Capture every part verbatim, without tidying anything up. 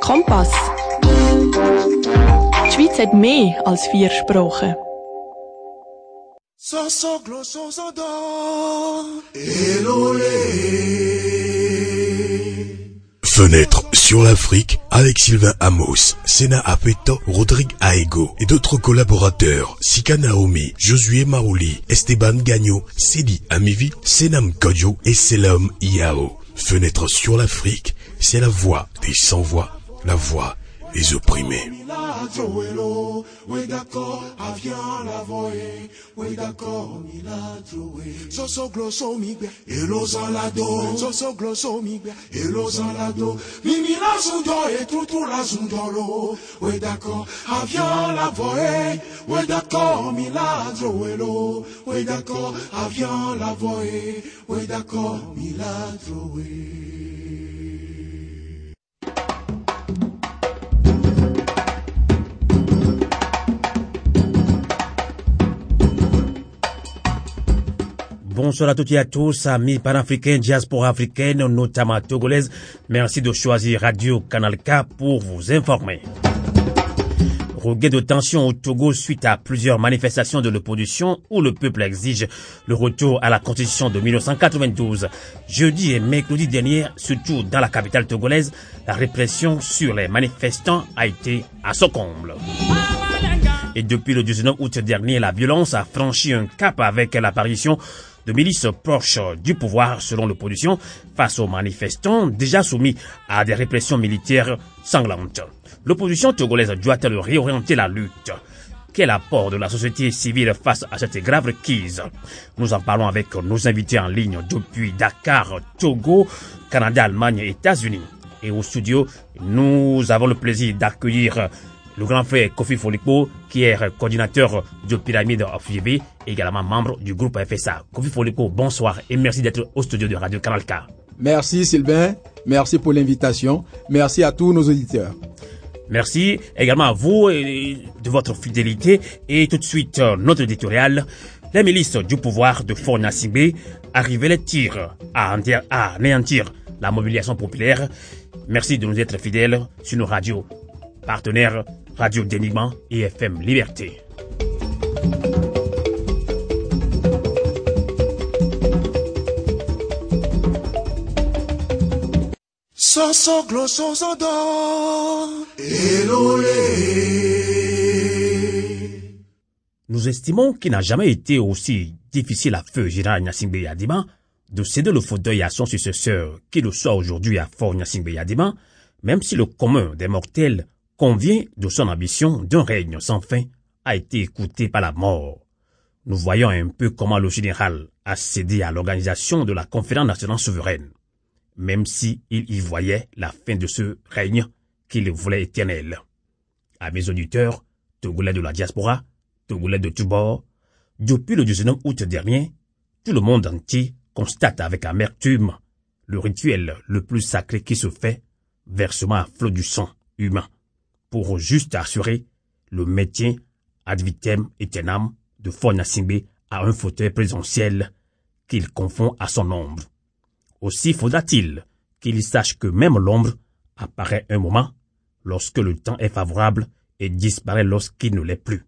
Kompass. Die Schweiz hat mehr als vier Sprachen. Fenêtre sur l'Afrique avec Sylvain Amos, Sena Apeto, Rodrigue Aego et d'autres collaborateurs, Sika Naomi, Josué Maouli, Esteban Gagno, Sidi Amivi, Senam Kodjo et Selam Iao. Fenêtre sur l'Afrique, c'est la voix des sans-voix, la voix des opprimés. Oui d'accord, avion la voye, oui d'accord, mila joue. So so glosso migbe, elos en la do. So so glosso migbe, elos en la do. Mimi la sundo et tout tout la sundolo. Oui d'accord, avion la voye, oui d'accord, mila joue. Oui d'accord, avion la voye, oui d'accord, mila joue. Bonsoir à toutes et à tous, amis panafricains, diaspora africaine, notamment togolaise. Merci de choisir Radio Canal K pour vous informer. Regain de tension au Togo suite à plusieurs manifestations de l'opposition où le peuple exige le retour à la constitution de mille neuf cent quatre-vingt-douze. Jeudi et mercredi dernier, surtout dans la capitale togolaise, la répression sur les manifestants a été à son comble. Et depuis le dix-neuf août dernier, la violence a franchi un cap avec l'apparition de milices proches du pouvoir selon l'opposition face aux manifestants déjà soumis à des répressions militaires sanglantes. L'opposition togolaise doit-elle réorienter la lutte? Quel apport de la société civile face à cette grave crise? Nous en parlons avec nos invités en ligne depuis Dakar, Togo, Canada, Allemagne et États-Unis. Et au studio, nous avons le plaisir d'accueillir le grand frère Kofi Foliko, qui est coordinateur de Pyramide of Yébé, également membre du groupe F S A. Kofi Foliko, bonsoir et merci d'être au studio de Radio Canal K. Merci Sylvain, merci pour l'invitation, merci à tous nos auditeurs. Merci également à vous de votre fidélité et tout de suite notre éditorial. Les milices du pouvoir de Faure Gnassingbé arrivaient les tirs à anéantir la mobilisation populaire. Merci de nous être fidèles sur nos radios partenaires Radio Dénigment et F M Liberté. So so glosso so do, elolé. Nous estimons qu'il n'a jamais été aussi difficile à feu général Gnassingbé Yadima de céder le fauteuil à son successeur qui le soit aujourd'hui à Faure Gnassingbé Yadima, même si le commun des mortels convient de son ambition d'un règne sans fin a été écouté par la mort. Nous voyons un peu comment le général a cédé à l'organisation de la conférence nationale souveraine, même si il y voyait la fin de ce règne qu'il voulait éternel. À mes auditeurs, Togolais de la diaspora, Togolais de tous bords, depuis le dix-neuf août dernier, tout le monde entier constate avec amertume le rituel le plus sacré qui se fait, versement à flot du sang humain, pour juste assurer le maintien ad vitam aeternam de Faure Gnassingbé à un fauteuil présidentiel qu'il confond à son ombre. Aussi faudra-t-il qu'il sache que même l'ombre apparaît un moment lorsque le temps est favorable et disparaît lorsqu'il ne l'est plus.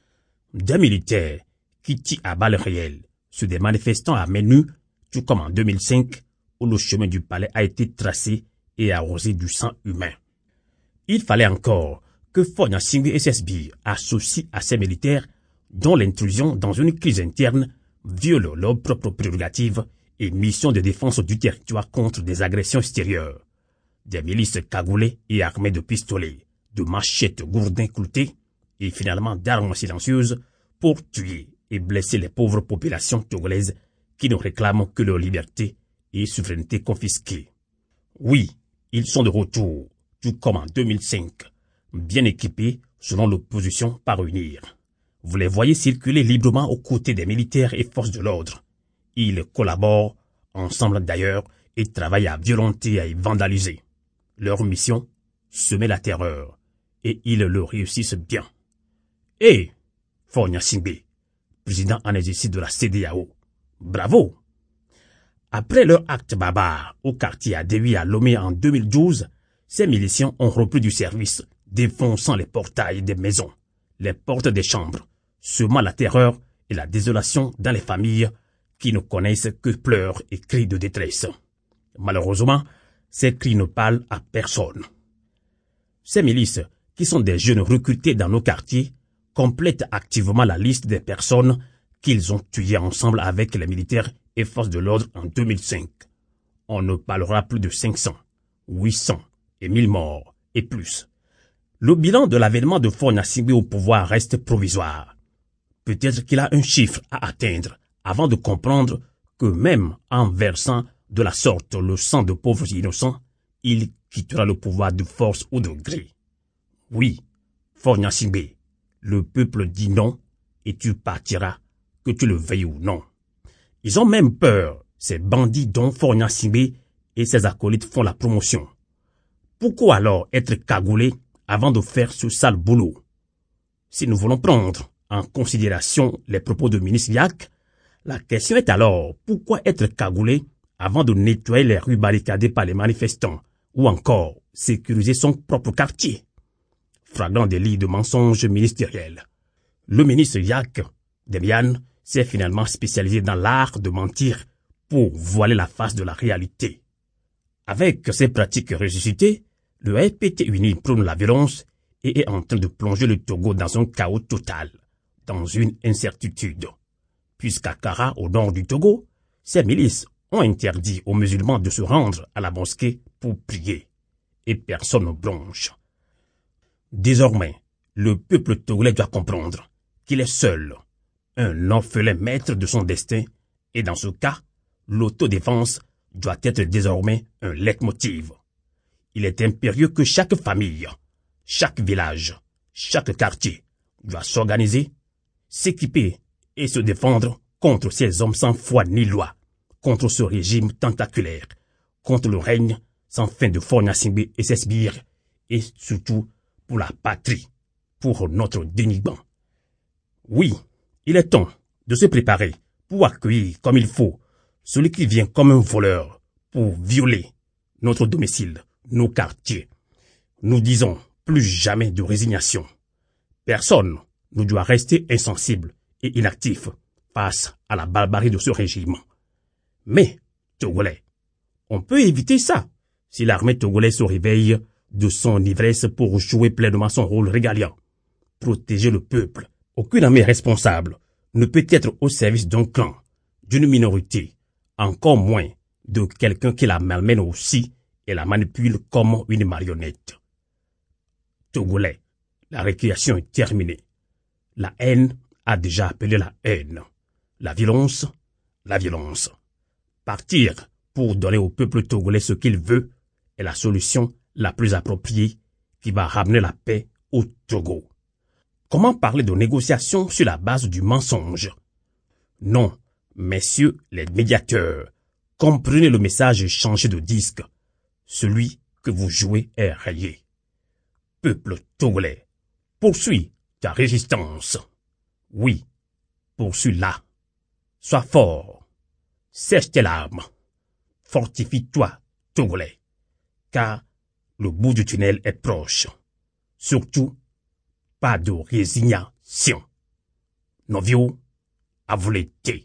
Des militaires qui tirent à balles réelles sur des manifestants à main nue, tout comme en deux mille cinq où le chemin du palais a été tracé et arrosé du sang humain. Il fallait encore que Faure Gnassingbé S S B associe à ces militaires dont l'intrusion dans une crise interne viole leurs propres prérogatives et missions de défense du territoire contre des agressions extérieures. Des milices cagoulées et armées de pistolets, de machettes gourdins cloutés et finalement d'armes silencieuses pour tuer et blesser les pauvres populations togolaises qui ne réclament que leur liberté et souveraineté confisquée. Oui, ils sont de retour, tout comme en deux mille cinq, bien équipés selon l'opposition par unir. Vous les voyez circuler librement aux côtés des militaires et forces de l'ordre. Ils collaborent ensemble d'ailleurs et travaillent à violenter et à vandaliser. Leur mission, semer la terreur, et ils le réussissent bien. Et Faure Gnassingbé, président en exercice de la C D A O, bravo! Après leur acte barbare au quartier Adewi à Lomé en deux mille douze, ces miliciens ont repris du service, défonçant les portails des maisons, les portes des chambres, semant la terreur et la désolation dans les familles qui ne connaissent que pleurs et cris de détresse. Malheureusement, ces cris ne parlent à personne. Ces milices, qui sont des jeunes recrutés dans nos quartiers, complètent activement la liste des personnes qu'ils ont tuées ensemble avec les militaires et forces de l'ordre en deux mille cinq. On ne parlera plus de cinq cents, huit cents et mille morts et plus. Le bilan de l'avènement de Faure Gnassingbé au pouvoir reste provisoire. Peut-être qu'il a un chiffre à atteindre avant de comprendre que même en versant de la sorte le sang de pauvres innocents, il quittera le pouvoir de force ou de gré. Oui, Faure Gnassingbé, le peuple dit non et tu partiras, que tu le veuilles ou non. Ils ont même peur, ces bandits dont Faure Gnassingbé et ses acolytes font la promotion. Pourquoi alors être cagoulé avant de faire ce sale boulot? Si nous voulons prendre en considération les propos de ministre Yak, la question est alors pourquoi être cagoulé avant de nettoyer les rues barricadées par les manifestants ou encore sécuriser son propre quartier? Flagrant délit de mensonges ministériels. Le ministre Yak Demian s'est finalement spécialisé dans l'art de mentir pour voiler la face de la réalité. Avec ses pratiques ressuscitées, le R P T uni prône la violence et est en train de plonger le Togo dans un chaos total, dans une incertitude. Puisqu'à Kara, au nord du Togo, ces milices ont interdit aux musulmans de se rendre à la mosquée pour prier, et personne ne bronche. Désormais, le peuple togolais doit comprendre qu'il est seul, un orphelin maître de son destin, et dans ce cas, l'autodéfense doit être désormais un leitmotiv. Il est impérieux que chaque famille, chaque village, chaque quartier doit s'organiser, s'équiper et se défendre contre ces hommes sans foi ni loi, contre ce régime tentaculaire, contre le règne sans fin de Faure Gnassingbé et ses sbires, et surtout pour la patrie, pour notre dénigrement. Oui, il est temps de se préparer pour accueillir comme il faut celui qui vient comme un voleur pour violer notre domicile, nos quartiers. Nous disons plus jamais de résignation. Personne ne doit rester insensible et inactif face à la barbarie de ce régime. Mais, Togolais, on peut éviter ça si l'armée togolaise se réveille de son ivresse pour jouer pleinement son rôle régalien. Protéger le peuple. Aucune armée responsable ne peut être au service d'un clan, d'une minorité, encore moins de quelqu'un qui la malmène aussi et la manipule comme une marionnette. Togolais, la récréation est terminée. La haine a déjà appelé la haine. La violence, la violence. Partir pour donner au peuple togolais ce qu'il veut est la solution la plus appropriée qui va ramener la paix au Togo. Comment parler de négociations sur la base du mensonge? Non, messieurs les médiateurs, comprenez le message et changez de disque. Celui que vous jouez est rayé. Peuple togolais, poursuis ta résistance. Oui, poursuis-la. Sois fort. Sèche tes larmes. Fortifie-toi, Togolais, car le bout du tunnel est proche. Surtout, pas de résignation. Novio, à vous l'été.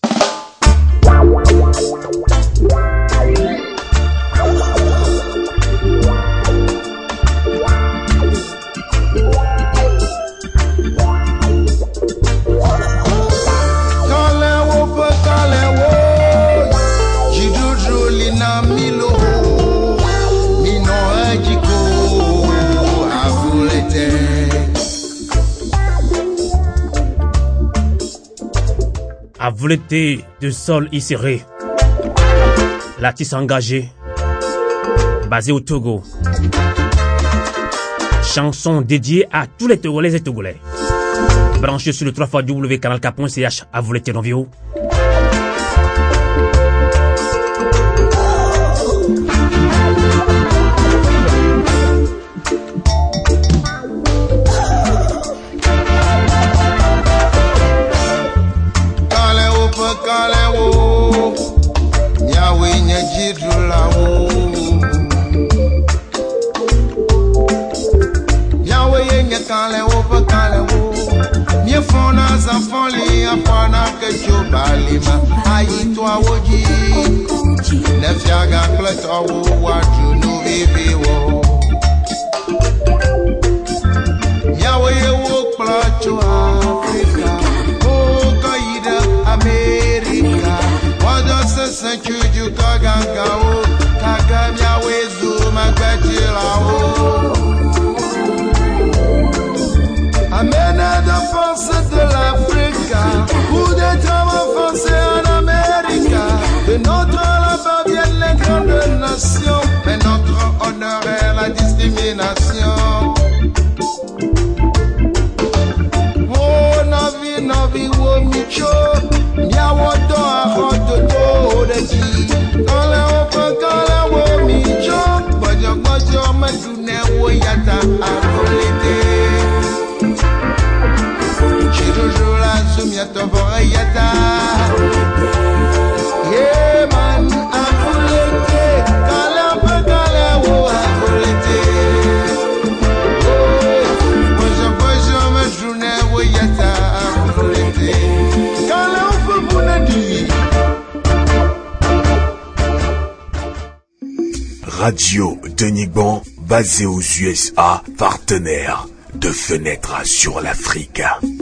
À vous l'été de sol Isseré, l'artiste engagé, basé au Togo. Chanson dédiée à tous les Togolais et Togolais. Branché sur le trois w w w point canal k point c h, à vous l'été Novio. fona zafoli afana kechubalima aitwa woji nefiaga kleto wo waju no viviwo yawe wo placho Africa o kaida America wada se chuju kaganga o kagamya wezu magajila o Amena de force de l'Afrique, coup d'état avancé en Amérique. De notre là-bas viennent les grandes nations, mais notre honneur est la discrimination. Oh, navi, navi, oh, micho, miawodo, ahodo, do, reji. Quand les enfants, quand les oh, micho, bojo, bojo, medune, oh, yata, abolete. Toujours la soumiette voyata. Yeah man, akulete, kala pa kala wo akulete. Oh, bojo bojo me journée voyata akulete. Kala ou bunadi. Radio Denis Bon, basé aux U S A, partenaire de Fenêtre sur l'Afrique.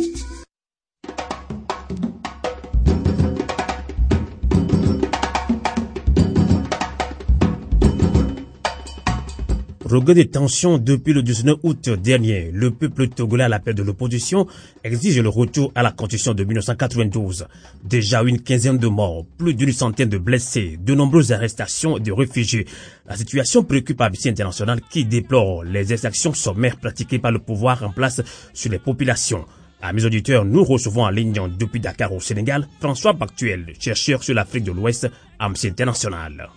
Regain des tensions depuis le dix-neuf août dernier, le peuple togolais à l'appel de l'opposition exige le retour à la constitution de mille neuf cent quatre-vingt-douze. Déjà une quinzaine de morts, plus d'une centaine de blessés, de nombreuses arrestations de réfugiés. La situation préoccupe Amnesty International qui déplore les exactions sommaires pratiquées par le pouvoir en place sur les populations. Amis auditeurs, nous recevons en ligne depuis Dakar au Sénégal François Pactuel, chercheur sur l'Afrique de l'Ouest, Amnesty International.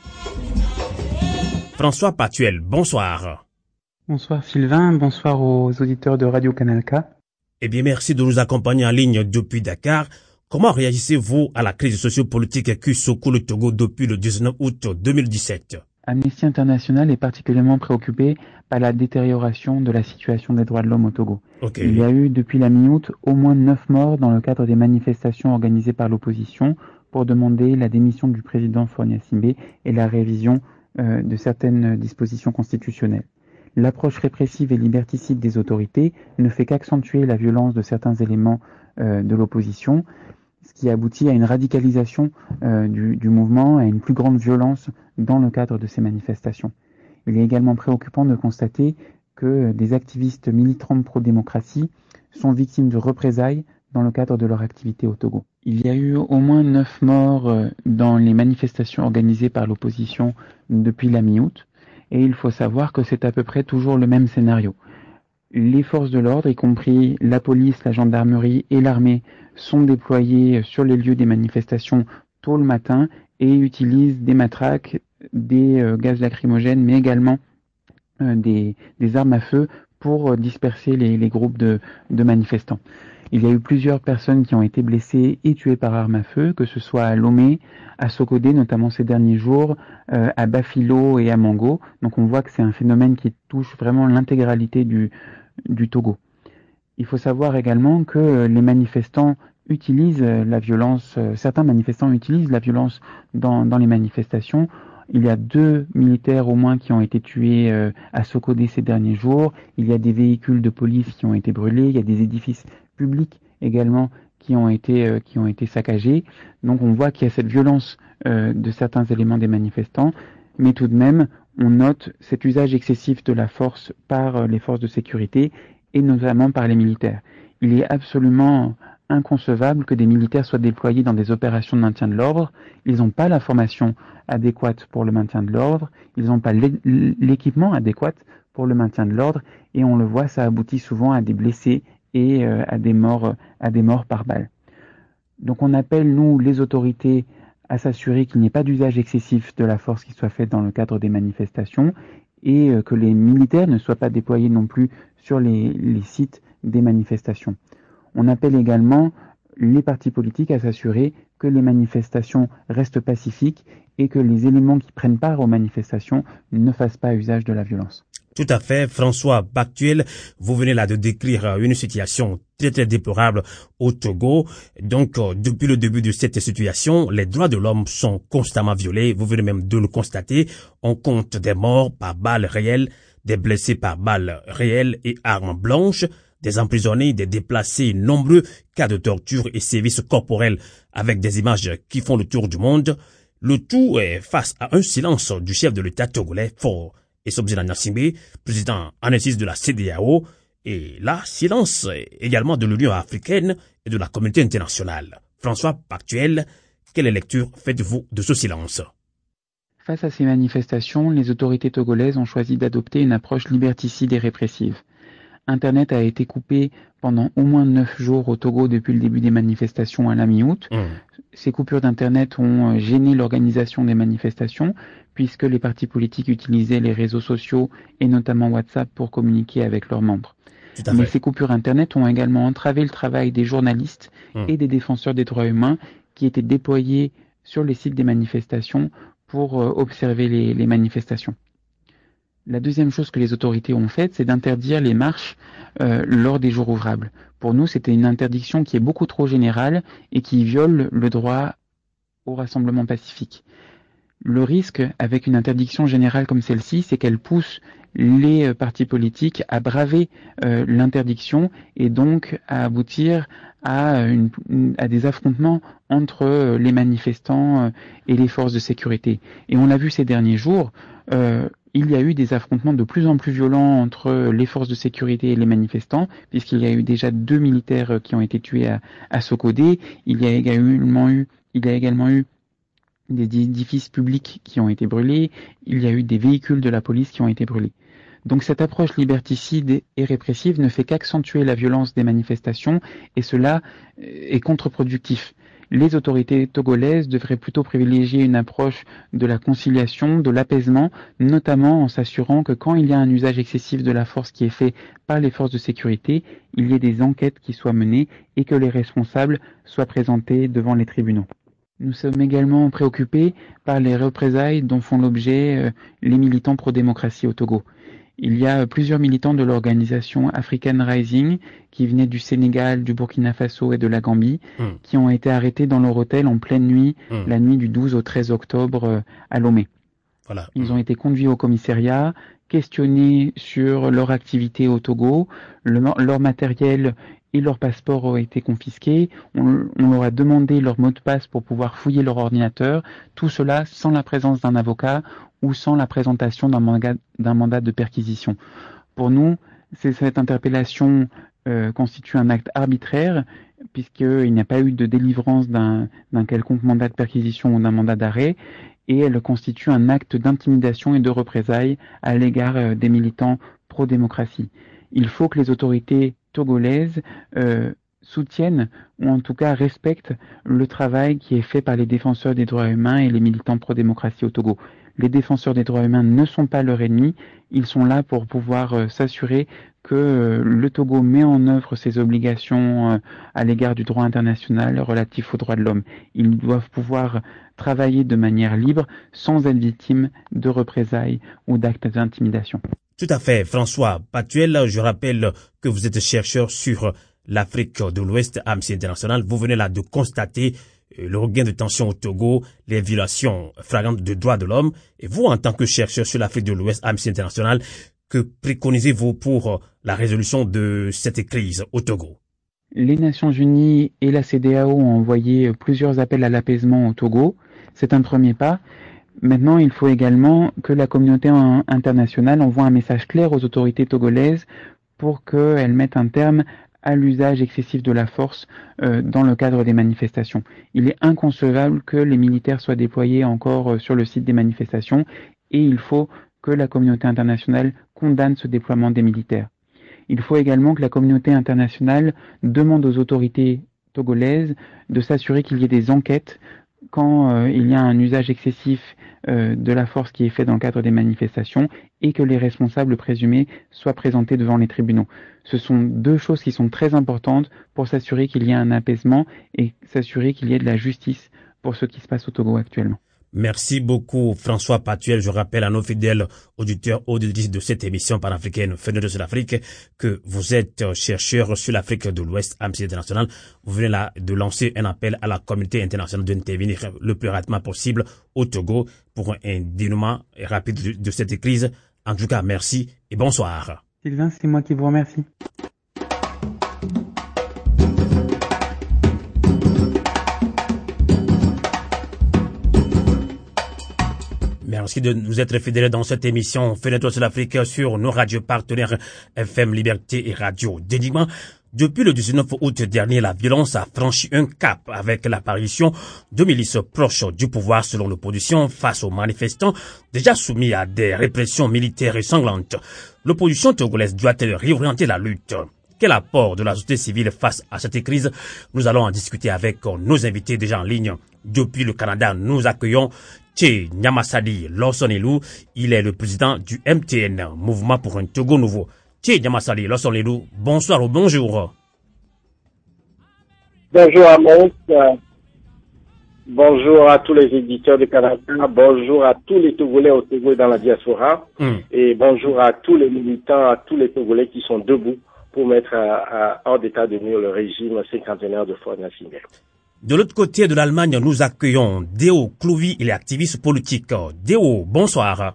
François Pactuel, bonsoir. Bonsoir Sylvain, bonsoir aux auditeurs de Radio Canal K. Eh bien, merci de nous accompagner en ligne depuis Dakar. Comment réagissez-vous à la crise sociopolitique qui secoue le Togo depuis le dix-neuf août deux mille dix-sept? Amnesty International est particulièrement préoccupé par la détérioration de la situation des droits de l'homme au Togo. Okay. Il y a eu depuis la mi-août au moins neuf morts dans le cadre des manifestations organisées par l'opposition pour demander la démission du président Faure Gnassingbé et la révision euh, de certaines dispositions constitutionnelles. L'approche répressive et liberticide des autorités ne fait qu'accentuer la violence de certains éléments euh, de l'opposition, ce qui aboutit à une radicalisation euh, du, du mouvement et à une plus grande violence dans le cadre de ces manifestations. Il est également préoccupant de constater que des activistes militants pro-démocratie sont victimes de représailles dans le cadre de leur activité au Togo. Il y a eu au moins neuf morts dans les manifestations organisées par l'opposition depuis la mi-août, et il faut savoir que c'est à peu près toujours le même scénario. Les forces de l'ordre, y compris la police, la gendarmerie et l'armée, sont déployées sur les lieux des manifestations tôt le matin et utilisent des matraques, des euh, gaz lacrymogènes, mais également euh, des, des armes à feu pour disperser les, les groupes de, de manifestants. Il y a eu plusieurs personnes qui ont été blessées et tuées par arme à feu, que ce soit à Lomé, à Sokodé, notamment ces derniers jours, euh, à Bafilo et à Mango. Donc on voit que c'est un phénomène qui touche vraiment l'intégralité du, du Togo. Il faut savoir également que les manifestants utilisent la violence, certains manifestants utilisent la violence dans, dans les manifestations. Il y a deux militaires au moins qui ont été tués euh, à Sokodé ces derniers jours. Il y a des véhicules de police qui ont été brûlés. Il y a des édifices publics également qui ont été euh, qui ont été saccagés. Donc on voit qu'il y a cette violence euh, de certains éléments des manifestants, mais tout de même on note cet usage excessif de la force par euh, les forces de sécurité et notamment par les militaires. Il est absolument inconcevable que des militaires soient déployés dans des opérations de maintien de l'ordre. Ils n'ont pas la formation adéquate pour le maintien de l'ordre, ils n'ont pas l'équipement adéquat pour le maintien de l'ordre, et on le voit, ça aboutit souvent à des blessés et euh, à des morts, à des morts par balle. Donc on appelle, nous, les autorités, à s'assurer qu'il n'y ait pas d'usage excessif de la force qui soit fait dans le cadre des manifestations, et euh, que les militaires ne soient pas déployés non plus sur les, les sites des manifestations. On appelle également les partis politiques à s'assurer que les manifestations restent pacifiques et que les éléments qui prennent part aux manifestations ne fassent pas usage de la violence. Tout à fait, François Bactuel, vous venez là de décrire une situation très très déplorable au Togo. Donc, euh, depuis le début de cette situation, les droits de l'homme sont constamment violés. Vous venez même de le constater. On compte des morts par balles réelles, des blessés par balles réelles et armes blanches, des emprisonnés, des déplacés, nombreux cas de torture et sévices corporels avec des images qui font le tour du monde. Le tout est face à un silence du chef de l'État togolais fort. Et Sobzina Gnassingbé, président en exercice de la C D A O, et là, silence également de l'Union africaine et de la communauté internationale. François Bactuel, quelle lecture faites-vous de ce silence? Face à ces manifestations, les autorités togolaises ont choisi d'adopter une approche liberticide et répressive. Internet a été coupé pendant au moins neuf jours au Togo depuis le début des manifestations à la mi-août. Mmh. Ces coupures d'Internet ont gêné l'organisation des manifestations puisque les partis politiques utilisaient les réseaux sociaux et notamment WhatsApp pour communiquer avec leurs membres. Mais ces coupures Internet ont également entravé le travail des journalistes mmh. et des défenseurs des droits humains qui étaient déployés sur les sites des manifestations pour observer les, les manifestations. La deuxième chose que les autorités ont faite, c'est d'interdire les marches euh, lors des jours ouvrables. Pour nous, c'était une interdiction qui est beaucoup trop générale et qui viole le droit au rassemblement pacifique. Le risque avec une interdiction générale comme celle-ci, c'est qu'elle pousse les euh, partis politiques à braver euh, l'interdiction et donc à aboutir à, une, à des affrontements entre euh, les manifestants euh, et les forces de sécurité. Et on l'a vu ces derniers jours, euh, il y a eu des affrontements de plus en plus violents entre les forces de sécurité et les manifestants, puisqu'il y a eu déjà deux militaires qui ont été tués à, à Sokodé. Il y a également eu, il y a également eu des édifices publics qui ont été brûlés. Il y a eu des véhicules de la police qui ont été brûlés. Donc cette approche liberticide et répressive ne fait qu'accentuer la violence des manifestations et cela est contre-productif. Les autorités togolaises devraient plutôt privilégier une approche de la conciliation, de l'apaisement, notamment en s'assurant que quand il y a un usage excessif de la force qui est fait par les forces de sécurité, il y ait des enquêtes qui soient menées et que les responsables soient présentés devant les tribunaux. Nous sommes également préoccupés par les représailles dont font l'objet euh, les militants pro-démocratie au Togo. Il y a plusieurs militants de l'organisation African Rising qui venaient du Sénégal, du Burkina Faso et de la Gambie, mmh. qui ont été arrêtés dans leur hôtel en pleine nuit, mmh. la nuit du douze au treize octobre à Lomé. Voilà. Ils mmh. ont été conduits au commissariat, questionnés sur leur activité au Togo, le, leur matériel et leur passeport ont été confisqués. On, on leur a demandé leur mot de passe pour pouvoir fouiller leur ordinateur. Tout cela sans la présence d'un avocat ou sans la présentation d'un mandat, d'un mandat de perquisition. Pour nous, c'est, cette interpellation euh, constitue un acte arbitraire puisqu'il n'y a pas eu de délivrance d'un, d'un quelconque mandat de perquisition ou d'un mandat d'arrêt et elle constitue un acte d'intimidation et de représailles à l'égard euh, des militants pro-démocratie. Il faut que les autorités togolaises euh, soutiennent ou en tout cas respectent le travail qui est fait par les défenseurs des droits humains et les militants pro-démocratie au Togo. Les défenseurs des droits humains ne sont pas leur ennemi, ils sont là pour pouvoir euh, s'assurer que euh, le Togo met en œuvre ses obligations euh, à l'égard du droit international relatif aux droits de l'homme. Ils doivent pouvoir travailler de manière libre sans être victimes de représailles ou d'actes d'intimidation. Tout à fait, François Bactuel, je rappelle que vous êtes chercheur sur l'Afrique de l'Ouest à Amnesty International. Vous venez là de constater le regain de tension au Togo, les violations flagrantes de droits de l'homme. Et vous, en tant que chercheur sur l'Afrique de l'Ouest à Amnesty International, que préconisez-vous pour la résolution de cette crise au Togo? Les Nations Unies et la C D A O ont envoyé plusieurs appels à l'apaisement au Togo. C'est un premier pas. Maintenant, il faut également que la communauté internationale envoie un message clair aux autorités togolaises pour qu'elles mettent un terme à l'usage excessif de la force euh, dans le cadre des manifestations. Il est inconcevable que les militaires soient déployés encore euh, sur le site des manifestations et il faut que la communauté internationale condamne ce déploiement des militaires. Il faut également que la communauté internationale demande aux autorités togolaises de s'assurer qu'il y ait des enquêtes quand euh, il y a un usage excessif euh, de la force qui est fait dans le cadre des manifestations et que les responsables présumés soient présentés devant les tribunaux. Ce sont deux choses qui sont très importantes pour s'assurer qu'il y ait un apaisement et s'assurer qu'il y ait de la justice pour ce qui se passe au Togo actuellement. Merci beaucoup François Patuel. Je rappelle à nos fidèles auditeurs auditrices de cette émission panafricaine Fenêtre sur l'Afrique que vous êtes chercheur sur l'Afrique de l'Ouest à Amnesty International. Vous venez là de lancer un appel à la communauté internationale d'intervenir le plus rapidement possible au Togo pour un dénouement rapide de cette crise. En tout cas, merci et bonsoir. Sylvain, c'est moi qui vous remercie. Merci de nous être fidèles dans cette émission Fenêtre sur l'Afrique sur nos radios partenaires F M Liberté et Radio Dénigment. Depuis le dix-neuf août dernier, la violence a franchi un cap avec l'apparition de milices proches du pouvoir selon l'opposition face aux manifestants déjà soumis à des répressions militaires et sanglantes. L'opposition togolaise doit-elle réorienter la lutte? Quel apport de la société civile face à cette crise? Nous allons en discuter avec nos invités déjà en ligne. Depuis le Canada, nous accueillons Tché Nyamasadi Lawson-Elou. Il est le président du M T N, Mouvement pour un Togo Nouveau. Tché Nyamasadi Lawson-Elou, bonsoir ou bonjour. Bonjour Amos, bonjour à tous les éditeurs du Canada, bonjour à tous les Togolais au Togo et dans la diaspora, mm. et bonjour à tous les militants, à tous les Togolais qui sont debout pour mettre à, à, hors d'état de nuire le régime cinquantenaire de Faure Gnassingbé. De l'autre côté de l'Allemagne, nous accueillons Déo Clouvy, il est activiste politique. Déo, bonsoir.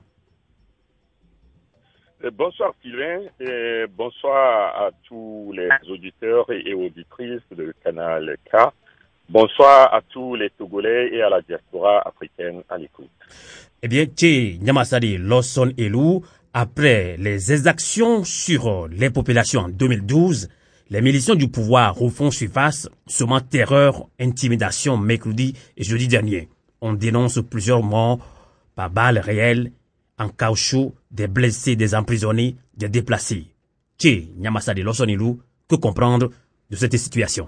Bonsoir Sylvain, et bonsoir à tous les auditeurs et auditrices de Canal K. Bonsoir à tous les Togolais et à la diaspora africaine à l'écoute. Eh bien, Tché Nyamasadi Lawson-Elou, après les exactions sur les populations en deux mille douze, les miliciens du pouvoir refont surface, semant terreur, intimidation mercredi et jeudi dernier. On dénonce plusieurs morts par balles réelles, en caoutchouc, des blessés, des emprisonnés, des déplacés. Tché Nyamasadi Lawson-Elou, que comprendre de cette situation?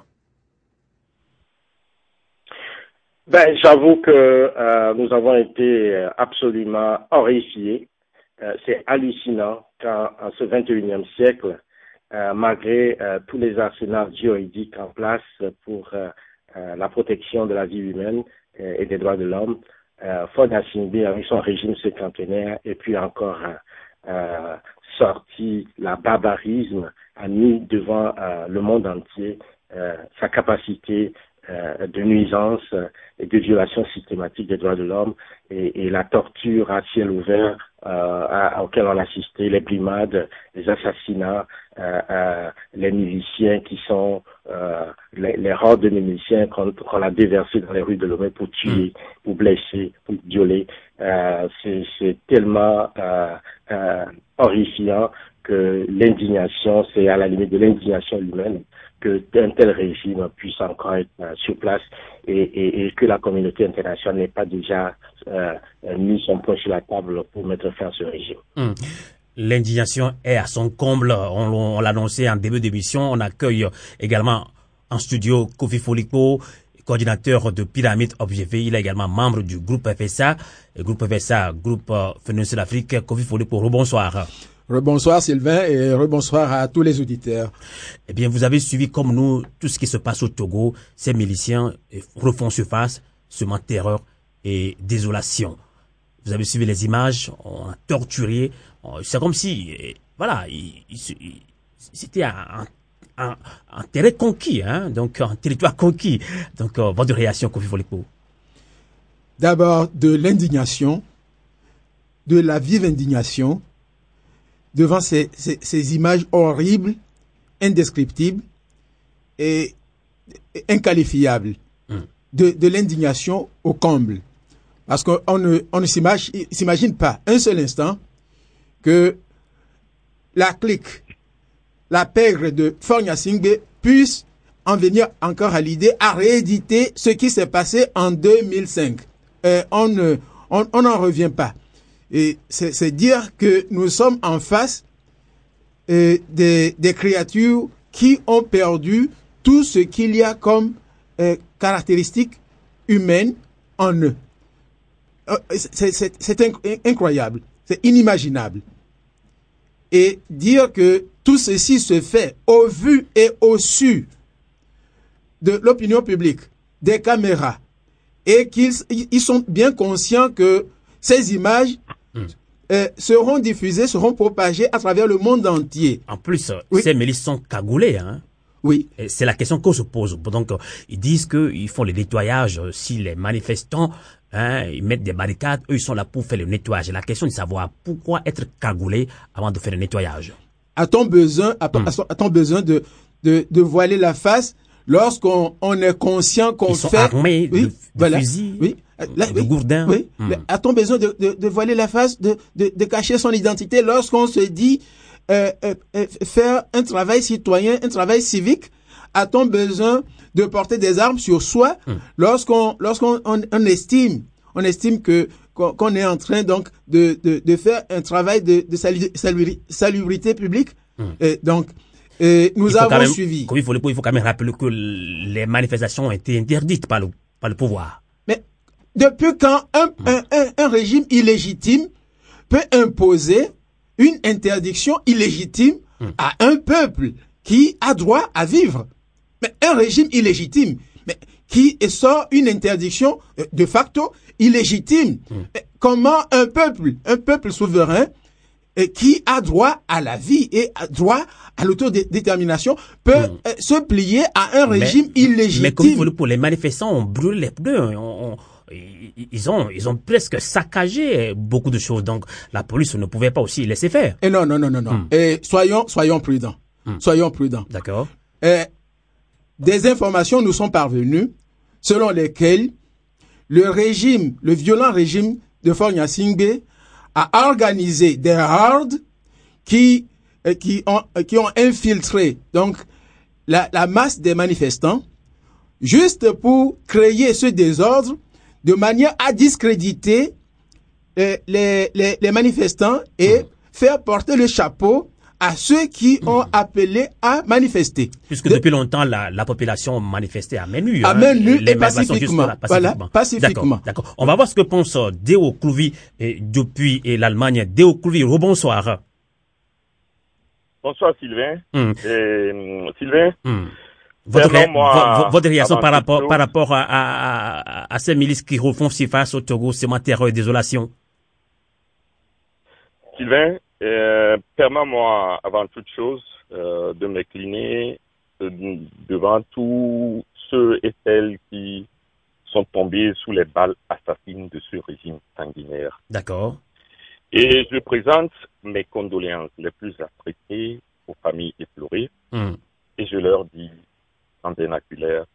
Ben, j'avoue que euh, nous avons été absolument horrifiés. Euh, c'est hallucinant qu'en en ce vingt et unième siècle, euh, malgré euh, tous les arsenals juridiques en place pour euh, euh, la protection de la vie humaine euh, et des droits de l'homme, euh, Faure Gnassingbé, avec son régime cinquantenaire, et puis encore euh, euh, sorti la barbarisme, a mis devant euh, le monde entier euh, sa capacité euh, de nuisance euh, et de violation systématique des droits de l'homme et, et la torture à ciel ouvert euh, à, auquel on assistait, les brimades, les assassinats, euh, euh, les miliciens qui sont euh, les, les hordes de miliciens qu'on, qu'on a déversés dans les rues de Lomé pour tuer, pour blesser, pour violer. Euh, c'est, c'est tellement euh, euh, horrifiant que l'indignation, c'est à la limite de l'indignation humaine que un tel régime puisse encore être euh, sur place et, et, et que la communauté internationale n'ait pas déjà euh, mis son poing sur la table pour mettre fin à ce régime. Mmh. L'indignation est à son comble. On, on l'annonçait en début d'émission. On accueille également en studio Kofi Foliko, coordinateur de Pyramide Objectif. Il est également membre du groupe F S A. Le groupe F S A, groupe Fenêtre sur l'Afrique. Kofi Foliko, rebonsoir. Rebonsoir Sylvain et rebonsoir à tous les auditeurs. Eh bien, vous avez suivi comme nous tout ce qui se passe au Togo. Ces miliciens refont surface, semant terreur et désolation. Vous avez suivi les images, on a torturé. C'est comme si, voilà, il, il, c'était un, un, un terrain conquis, hein, donc un territoire conquis. Donc, euh, votre réaction, Kofi Foliko? D'abord, de l'indignation, de la vive indignation, devant ces, ces, ces images horribles, indescriptibles et, et inqualifiables, mm. de, de l'indignation au comble. Parce qu'on ne, on ne s'imagine, s'imagine pas un seul instant que la clique, la pègre de Faure Gnassingbé puisse en venir encore à l'idée à rééditer ce qui s'est passé en deux mille cinq. Euh, on ne, on, on n'en revient pas. Et c'est, c'est dire que nous sommes en face euh, des, des créatures qui ont perdu tout ce qu'il y a comme euh, caractéristiques humaines en eux. C'est, c'est, c'est inc- incroyable, c'est inimaginable. Et dire que tout ceci se fait au vu et au su de l'opinion publique, des caméras et qu'ils ils sont bien conscients que ces images mm. euh, seront diffusées, seront propagées à travers le monde entier. En plus, oui. ces milices sont cagoulées, hein. Oui. Et c'est la question qu'on se pose. Donc, ils disent qu'ils font le nettoyage si les manifestants, hein, ils mettent des barricades, eux, ils sont là pour faire le nettoyage. La question est de savoir pourquoi être cagoulé avant de faire le nettoyage. A-t-on besoin, a-t-on, mm. a-t-on besoin de, de, de voiler la face lorsqu'on on est conscient qu'on ils sont fait... armés oui, de, de voilà, fusils, oui, là, de oui, gourdins. Oui. Mm. A-t-on besoin de, de, de voiler la face, de, de, de cacher son identité lorsqu'on se dit euh, euh, euh, faire un travail citoyen, un travail civique? A-t-on besoin de porter des armes sur soi mm. lorsqu'on lorsqu'on on, on estime on estime que qu'on, qu'on est en train donc de, de, de faire un travail de, de salu, salu, salubrité publique mm. et donc et nous avons même, suivi. Il faut, il faut quand même rappeler que les manifestations ont été interdites par le, par le pouvoir. Mais depuis quand un, mm. un, un, un régime illégitime peut imposer une interdiction illégitime mm. à un peuple qui a droit à vivre? Mais un régime illégitime, mais qui sort une interdiction de facto illégitime. Mm. Comment un peuple, un peuple souverain, qui a droit à la vie et a droit à l'autodétermination, peut mm. se plier à un régime mais, illégitime? Mais comme il faut, pour les manifestants, on brûle les pneus, on, on, ils ont, ils ont presque saccagé beaucoup de choses. Donc la police ne pouvait pas aussi laisser faire. Et non, non, non, non, non. Mm. Et soyons, soyons prudents. Mm. Soyons prudents. D'accord. Et des informations nous sont parvenues selon lesquelles le régime, le violent régime de Faure Gnassingbé a organisé des raids qui, qui ont, qui ont infiltré donc la, la masse des manifestants juste pour créer ce désordre de manière à discréditer les, les, les, les manifestants et mmh. faire porter le chapeau à ceux qui ont mmh. appelé à manifester. Puisque de... depuis longtemps, la, la population manifestait à main nue. À hein, main nue et pacifiquement. Là, pacifiquement. Voilà, pacifiquement. D'accord, d'accord. On va voir ce que pense Déo Clouvi depuis l'Allemagne. Déo Clouvi, rebonsoir. Bonsoir Sylvain. Mmh. Et, Sylvain mmh. Votre, ré... moi, votre réaction par rapport, chose... par rapport à, à, à, à ces milices qui refont surface au Togo, c'est ma terreur et désolation. Sylvain, Euh, permets-moi, avant toute chose, euh, de m'incliner euh, devant tous ceux et celles qui sont tombés sous les balles assassines de ce régime sanguinaire. D'accord. Et je présente mes condoléances les plus attristées aux familles éplorées mm. et je leur dis en vernaculaire,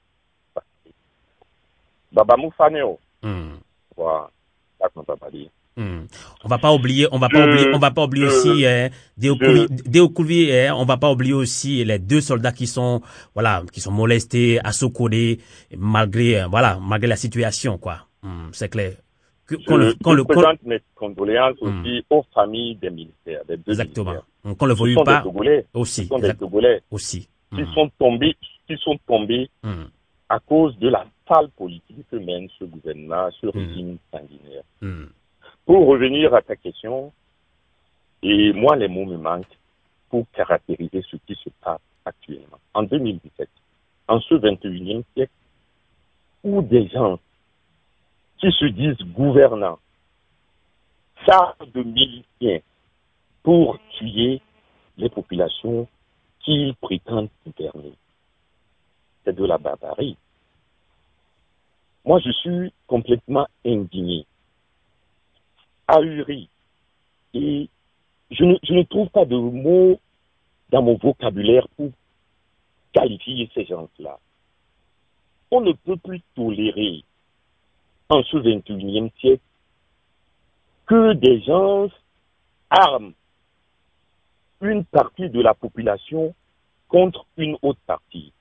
Baba Moufaneo, voilà, ça qu'on va pas dire. Hmm. On va pas oublier, on va pas je, oublier, on va pas oublier je, aussi euh, Déo Clouvi, euh, on va pas oublier aussi les deux soldats qui sont, voilà, qui sont molestés, assocollés, malgré, euh, voilà, malgré la situation, quoi. Hmm, c'est clair. Que, je, le, je le, présente quand... mes condoléances hmm. aussi aux familles des militaires, des deux Exactement. militaires. Qu'on le veuille pas. Des Togolais, aussi. Ce sont des Togolais. Aussi. Qui hmm. sont tombés, qui sont tombés hmm. à cause de la sale politique que mène ce gouvernement, ce régime hmm. sanguinaire. Hmm. Pour revenir à ta question, et moi les mots me manquent pour caractériser ce qui se passe actuellement. En deux mille dix-sept, en ce vingt et unième siècle, où des gens qui se disent gouvernants servent de miliciens pour tuer les populations qu'ils prétendent gouverner. C'est de la barbarie. Moi, je suis complètement indigné, ahuri, et je ne, je ne trouve pas de mots dans mon vocabulaire pour qualifier ces gens-là. On ne peut plus tolérer en ce vingt et unième siècle que des gens arment une partie de la population contre une autre partie.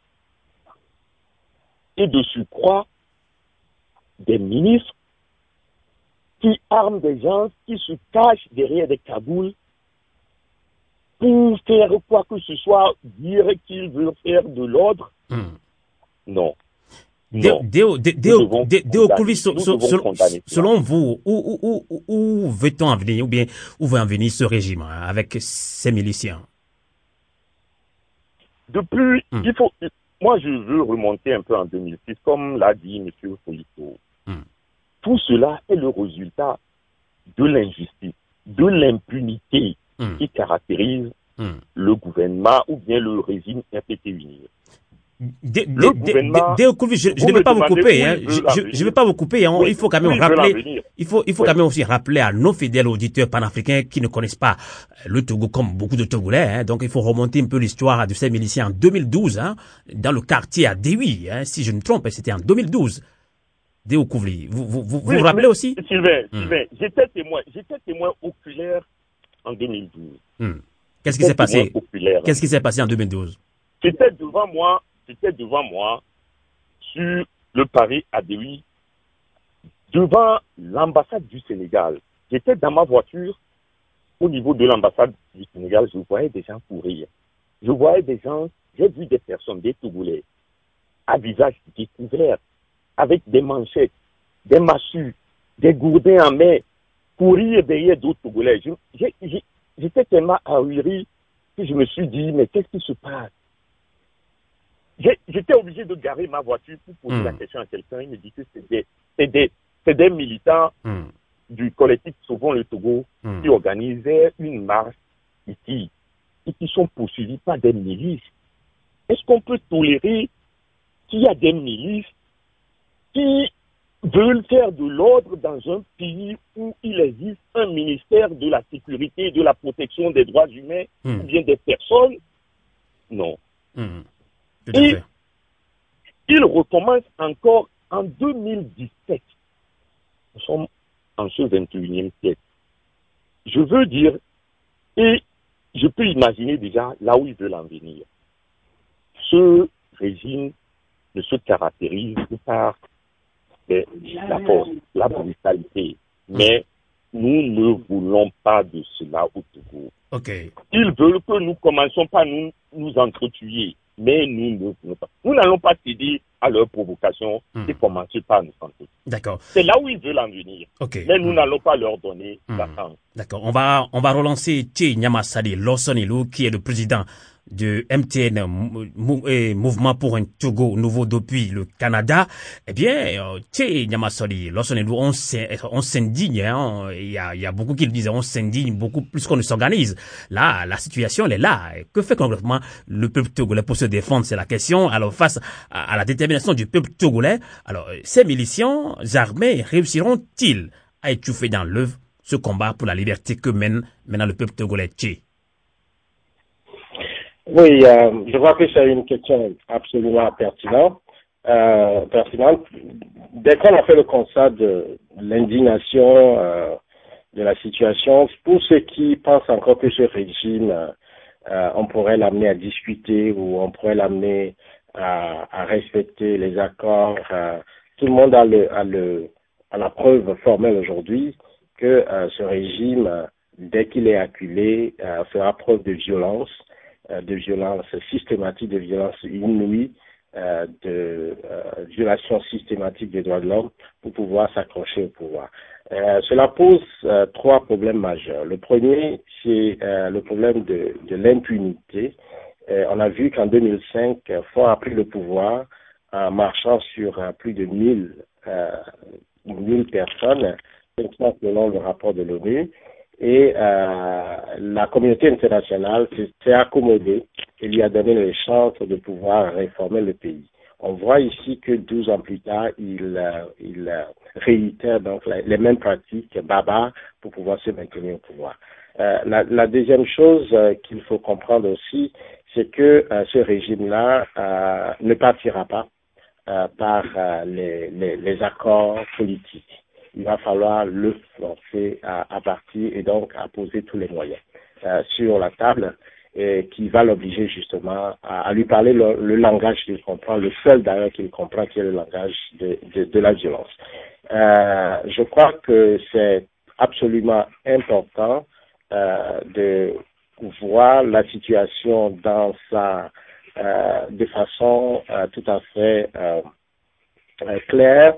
Et de surcroît, des ministres qui arment des gens qui se cachent derrière des cagoules pour faire quoi que ce soit, dire qu'ils veulent faire de l'ordre. Mmh. Non. Déo Clouvi, selon vous, où, où, où, où veut-on en venir, ou bien où veut en venir ce régime hein, avec ces miliciens? Depuis, mmh. il faut, moi je veux remonter un peu en deux mille six, comme l'a dit M. Folito. Mm. Tout cela est le résultat de l'injustice, de l'impunité mm. qui caractérise mm. le gouvernement ou bien le régime R P T uni. Dès je, je ne vais pas vous couper, hein. je ne vais pas vous couper. Hein. Oui, il faut quand même rappeler, il faut, il faut oui. quand même aussi rappeler à nos fidèles auditeurs panafricains qui ne connaissent pas le Togo comme beaucoup de Togolais. Hein. Donc il faut remonter un peu l'histoire de ces miliciens en deux mille douze, hein, dans le quartier à Déoui. Hein, si je ne me trompe, c'était en deux mille douze. Vous vous, vous, vous, oui, vous rappelez aussi? Sylvain, hmm. Sylvain, j'étais témoin, j'étais témoin oculaire en deux mille douze. Hmm. Qu'est-ce qui s'est passé? Qu'est-ce qui s'est passé en deux mille douze? C'était devant moi. C'était devant moi, sur le Paris à Déoui, devant l'ambassade du Sénégal. J'étais dans ma voiture, au niveau de l'ambassade du Sénégal, je voyais des gens courir. Je voyais des gens, j'ai vu des personnes, des Togolais, à visage découvert, avec des manchettes, des massues, des gourdins en main, courir derrière d'autres Togolais. Je, j'ai, j'ai, j'étais tellement ahuri que je me suis dit, mais qu'est-ce qui se passe? J'étais obligé de garer ma voiture pour poser mmh. la question à quelqu'un. Il me dit que c'est des, c'est des, c'est des militants mmh. du collectif Sauvons le Togo mmh. qui organisaient une marche ici et qui sont poursuivis par des milices. Est-ce qu'on peut tolérer qu'il y a des milices qui veulent faire de l'ordre dans un pays où il existe un ministère de la sécurité et de la protection des droits humains mmh. ou bien des personnes? Non. Mmh. Et il recommence encore en deux mille dix-sept. Nous sommes en ce vingt et unième siècle. Je veux dire, et je peux imaginer déjà là où il veut en venir. Ce régime ne se caractérise que par la force, la brutalité. Mais nous ne voulons pas de cela au Togo. Okay. Ils veulent que nous commençons par nous, nous entretuer. Mais nous ne voulons pas. Nous n'allons pas céder à leur provocation mmh. et commencer par nous entretuer. D'accord. C'est là où ils veulent en venir. Okay. Mais nous mmh. n'allons pas leur donner mmh. la chance. D'accord. On va, on va relancer Tché Nyamasali Lossonilou, qui est le président de M T N, mou, eh, Mouvement pour un Togo nouveau depuis le Canada. Eh bien, Tché Nyamasali Lossonilou, on s'indigne. Hein. Il y a, il y a beaucoup qui le disent, on s'indigne beaucoup plus qu'on ne s'organise. Là, la situation, elle est là. Que fait concrètement le peuple togolais pour se défendre? C'est la question. Alors, face à, à la détermination du peuple togolais, alors, ces miliciens armés réussiront-ils à étouffer dans l'œuvre ce combat pour la liberté que mène maintenant le peuple togolais? Tché. Oui, euh, je vois que c'est une question absolument pertinente. Euh, pertinente. Dès qu'on a fait le constat de l'indignation euh, de la situation, pour ceux qui pensent encore que ce régime, euh, on pourrait l'amener à discuter ou on pourrait l'amener à, à respecter les accords, euh, tout le monde a, le, a, le, a la preuve formelle aujourd'hui que euh, ce régime, euh, dès qu'il est acculé, euh, fera preuve de violence. de violence systématique, de violence inouïe, euh, de euh, violation systématique des droits de l'homme pour pouvoir s'accrocher au pouvoir. Euh, cela pose euh, trois problèmes majeurs. Le premier, c'est euh, le problème de, de l'impunité. Euh, on a vu qu'en deux mille cinq, Faure a pris le pouvoir en marchant sur euh, plus de mille, euh, mille personnes, selon le rapport de l'ONU. Et euh, la communauté internationale s'est accommodée et lui a donné les chances de pouvoir réformer le pays. On voit ici que douze ans plus tard, il, euh, il euh, réitère donc la, les mêmes pratiques barbares pour pouvoir se maintenir au pouvoir. Euh, la, la deuxième chose euh, qu'il faut comprendre aussi, c'est que euh, ce régime-là euh, ne partira pas euh, par euh, les, les, les accords politiques. Il va falloir le forcer à, à partir et donc à poser tous les moyens euh, sur la table et qui va l'obliger justement à, à lui parler le, le langage qu'il comprend, le seul d'ailleurs qu'il comprend qui est le langage de, de, de la violence. Euh, je crois que c'est absolument important euh, de voir la situation dans sa euh, de façon euh, tout à fait euh, euh, claire.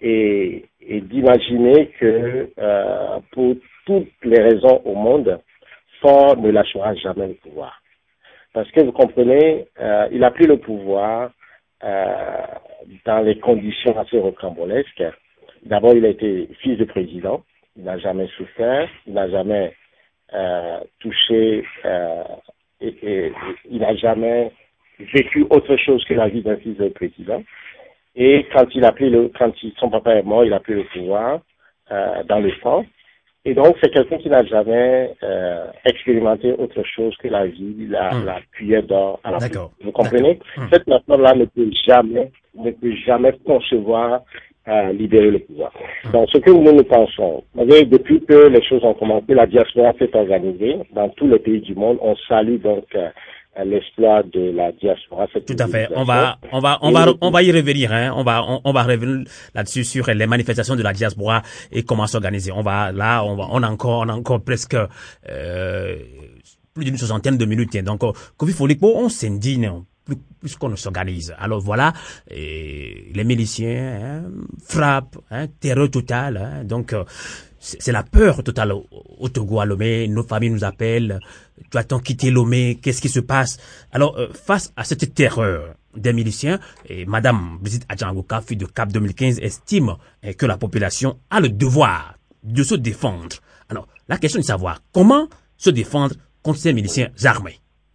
Et, et d'imaginer que euh, pour toutes les raisons au monde, Faure ne lâchera jamais le pouvoir. Parce que vous comprenez, euh, il a pris le pouvoir euh, dans les conditions assez rocambolesques. d'abord, il a été fils de président. Il n'a jamais souffert. Il n'a jamais euh, touché. Euh, et, et, il n'a jamais vécu autre chose que la vie d'un fils de président. Et quand il a pris le, quand il, son papa est mort, il a pris le pouvoir euh, dans le sang. Et donc, c'est quelqu'un qui n'a jamais euh, expérimenté autre chose que la vie, la, mmh. la cuillère d'or à la D'accord. Vous comprenez? Mmh. Cette personne-là ne peut jamais, ne peut jamais concevoir euh, libérer le pouvoir. Mmh. Donc, ce que nous nous pensons, depuis que les choses ont commencé, la diaspora s'est organisée dans tous les pays du monde. On salue donc euh, l'exploit de la diaspora. Tout à fait. On va, on va, on va, on va y revenir. Hein. On va, on, on va revenir là-dessus sur les manifestations de la diaspora et comment s'organiser. On va, là, on va, on a encore, on a encore presque euh, plus d'une soixantaine de minutes. Hein. Donc, Kofi Folikpo, on s'indigne plus, plus qu'on ne s'organise. Alors voilà, et les miliciens hein, frappent, hein, terreur totale. Hein. Donc euh, c'est la peur totale au, au Togo, à Lomé. Nos familles nous appellent. Doit-on quitter Lomé? Qu'est-ce qui se passe? Alors, euh, face à cette terreur des miliciens, et Madame Brigitte Adjangoka, fille de Cap deux mille quinze, estime eh, que la population a le devoir de se défendre. Alors, la question est de savoir comment se défendre contre ces miliciens armés.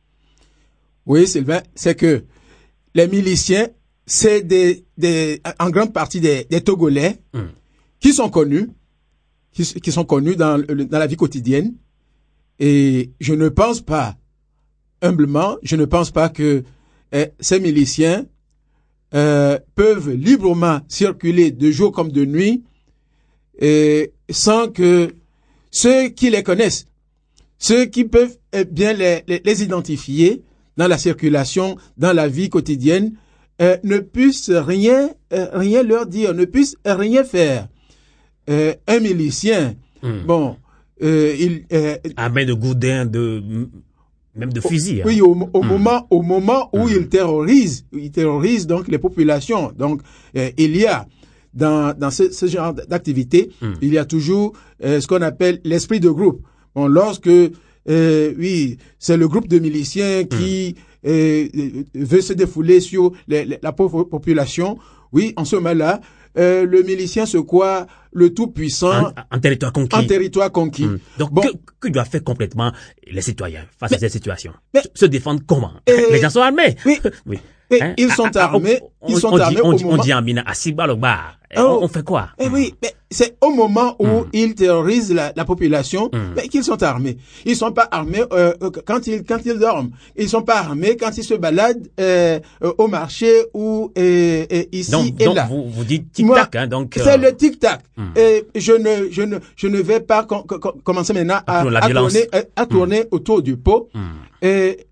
Oui, Sylvain, c'est que les miliciens, c'est des, des, en grande partie des, des Togolais mm. qui sont connus, qui, qui sont connus dans, dans la vie quotidienne. Et je ne pense pas, humblement, je ne pense pas que eh, ces miliciens euh, peuvent librement circuler de jour comme de nuit et sans que ceux qui les connaissent, ceux qui peuvent eh, bien les, les, les identifier dans la circulation, dans la vie quotidienne, euh, ne puissent rien, euh, rien leur dire, ne puissent rien faire. Euh, un milicien, mmh. bon, Euh, il euh, armé de gourdins, de même de fusils. Oui, au, au mmh. moment au moment où mmh. il terrorise, il terrorise donc les populations. Donc euh, il y a dans dans ce, ce genre d'activité, mmh. il y a toujours euh, ce qu'on appelle l'esprit de groupe. Bon, lorsque euh, oui, c'est le groupe de miliciens qui mmh. euh, veut se défouler sur les, les, la pauvre population. Oui, en ce moment-là, euh, le milicien se croit le tout-puissant en, en territoire conquis. En territoire conquis. Mmh. Donc, bon. que, que doivent faire complètement les citoyens face mais, à cette situation? Mais, se défendre comment? euh, Les gens sont armés. Oui. oui. Hein? Ils sont ah, armés. On, ils sont on armés dit, on au dit, moment. On dit en mina, Asiba le bar. Oh, on, on fait quoi? Eh oui, mais c'est au moment où mm. ils terrorisent la, la population, mm. mais qu'ils sont armés. Ils sont pas armés euh, quand ils quand ils dorment. Ils sont pas armés quand ils se baladent euh, au marché ou euh, ici donc, et donc là. Vous vous dites tic tac, hein, donc. Euh... C'est le tic tac. Mm. Et je ne je ne je ne vais pas com com commencer maintenant à, à, à tourner à, à tourner mm. autour du pot. Mm. Et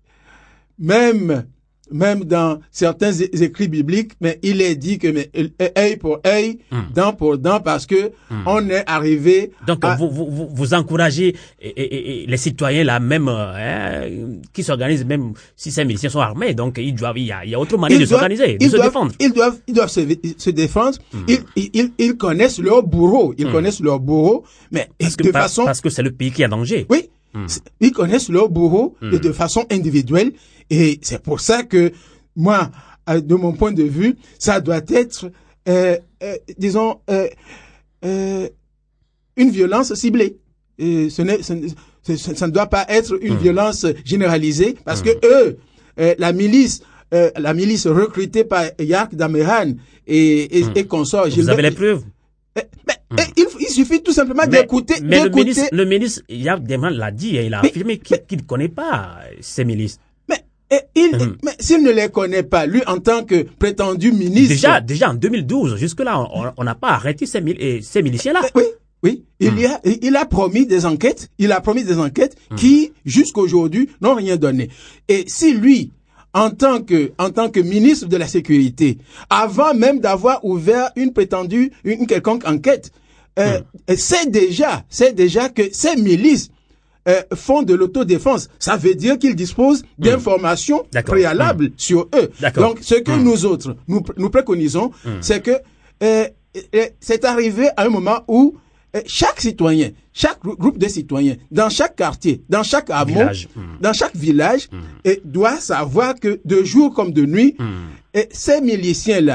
même Même dans certains écrits bibliques, mais il est dit que mais, œil pour œil, mm. dent pour dent, parce que mm. on est arrivé. Donc à... vous, vous vous encouragez et, et, et les citoyens là même hein, qui s'organisent, même si ces miliciens sont armés, donc ils doivent, il y a, il y a autre manière de s'organiser, de se doivent, défendre. Ils doivent ils doivent se, se défendre. Mm. Ils, ils ils connaissent leur bourreau, ils mm. connaissent leur bourreau, mais parce de que, façon parce que c'est le pays qui est en danger. Oui. Mm. Ils connaissent leur bourreau mm. de façon individuelle, et c'est pour ça que moi, de mon point de vue, ça doit être, euh, euh, disons, euh, euh, une violence ciblée. Et ce n'est, ce, ce, ça ne doit pas être une mmh. violence généralisée, parce mmh. que eux, euh, la milice, euh, la milice recrutée par Yark Damehan et, et, mmh. et consorts. Vous avez les preuves? Mais, mais mmh. il, il suffit tout simplement d'écouter. Mais le ministre, le ministre Yark Damehan l'a dit, et il a mais, affirmé qu'il ne connaît pas ces milices. Et il, mmh. mais s'il ne les connaît pas, lui, en tant que prétendu ministre. Déjà, déjà en deux mille douze, jusque-là, on n'a pas arrêté ces, mil, ces miliciens-là. Oui, oui. Il, mmh. y a, il a promis des enquêtes, il a promis des enquêtes mmh. qui, jusqu'aujourd'hui, n'ont rien donné. Et si lui, en tant que, en tant que ministre de la Sécurité, avant même d'avoir ouvert une prétendue, une quelconque enquête, euh, mmh. c'est déjà, c'est déjà que ces milices Euh, font de l'autodéfense, ça veut dire qu'ils disposent d'informations mmh. préalables mmh. sur eux. Donc, ce que mmh. nous autres, nous, nous préconisons, mmh. c'est que euh, euh, c'est arrivé à un moment où euh, chaque citoyen, chaque groupe de citoyens, dans chaque quartier, dans chaque hameau, mmh. dans chaque village, mmh. euh, doit savoir que de jour comme de nuit, mmh. euh, ces miliciens-là,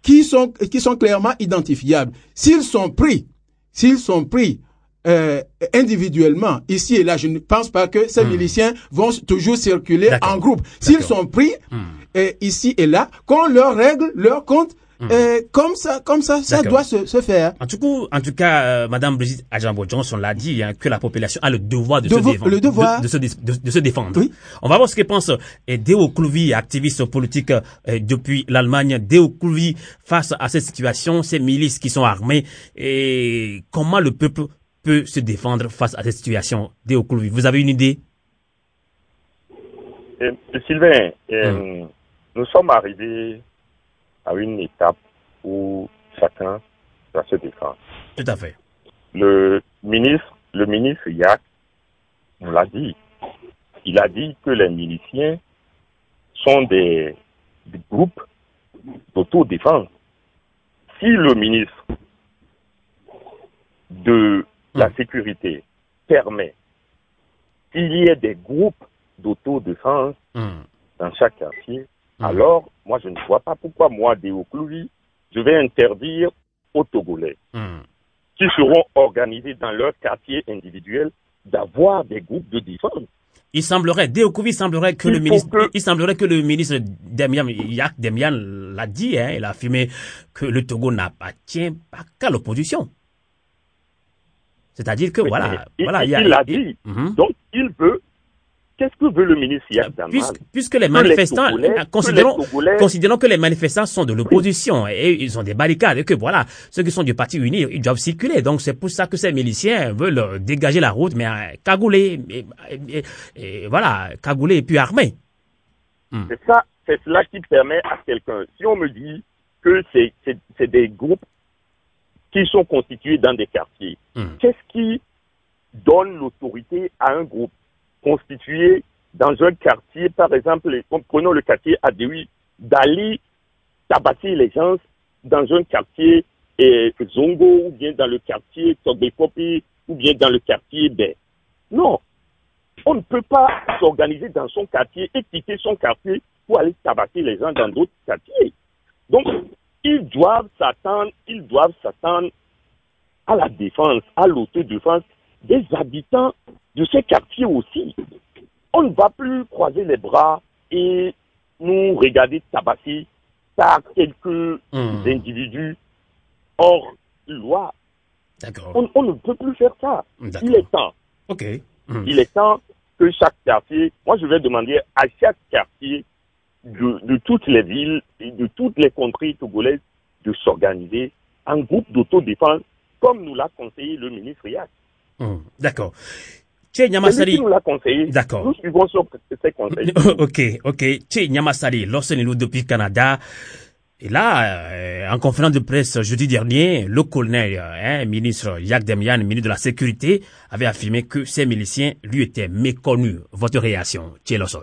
qui sont, qui sont clairement identifiables. S'ils sont pris, s'ils sont pris euh, individuellement, ici et là, je ne pense pas que ces mmh. miliciens vont toujours circuler en groupe. S'ils sont pris mmh. euh, ici et là, qu'on leur règle leur compte. Mmh. Euh, comme ça, comme ça, ça doit se, se faire. En tout cas, en tout cas, euh, Madame Brigitte Adjambo-Johnson l'a dit, hein, que la population a le devoir de, Devo- se, défendre, le devoir. De, de, se, de, de se défendre. Oui. On va voir ce que pense euh, Deo Kulvi, activiste politique euh, depuis l'Allemagne. Deo Kulvi, face à cette situation, ces milices qui sont armées, et comment le peuple peut se défendre face à cette situation? Deo Kulvi, vous avez une idée? euh, Sylvain, euh, mmh. nous sommes arrivés à une étape où chacun doit se défendre. Tout à fait. Le ministre, le ministre Yak nous l'a dit. Il a dit que les miliciens sont des, des groupes d'autodéfense. Si le ministre de mmh. la sécurité permet qu'il y ait des groupes d'autodéfense mmh. dans chaque quartier, Mmh. alors, moi, je ne vois pas pourquoi, moi, Deo Kulvi, je vais interdire aux Togolais mmh. qui seront organisés dans leur quartier individuel d'avoir des groupes de défense. Il semblerait, Deo Kulvi semblerait que il le ministre, que... il semblerait que le ministre Demian, Yak Demian l'a dit, hein, il a affirmé que le Togo n'appartient pas qu'à l'opposition. C'est-à-dire que, oui, voilà, il, voilà, il, il, a, il l'a il, dit. Mm-hmm. Donc, il veut. Qu'est-ce que veut le ministre Yak Demian? Puisque, puisque les manifestants, que les Togolais, considérons, que les Togolais... considérons que les manifestants sont de l'opposition oui. et ils ont des barricades et que voilà, ceux qui sont du parti uni, ils doivent circuler. Donc c'est pour ça que ces miliciens veulent dégager la route, mais cagoulés, et, et, et, et voilà, cagoulés et puis armés. Hmm. C'est ça, c'est cela qui permet à quelqu'un. Si on me dit que c'est, c'est, c'est des groupes qui sont constitués dans des quartiers, hmm. qu'est-ce qui donne l'autorité à un groupe constitué dans un quartier, par exemple, prenons le quartier Adewi, d'aller tabasser les gens dans un quartier eh, Zongo, ou bien dans le quartier Togbekopi, ou bien dans le quartier Bé. Non, on ne peut pas s'organiser dans son quartier et quitter son quartier pour aller tabasser les gens dans d'autres quartiers. Donc, ils doivent s'attendre, ils doivent s'attendre à la défense, à l'autodéfense des habitants de ces quartiers aussi. On ne va plus croiser les bras et nous regarder tabasser par quelques mmh. individus hors loi. D'accord. On, on ne peut plus faire ça. D'accord. Il est temps. Ok. Mmh. Il est temps que chaque quartier, moi je vais demander à chaque quartier de, de toutes les villes et de toutes les contrées togolaises de s'organiser en groupe d'autodéfense comme nous l'a conseillé le ministre Yak. Mmh. D'accord. Tché Nyamasari. nous l'a conseillé. D'accord. Nous suivons ses conseils. Ok, ok. Tché Nyamasari, lorsque nous depuis le Canada, et là, euh, en conférence de presse jeudi dernier, le colonel, hein, ministre Yak Demian, ministre de la Sécurité, avait affirmé que ces miliciens lui étaient méconnus. Votre réaction, Tché Lawson?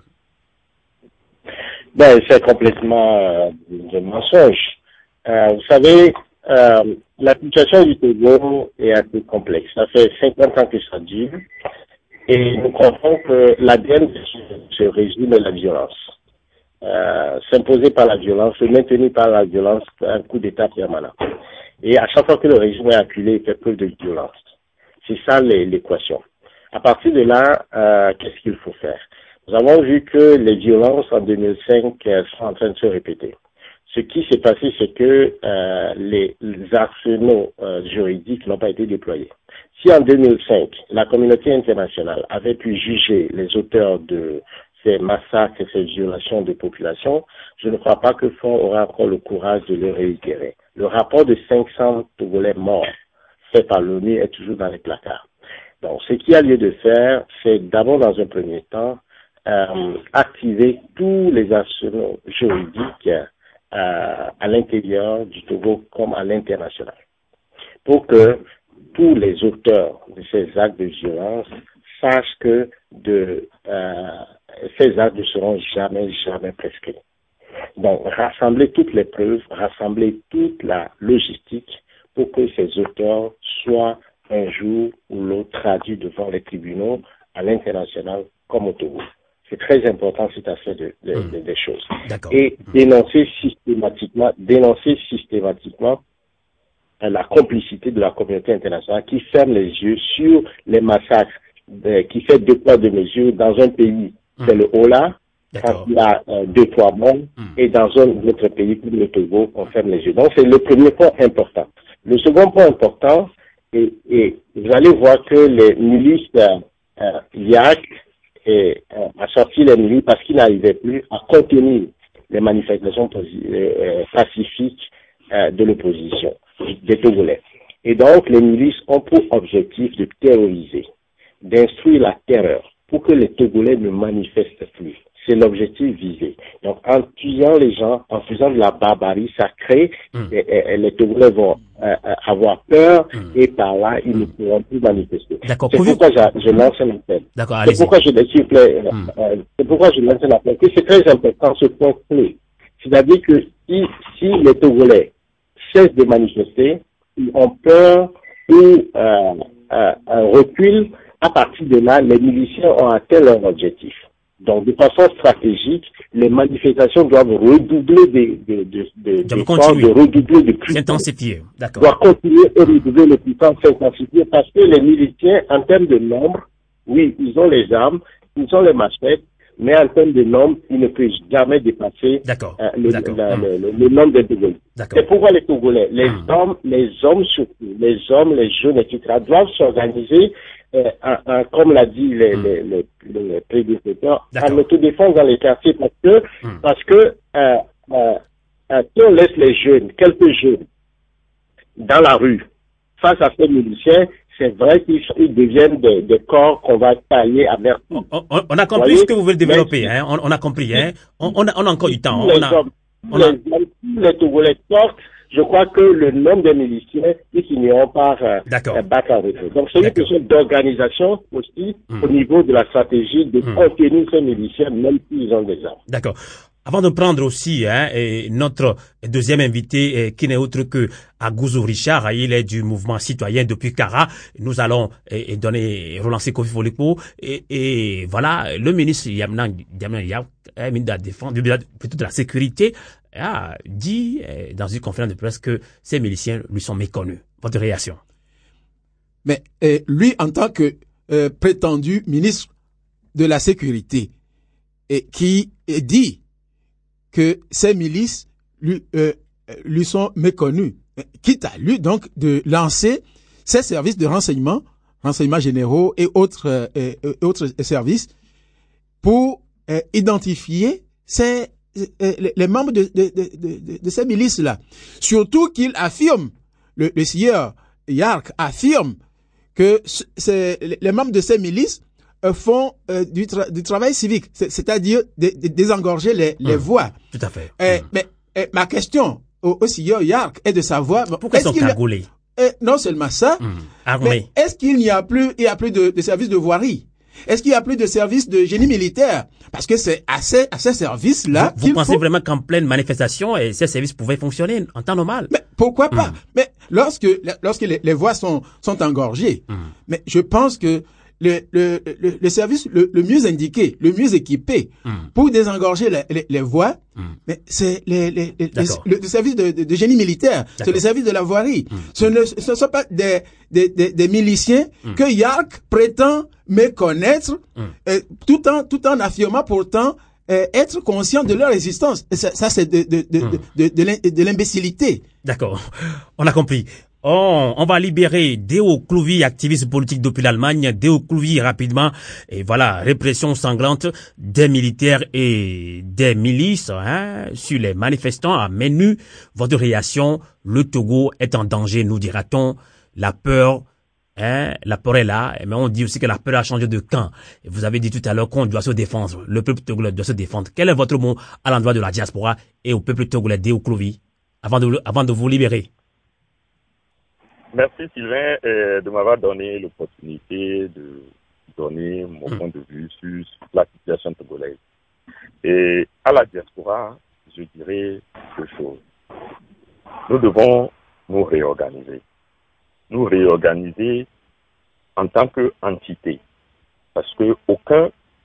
Ben, c'est complètement euh, de mensonge. Euh, vous savez, euh, la situation du Togo est assez complexe. Ça fait cinquante ans que ça dure. Et nous comprenons que l'A D N se résume à la violence. Euh, s'imposer par la violence, se maintenir par la violence, un coup d'État permanent. Et à chaque fois que le régime est acculé, il fait preuve de violence. C'est ça l'équation. À partir de là, euh, qu'est-ce qu'il faut faire? Nous avons vu que les violences en deux mille cinq euh, sont en train de se répéter. Ce qui s'est passé, c'est que euh, les, les arsenaux euh, juridiques n'ont pas été déployés. Si en deux mille cinq, la communauté internationale avait pu juger les auteurs de ces massacres et ces violations de population, je ne crois pas que Fon aura encore le courage de le réitérer. Le rapport de cinq cents Togolais morts fait par l'ONU est toujours dans les placards. Donc, ce qu'il y a lieu de faire, c'est d'abord, dans un premier temps, euh, activer tous les arsenaux juridiques euh, à l'intérieur du Togo comme à l'international, pour que tous les auteurs de ces actes de violence sachent que de, euh, ces actes ne seront jamais, jamais prescrits. Donc, rassembler toutes les preuves, rassembler toute la logistique pour que ces auteurs soient un jour ou l'autre traduits devant les tribunaux à l'international comme au Togo. C'est très important cet aspect de, de, mmh. de, des choses. D'accord. Et dénoncer systématiquement, dénoncer systématiquement la complicité de la communauté internationale qui ferme les yeux sur les massacres, euh, qui fait deux poids deux mesures dans un pays, mmh. c'est le Ola, quand il y a euh, deux poids morts, mmh. et dans un autre pays, comme le Togo, on ferme les yeux. Donc c'est le premier point important. Le second point important, et, et vous allez voir que les milices euh, euh, Y A C et, euh, a sorti les milices parce qu'ils n'arrivaient plus à contenir les manifestations euh, pacifiques euh, de l'opposition, des Togolais. Et donc, les milices ont pour objectif de terroriser, d'instruire la terreur pour que les Togolais ne manifestent plus. C'est l'objectif visé. Donc, en tuant les gens, en faisant de la barbarie, ça crée, mmh. et, et, les Togolais vont euh, avoir peur, mmh. et par là, ils mmh. ne pourront plus manifester. D'accord. C'est pourquoi je, je lance un appel. D'accord, c'est pourquoi je, s'il vous plaît, mmh. euh, c'est pourquoi je lance un appel. C'est très important, ce point clé. C'est-à-dire que si, si les Togolais cessent de manifester, ils ont peur ou euh, euh, un recul, à partir de là, les miliciens ont atteint leur objectif. Donc, de façon stratégique, les manifestations doivent redoubler de, de, de, de, de, force, de redoubler de puissance. S'intensifier, d'accord. Doivent continuer et redoubler de puissance, s'intensifier, parce que les miliciens, en termes de nombre, oui, ils ont les armes, ils ont les machettes, mais en termes de nombre, ils ne peuvent jamais dépasser euh, le, la, mmh. le, le, le nombre de Togolais. C'est pourquoi les Togolais, les mmh. hommes, les hommes surtout, les hommes, les jeunes, et cetera, doivent s'organiser, euh, en, en, comme l'a dit les, mmh. les, les, les prédécesseurs, en autodéfense dans les quartiers, parce que, mmh. parce que euh, euh, euh, si on laisse les jeunes, quelques jeunes, dans la rue, face à ces miliciens, c'est vrai qu'ils deviennent des, des corps qu'on va tailler à mer. On, on, on a compris ce que vous voulez développer, hein. On, on a compris, hein. On, on, a, on a encore du temps. Les on a, hommes, on a... les, les Togolais sortent, je crois que le nombre de miliciens, ils finiront par euh, battre en retrait. Donc c'est une question d'organisation aussi, mmh. au niveau de la stratégie de mmh. contenir ces miliciens, même s'ils ont des armes. D'accord. Avant de prendre aussi hein, et notre deuxième invité, et, qui n'est autre que Agouzou Richard, il est du mouvement citoyen depuis Kara. Nous allons et, et donner relancer Kofi Folipo et, et voilà le ministre Yamna Yamna ministre de la défense, plutôt de la sécurité, a dit dans une conférence de presse que ces miliciens lui sont méconnus. Votre réaction? Mais euh, lui, en tant que euh, prétendu ministre de la sécurité, et qui est dit que ces milices lui, euh, lui sont méconnues, quitte à lui donc de lancer ses services de renseignement, renseignements généraux et autres, euh, et, et autres services pour euh, identifier ces, euh, les, les membres de, de, de, de, de ces milices-là. Surtout qu'il affirme, le, le sieur Yark affirme que c'est, les membres de ces milices font euh, du, tra- du travail civique, c'est- c'est-à-dire de, de désengorger les, les mmh. voies. Tout à fait. Euh, mmh. Mais euh, ma question au, au sieur Yark est de savoir... Pourquoi ils sont cagoulés? euh, Non seulement ça, mmh. mais est-ce qu'il n'y a plus, il y a plus de, de services de voirie? Est-ce qu'il y a plus de services de génie militaire? Parce que c'est à ces, à ces services-là... Vous, vous pensez faut... vraiment qu'en pleine manifestation, et ces services pouvaient fonctionner en temps normal? Mais pourquoi pas? Mmh. Mais lorsque, lorsque les, les voies sont, sont engorgées, mmh. mais je pense que Le, le, le, le service le, le mieux indiqué, le mieux équipé mm. pour désengorger les, les, les voies, mm. mais c'est les, les, les, les, le, le service de, de, de génie militaire, c'est le service de la voirie. Mm. Ce ne ce sont pas des, des, des, des miliciens mm. que Yark prétend méconnaître, mm. euh, tout en tout en affirmant pourtant euh, être conscient de leur existence. Ça, ça c'est de, de, de, mm. de, de, de l'imbécilité. D'accord, on a compris. Oh, on va libérer Deo Clouvi, activiste politique depuis l'Allemagne. Deo Clouvi, rapidement. Et voilà, répression sanglante des militaires et des milices hein, sur les manifestants à main nue. Votre réaction, le Togo est en danger, nous dira-t-on. La peur, hein, la peur est là, mais on dit aussi que la peur a changé de camp. Et vous avez dit tout à l'heure qu'on doit se défendre. Le peuple togolais doit se défendre. Quel est votre mot à l'endroit de la diaspora et au peuple togolais Deo Clouvi avant de, avant de vous libérer? Merci Sylvain euh, de m'avoir donné l'opportunité de donner mon mmh. point de vue sur la situation togolaise. Et à la diaspora, je dirais deux choses. Nous devons nous réorganiser. Nous réorganiser en tant qu'entité. Parce que aucun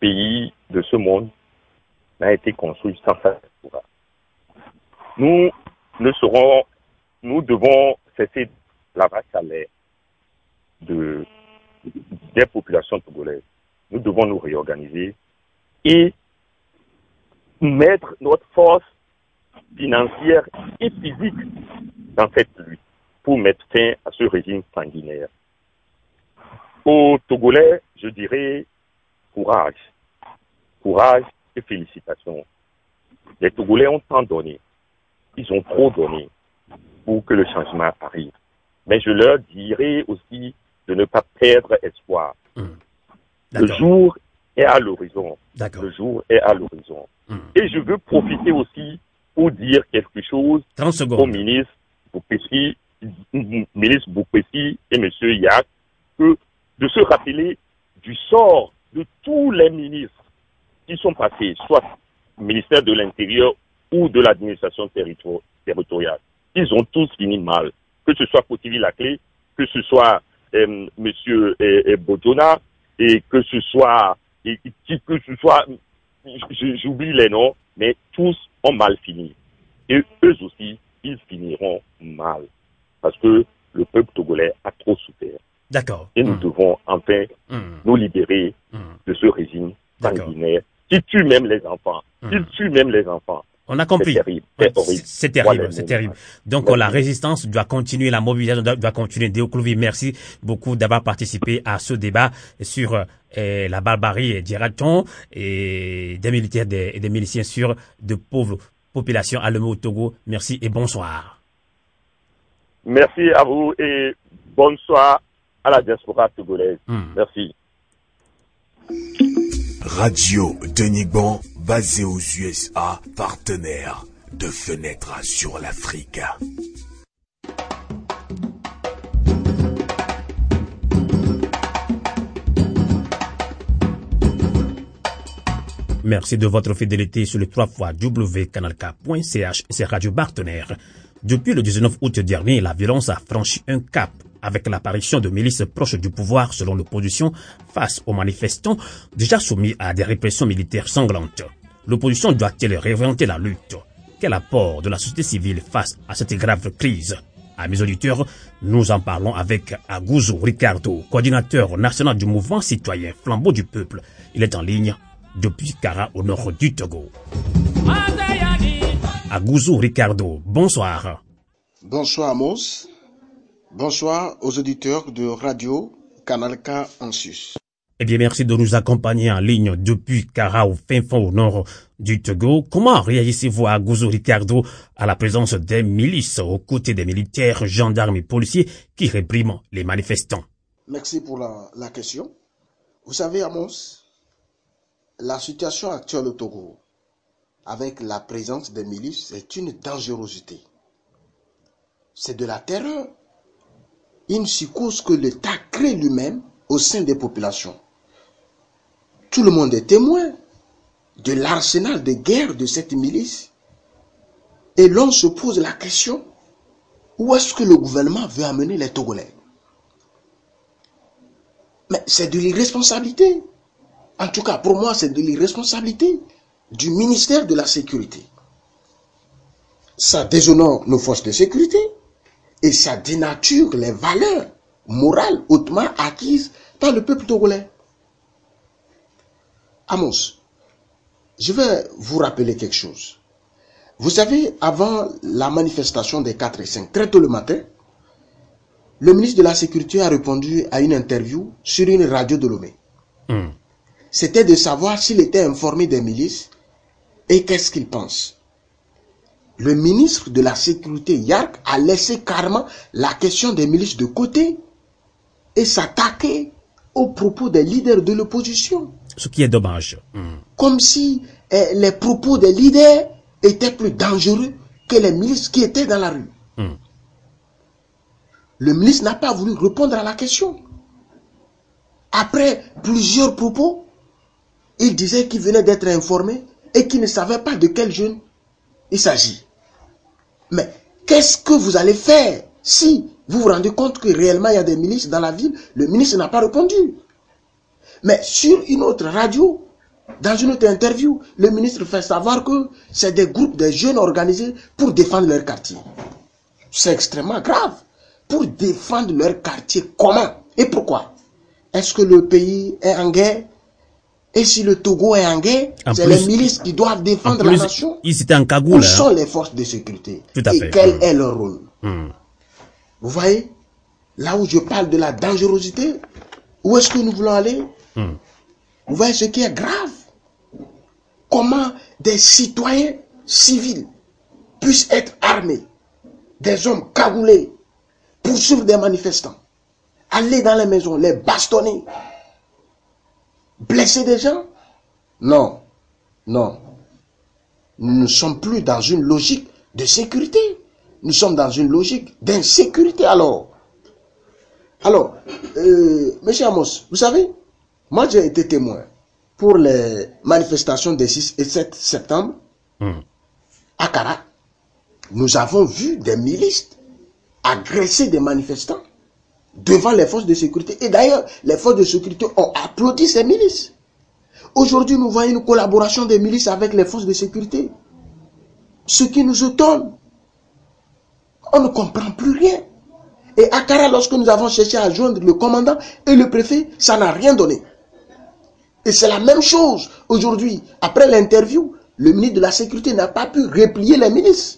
pays de ce monde n'a été construit sans sa diaspora. Nous ne serons, nous devons cesser la vache à l'air de, des populations togolaises. Nous devons nous réorganiser et mettre notre force financière et physique dans cette lutte pour mettre fin à ce régime sanguinaire. Aux Togolais, je dirais courage, courage et félicitations. Les Togolais ont tant donné, ils ont trop donné pour que le changement arrive. Mais je leur dirais aussi de ne pas perdre espoir. Mmh. Le jour est à l'horizon. Le jour est à l'horizon. Mmh. Et je veux profiter aussi pour dire quelque chose au ministre Boukpessi, ministre Boukpessi et M. Yak, que de se rappeler du sort de tous les ministres qui sont passés, soit ministère de l'Intérieur ou de l'administration territori- territoriale. Ils ont tous fini mal. Que ce soit Kotivi Laclé, que ce soit euh, M. Euh, Bodjona, et que ce soit, et, que ce soit, j'oublie les noms, mais tous ont mal fini. Et eux aussi, ils finiront mal. Parce que le peuple togolais a trop souffert. D'accord. Et nous mmh. devons enfin mmh. nous libérer mmh. de ce régime sanguinaire qui tue même les enfants. Mmh. Qui tue même les enfants. On a compris. C'est terrible. C'est horrible. C'est terrible. C'est terrible. Donc, merci. La résistance doit continuer, la mobilisation doit, doit continuer. Déoclouvi, merci beaucoup d'avoir participé à ce débat sur euh, la barbarie, dira-t-on, et des militaires des, et des miliciens sur de pauvres populations à au Togo. Merci et bonsoir. Merci à vous et bonsoir à la diaspora togolaise. Mmh. Merci. Radio Denigban, basé aux U S A, partenaire de Fenêtre sur l'Afrique. Merci de votre fidélité sur le trois fois w canal k point c h, c'est Radio Partenaire. Depuis le dix-neuf août dernier, la violence a franchi un cap avec l'apparition de milices proches du pouvoir selon l'opposition face aux manifestants déjà soumis à des répressions militaires sanglantes. L'opposition doit-elle réorienter la lutte? Quel apport de la société civile face à cette grave crise? À mes auditeurs, nous en parlons avec Aguzo Ricardo, coordinateur national du mouvement citoyen Flambeau du Peuple. Il est en ligne depuis Kara au nord du Togo. Aguzo Ricardo, bonsoir. Bonsoir Amos. Bonsoir aux auditeurs de Radio Canal K en sus. Eh bien, merci de nous accompagner en ligne depuis Kara au fin fond au nord du Togo. Comment réagissez-vous, Aguzo Ricardo, à la présence des milices aux côtés des militaires, gendarmes et policiers qui répriment les manifestants? Merci pour la, la question. Vous savez, Amos, la situation actuelle au Togo, avec la présence des milices, c'est une dangerosité. C'est de la terreur. Une psychose que l'État crée lui-même au sein des populations. Tout le monde est témoin de l'arsenal de guerre de cette milice. Et l'on se pose la question, où est-ce que le gouvernement veut amener les Togolais? Mais c'est de l'irresponsabilité. En tout cas, pour moi, c'est de l'irresponsabilité du ministère de la Sécurité. Ça déshonore nos forces de sécurité. Et ça dénature les valeurs morales hautement acquises par le peuple togolais. Amos, je vais vous rappeler quelque chose. Vous savez, avant la manifestation des quatre et cinq, très tôt le matin, le ministre de la Sécurité a répondu à une interview sur une radio de Lomé. Mm. C'était de savoir s'il était informé des milices et qu'est-ce qu'il pense. Le ministre de la Sécurité, Yark, a laissé carrément la question des milices de côté et s'attaquer aux propos des leaders de l'opposition. Ce qui est dommage. Mmh. Comme si eh, les propos des leaders étaient plus dangereux que les milices qui étaient dans la rue. Mmh. Le ministre n'a pas voulu répondre à la question. Après plusieurs propos, il disait qu'il venait d'être informé et qu'il ne savait pas de quel jeune il s'agit. Mais qu'est-ce que vous allez faire si vous vous rendez compte que réellement il y a des milices dans la ville? Le ministre n'a pas répondu. Mais sur une autre radio, Dans une autre interview, le ministre fait savoir que c'est des groupes de jeunes organisés pour défendre leur quartier. C'est extrêmement grave. Pour défendre leur quartier commun. Et pourquoi? Est-ce que le pays est en guerre? Et si le Togo est en guerre, c'est les milices qui doivent défendre plus, la nation. Ils étaient en cagoule. Où sont les forces de sécurité? Tout à Et fait. quel mmh. est leur rôle? mmh. Vous voyez? Là où je parle de la dangerosité, où est-ce que nous voulons aller? mmh. Vous voyez ce qui est grave? Comment des citoyens civils puissent être armés, des hommes cagoulés, poursuivre des manifestants, aller dans les maisons, les bastonner, blesser des gens? Non, non. Nous ne sommes plus dans une logique de sécurité. Nous sommes dans une logique d'insécurité alors. Alors, euh, monsieur Amos, vous savez, moi j'ai été témoin pour les manifestations des six et sept septembre mmh. à Kara. Nous avons vu des milices agresser des manifestants devant les forces de sécurité. Et d'ailleurs, les forces de sécurité ont applaudi ces milices. Aujourd'hui, nous voyons une collaboration des milices avec les forces de sécurité. Ce qui nous étonne. On ne comprend plus rien. Et à Kara, lorsque nous avons cherché à joindre le commandant et le préfet, ça n'a rien donné. Et c'est la même chose aujourd'hui. Après l'interview, le ministre de la Sécurité n'a pas pu replier les milices.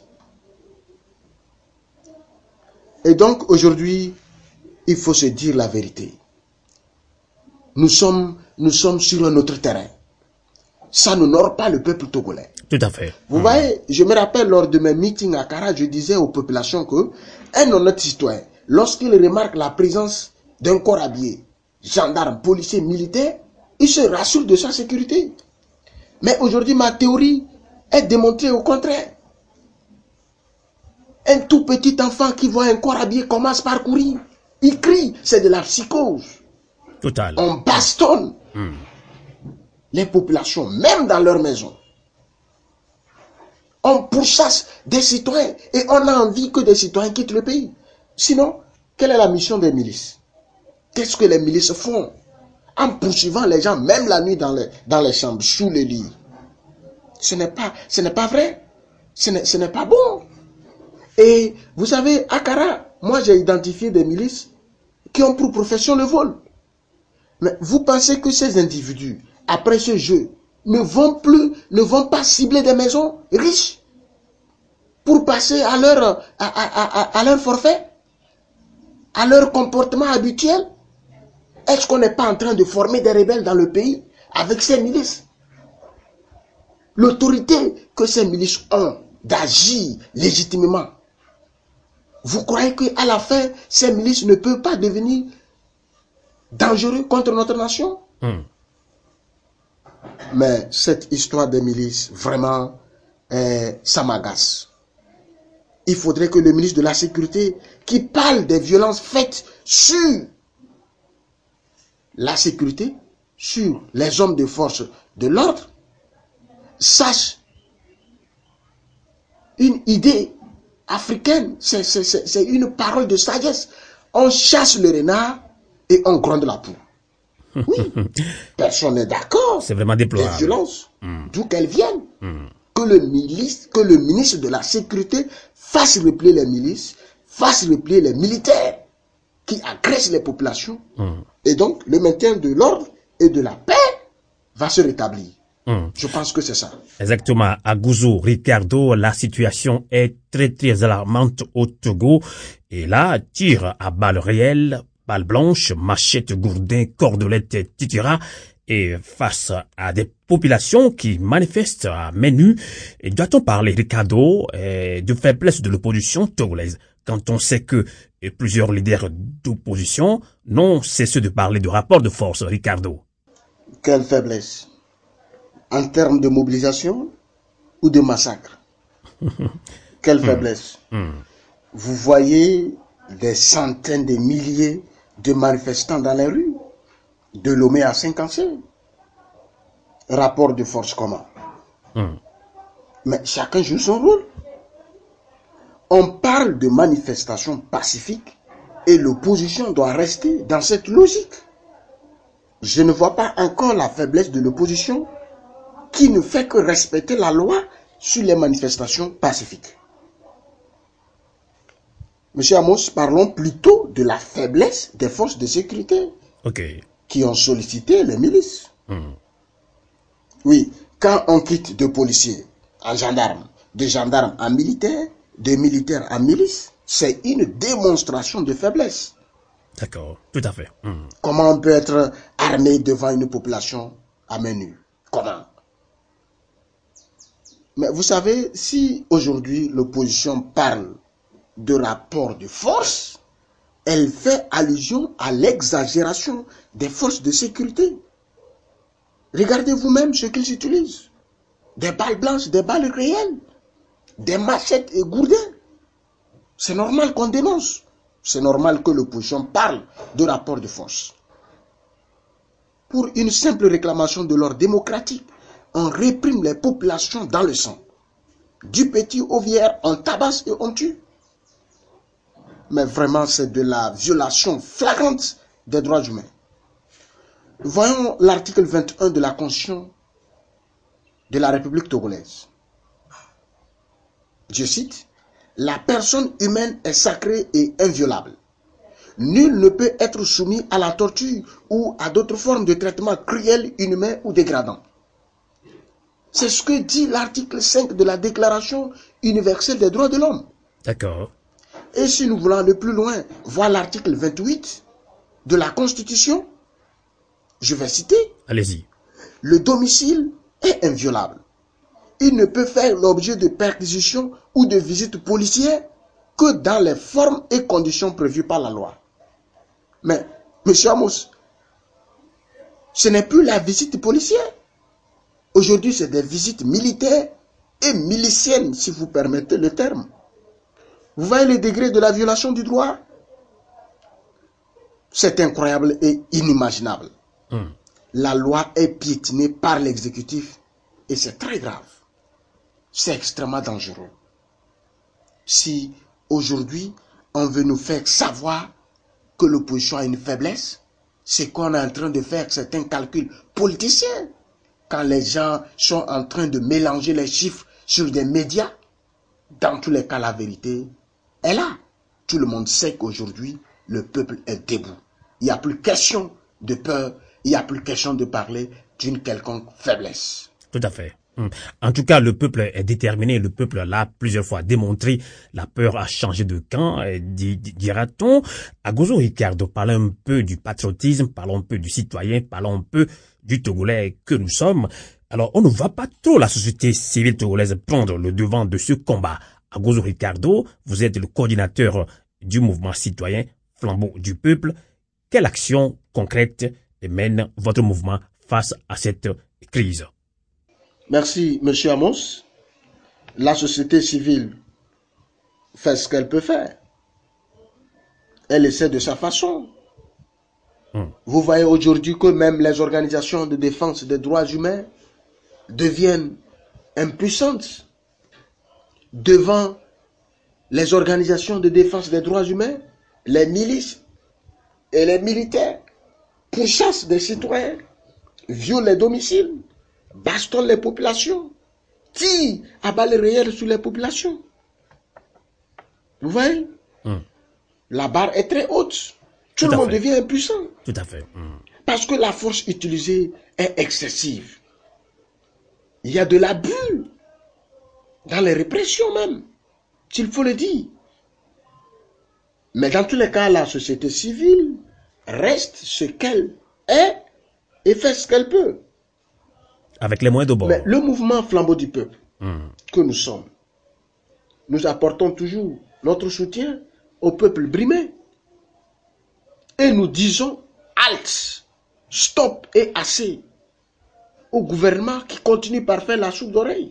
Et donc aujourd'hui, il faut se dire la vérité. Nous sommes, nous sommes sur un autre terrain. Ça n'honore pas le peuple togolais. Tout à fait. Vous mmh. voyez, je me rappelle lors de mes meetings à Kara, je disais aux populations que un honnête citoyen, lorsqu'il remarque la présence d'un corps habillé, gendarme, policier, militaire, il se rassure de sa sécurité. Mais aujourd'hui, ma théorie est démontrée au contraire. Un tout petit enfant qui voit un corps habillé commence par courir. Il crie, c'est de la psychose. Total. On bastonne mmh. les populations, même dans leur maison. On pourchasse des citoyens et on a envie que des citoyens quittent le pays. Sinon, quelle est la mission des milices? Qu'est-ce que les milices font? En poursuivant les gens, même la nuit dans les, dans les chambres, sous les lits. Ce n'est pas, ce n'est pas vrai. Ce n'est, ce n'est pas bon. Et vous savez, à Kara, moi j'ai identifié des milices qui ont pour profession le vol. Mais vous pensez que ces individus, après ce jeu, ne vont plus, ne vont pas cibler des maisons riches pour passer à leur, à, à, à, à leur forfait, à leur comportement habituel? Est-ce qu'on n'est pas en train de former des rebelles dans le pays avec ces milices? L'autorité que ces milices ont d'agir légitimement. Vous croyez qu'à la fin, ces milices ne peuvent pas devenir dangereux contre notre nation? mmh. Mais cette histoire des milices, vraiment, euh, ça m'agace. Il faudrait que le ministre de la Sécurité, qui parle des violences faites sur la sécurité, sur les hommes de force de l'ordre, sache une idée africaine, c'est une parole de sagesse. On chasse le renard et on gronde la poule. Oui, personne n'est d'accord. C'est vraiment déplorable. Les violences, mmh. d'où qu'elles viennent. Mmh. Que le milice, que le ministre de la Sécurité fasse replier les milices, fasse replier les militaires qui agressent les populations. Mmh. Et donc, le maintien de l'ordre et de la paix va se rétablir. Mmh. Je pense que c'est ça. Exactement. À Gouzou, Ricardo, la situation est très très alarmante au Togo. Et là, tir à balles réelles, balles blanches, machettes, gourdins, cordelettes, titira. Et face à des populations qui manifestent à main nue, doit-on parler, Ricardo, de faiblesse de l'opposition togolaise, quand on sait que plusieurs leaders d'opposition n'ont cessé de parler de rapport de force, Ricardo? Quelle faiblesse? En termes de mobilisation ou de massacre? Quelle faiblesse? mmh. Mmh. Vous voyez des centaines de milliers de manifestants dans les rues, de Lomé à Saint-Cancé. Rapport de force comment? mmh. Mais chacun joue son rôle. On parle de manifestation pacifique et l'opposition doit rester dans cette logique. Je ne vois pas encore la faiblesse de l'opposition qui ne fait que respecter la loi sur les manifestations pacifiques. Monsieur Amos, parlons plutôt de la faiblesse des forces de sécurité okay. qui ont sollicité les milices. Mm. Oui, quand on quitte de policiers en gendarmes, de gendarmes en militaires, de militaires en milices, c'est une démonstration de faiblesse. D'accord, tout à fait. Mm. Comment on peut être armé devant une population à main nue? Comment? Mais vous savez, si aujourd'hui l'opposition parle de rapport de force, elle fait allusion à l'exagération des forces de sécurité. Regardez vous-même ce qu'ils utilisent. Des balles blanches, des balles réelles, des machettes et gourdins. C'est normal qu'on dénonce. C'est normal que l'opposition parle de rapport de force. Pour une simple réclamation de l'ordre démocratique, on réprime les populations dans le sang. Du petit au vieillard, on tabasse et on tue. Mais vraiment, c'est de la violation flagrante des droits humains. Voyons l'article vingt et un de la Constitution de la République togolaise. Je cite, « La personne humaine est sacrée et inviolable. Nul ne peut être soumis à la torture ou à d'autres formes de traitement cruel, inhumain ou dégradant. » C'est ce que dit l'article cinq de la Déclaration universelle des droits de l'homme. D'accord. Et si nous voulons aller plus loin, voir l'article vingt-huit de la Constitution, je vais citer. Allez-y. Le domicile est inviolable. Il ne peut faire l'objet de perquisitions ou de visites policières que dans les formes et conditions prévues par la loi. Mais, monsieur Amos, ce n'est plus la visite policière. Aujourd'hui, c'est des visites militaires et miliciennes, si vous permettez le terme. Vous voyez le degré de la violation du droit? C'est incroyable et inimaginable. Mm. La loi est piétinée par l'exécutif et c'est très grave. C'est extrêmement dangereux. Si aujourd'hui on veut nous faire savoir que l'opposition a une faiblesse, c'est qu'on est en train de faire certains calculs politiciens. Quand les gens sont en train de mélanger les chiffres sur des médias, dans tous les cas la vérité est là. Tout le monde sait qu'aujourd'hui le peuple est debout. Il n'y a plus question de peur, il n'y a plus question de parler d'une quelconque faiblesse. Tout à fait. En tout cas, le peuple est déterminé. Le peuple l'a plusieurs fois démontré. La peur a changé de camp, dira-t-on. Agozo Ricardo, parlons un peu du patriotisme, parlons un peu du citoyen, parlons un peu du Togolais que nous sommes. Alors, on ne voit pas trop la société civile togolaise prendre le devant de ce combat. Agozo Ricardo, vous êtes le coordinateur du mouvement citoyen Flambeau du peuple. Quelle action concrète mène votre mouvement face à cette crise? Merci, monsieur Amos. La société civile fait ce qu'elle peut faire. Elle essaie de sa façon. Mm. Vous voyez aujourd'hui que même les organisations de défense des droits humains deviennent impuissantes devant les organisations de défense des droits humains, les milices et les militaires pourchassent des citoyens, violent les domiciles, bastonnent les populations, tirent à balles réelles sur les populations. Vous voyez? Mm. La barre est très haute. Tout, Tout le monde fait. devient impuissant. Tout à fait. Mm. Parce que la force utilisée est excessive. Il y a de l'abus dans les répressions même, s'il faut le dire. Mais dans tous les cas, la société civile reste ce qu'elle est et fait ce qu'elle peut. Avec les moyens de bord. Mais le mouvement Flambeau du peuple mm. que nous sommes, nous apportons toujours notre soutien au peuple brimé. Et nous disons halte, stop et assez au gouvernement qui continue par faire la sourde oreille.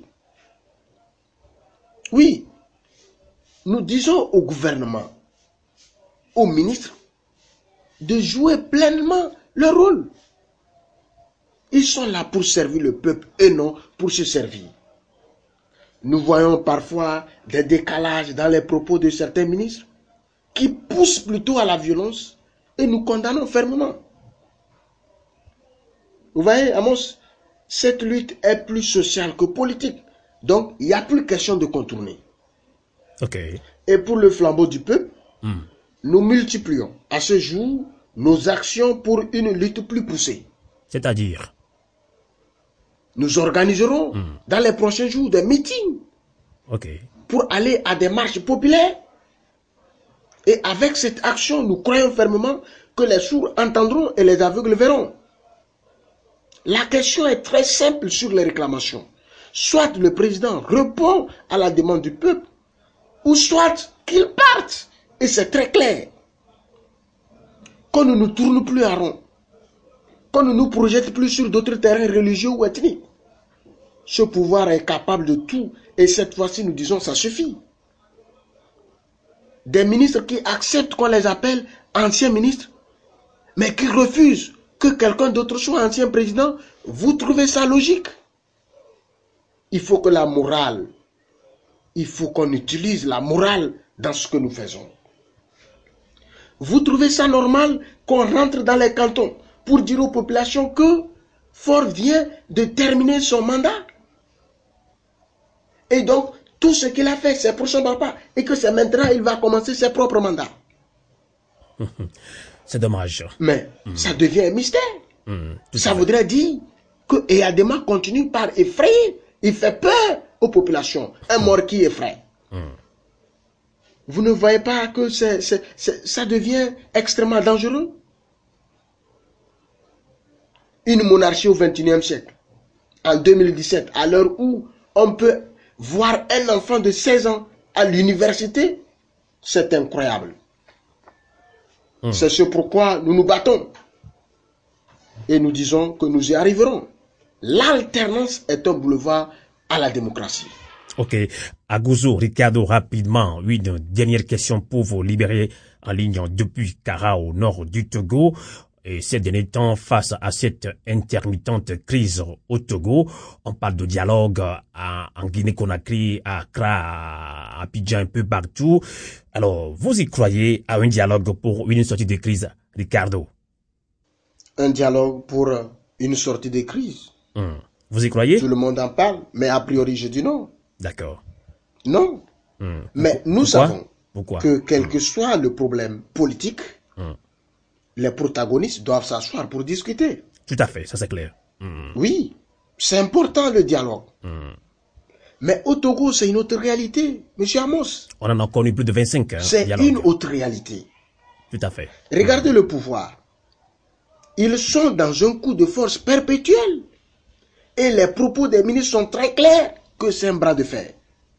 Oui, nous disons au gouvernement, aux ministres, de jouer pleinement leur rôle. Ils sont là pour servir le peuple et non pour se servir. Nous voyons parfois des décalages dans les propos de certains ministres qui poussent plutôt à la violence et nous condamnons fermement. Vous voyez, Amos, cette lutte est plus sociale que politique. Donc, il n'y a plus question de contourner. Okay. Et pour le flambeau du peuple, mm. nous multiplions à ce jour nos actions pour une lutte plus poussée. C'est-à-dire? Nous organiserons mm. dans les prochains jours des meetings okay. pour aller à des marches populaires. Et avec cette action, nous croyons fermement que les sourds entendront et les aveugles verront. La question est très simple sur les réclamations. Soit le président répond à la demande du peuple, ou soit qu'il parte. Et c'est très clair. Qu'on ne nous tourne plus à rond. Qu'on ne nous projette plus sur d'autres terrains religieux ou ethniques. Ce pouvoir est capable de tout. Et cette fois-ci, nous disons, ça suffit. Des ministres qui acceptent qu'on les appelle anciens ministres, mais qui refusent que quelqu'un d'autre soit ancien président, vous trouvez ça logique? Il faut que la morale, il faut qu'on utilise la morale dans ce que nous faisons. Vous trouvez ça normal qu'on rentre dans les cantons pour dire aux populations que Faure vient de terminer son mandat? Et donc, tout ce qu'il a fait, c'est pour son papa. Et que c'est maintenant il va commencer ses propres mandats. C'est dommage. Mais mmh. ça devient un mystère. Mmh, ça voudrait dire que Eyadema continue par effrayer. Il fait peur aux populations. Un mort qui effraie. Mmh. Vous ne voyez pas que c'est, c'est, c'est, ça devient extrêmement dangereux? Une monarchie au vingt et unième siècle, en deux mille dix-sept, à l'heure où on peut voir un enfant de seize ans à l'université, c'est incroyable. Mmh. C'est ce pourquoi nous nous battons. Et nous disons que nous y arriverons. L'alternance est un boulevard à la démocratie. Ok. Aguzo, Ricardo, rapidement, une dernière question pour vous libérer en ligne depuis Kara au nord du Togo. Et ces derniers temps, face à cette intermittente crise au Togo, on parle de dialogue à, en Guinée-Conakry, à Accra, à Abidjan, un peu partout. Alors, vous y croyez à un dialogue pour une sortie de crise, Ricardo? Un dialogue pour une sortie de crise? Hum. Vous y croyez? Tout le monde en parle, mais a priori, je dis non. D'accord. Non. Hum. Mais nous Pourquoi? savons Pourquoi? que quel hum. que soit le problème politique, hum. les protagonistes doivent s'asseoir pour discuter. Tout à fait, ça c'est clair. Hum. Oui, c'est important le dialogue. Hum. Mais au Togo, c'est une autre réalité, monsieur Amos. On en a connu plus de vingt-cinq. Hein, c'est dialogue. une autre réalité. Tout à fait. Regardez hum. le pouvoir. Ils sont dans un coup de force perpétuel. Et les propos des ministres sont très clairs que c'est un bras de fer.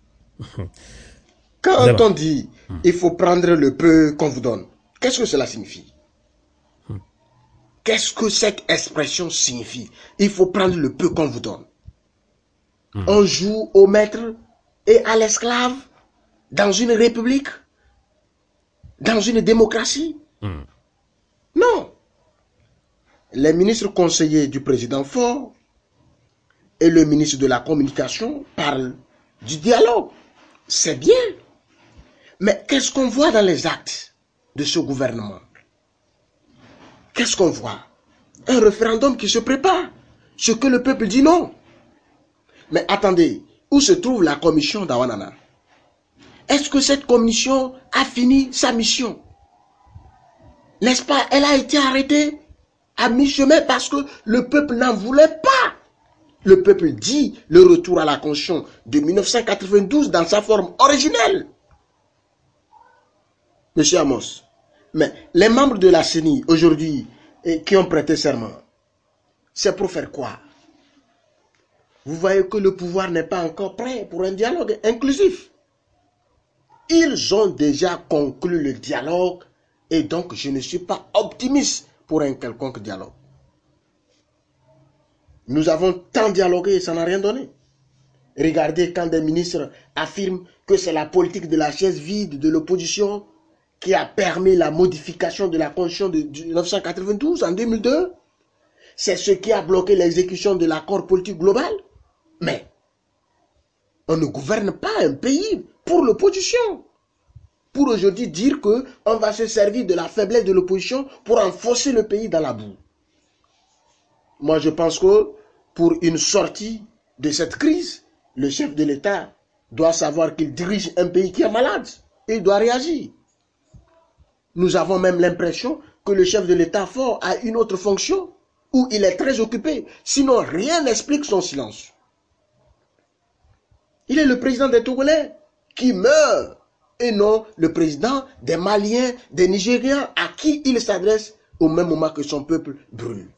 Quand on dit hum. il faut prendre le peu qu'on vous donne, qu'est-ce que cela signifie? hum. Qu'est-ce que cette expression signifie? Il faut prendre le peu qu'on vous donne. hum. On joue au maître et à l'esclave dans une république, dans une démocratie? hum. Non. Les ministres conseillers du président Faure et le ministre de la Communication parlent du dialogue. C'est bien. Mais qu'est-ce qu'on voit dans les actes de ce gouvernement? Qu'est-ce qu'on voit? Un référendum qui se prépare. Ce que le peuple dit non. Mais attendez, où se trouve la commission d'Awanana? Est-ce que cette commission a fini sa mission? N'est-ce pas? Elle a été arrêtée à mi-chemin parce que le peuple n'en voulait pas. Le peuple dit le retour à la Constitution de mille neuf cent quatre-vingt-douze dans sa forme originelle. Monsieur Amos, mais les membres de la C E N I aujourd'hui qui ont prêté serment, c'est pour faire quoi? Vous voyez que le pouvoir n'est pas encore prêt pour un dialogue inclusif. Ils ont déjà conclu le dialogue et donc je ne suis pas optimiste pour un quelconque dialogue. Nous avons tant dialogué et ça n'a rien donné. Regardez quand des ministres affirment que c'est la politique de la chaise vide de l'opposition qui a permis la modification de la Constitution de mille neuf cent quatre-vingt-douze en deux mille deux. C'est ce qui a bloqué l'exécution de l'accord politique global. Mais on ne gouverne pas un pays pour l'opposition. Pour aujourd'hui dire qu'on va se servir de la faiblesse de l'opposition pour enfoncer le pays dans la boue. Moi je pense que pour une sortie de cette crise, le chef de l'État doit savoir qu'il dirige un pays qui est malade et il doit réagir. Nous avons même l'impression que le chef de l'État fort a une autre fonction où il est très occupé. Sinon, rien n'explique son silence. Il est le président des Togolais qui meurt et non le président des Maliens, des Nigériens à qui il s'adresse au même moment que son peuple brûle.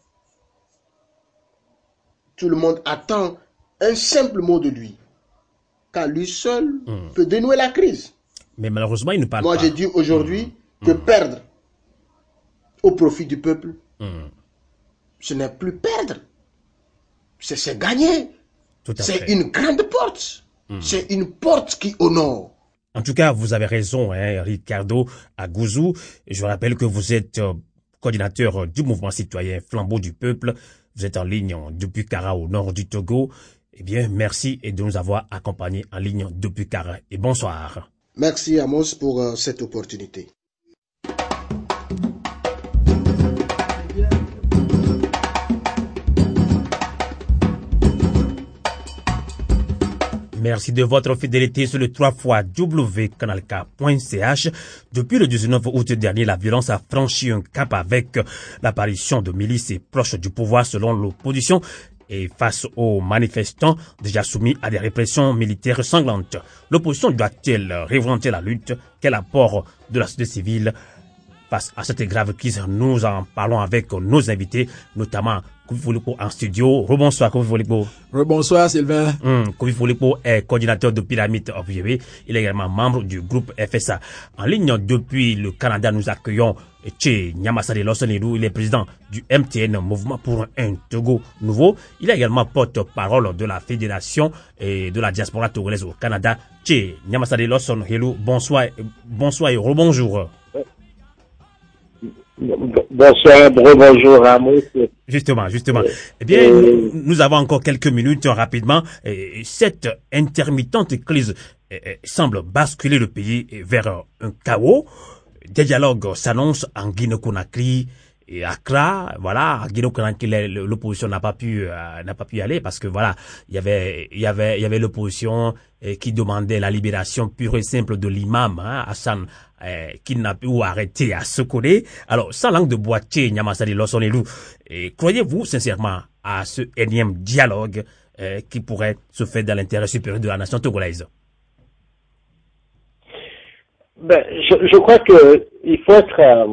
Tout le monde attend un simple mot de lui, car lui seul mmh. peut dénouer la crise. Mais malheureusement, il ne parle Moi, pas. Moi, j'ai dit aujourd'hui mmh. que mmh. perdre au profit du peuple, mmh. ce n'est plus perdre, c'est gagner. C'est une grande porte. Mmh. C'est une porte qui honore. En tout cas, vous avez raison, hein, Ricardo Agouzou. Je rappelle que vous êtes euh, coordinateur du mouvement citoyen Flambeau du Peuple. Vous êtes en ligne depuis Kara au nord du Togo. Eh bien, merci de nous avoir accompagnés en ligne depuis Kara. Et bonsoir. Merci Amos pour euh, cette opportunité. Merci de votre fidélité sur le trois fois w canalka point c h. Depuis le dix-neuf août dernier, la violence a franchi un cap avec l'apparition de milices et proches du pouvoir selon l'opposition et face aux manifestants déjà soumis à des répressions militaires sanglantes. L'opposition doit-elle réinventer la lutte? Quel apport de la société civile face à cette grave crise? Nous en parlons avec nos invités, notamment Kofi Folipo en studio. Rebonsoir Kofi Folipo. Rebonsoir Sylvain. Hum, Kofi Folipo est coordinateur de Pyramide of Yewé. Il est également membre du groupe F S A. En ligne depuis le Canada, nous accueillons Tché Nyamasade Losonelou. Il est président du M T N, Mouvement pour un Togo Nouveau. Il est également porte-parole de la Fédération et de la diaspora togolaise au Canada. Tché Nyamasade Losonelou, bonsoir, bonsoir et rebonjour. Bonsoir, bonjour à moi. Justement, justement. Eh bien, euh, nous avons encore quelques minutes rapidement. Et cette intermittente crise eh, semble basculer le pays vers un chaos. Des dialogues s'annoncent en Guinée-Conakry et Accra. Voilà, en Guinée-Conakry, l'opposition n'a pas pu euh, n'a pas pu y aller parce que voilà, il y avait il y avait il y avait l'opposition eh, qui demandait la libération pure et simple de l'imam hein, Hassan. Euh, kidnappé ou arrêté à Sokolé. Alors, sans langue de boîtier, Nyamasade Losonelou, croyez-vous sincèrement à ce énième dialogue euh, qui pourrait se faire dans l'intérêt supérieur de la nation togolaise? Ben, je, je crois que il faut être euh,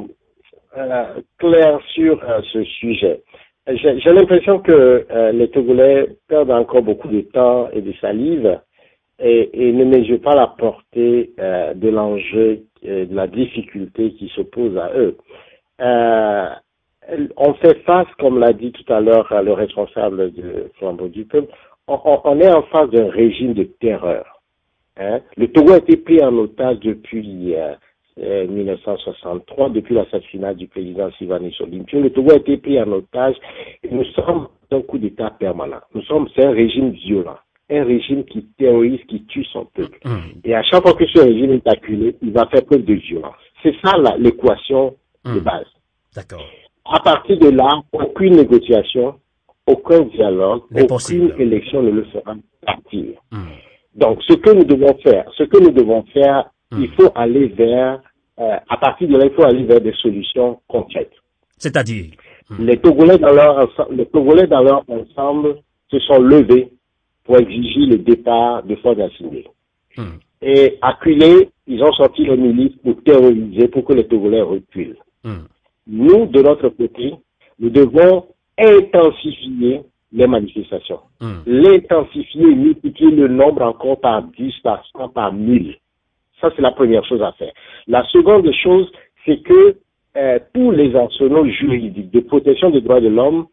euh, clair sur euh, ce sujet. J'ai, j'ai l'impression que euh, les Togolais perdent encore beaucoup de temps et de salive et, et ne mesurent pas la portée euh, de l'enjeu, euh, de la difficulté qui s'oppose à eux. Euh, on fait face, comme l'a dit tout à l'heure le responsable de Flambeau du Peuple, on, on est en face d'un régime de terreur. Hein. Le Togo a été pris en otage depuis euh, euh, mille neuf cent soixante-trois, depuis l'assassinat du président Sylvanus Olympio. Le Togo a été pris en otage et nous sommes dans un coup d'État permanent. Nous sommes, c'est un régime violent, un régime qui terrorise, qui tue son peuple. Mmh. Et à chaque fois que ce régime est acculé, il va faire preuve de violence. C'est ça l'équation mmh. de base. D'accord. À partir de là, aucune négociation, aucun dialogue, aucune élection ne le fera partir. Mmh. Donc, ce que nous devons faire, ce que nous devons faire, mmh. il faut aller vers, euh, à partir de là, il faut aller vers des solutions concrètes. C'est-à-dire, mmh. les Togolais dans leur, les Togolais dans leur ensemble se sont levés pour exiger le départ de Faure Gnassingbé. Mmh. Et acculés, ils ont sorti les milices pour terroriser, pour que les Togolais reculent. Mmh. Nous, de notre côté, nous devons intensifier les manifestations. Mmh. L'intensifier, multiplier le nombre encore par dix, par cent, par mille. Ça, c'est la première chose à faire. La seconde chose, c'est que euh, tous les arsenaux juridiques de protection des droits de l'homme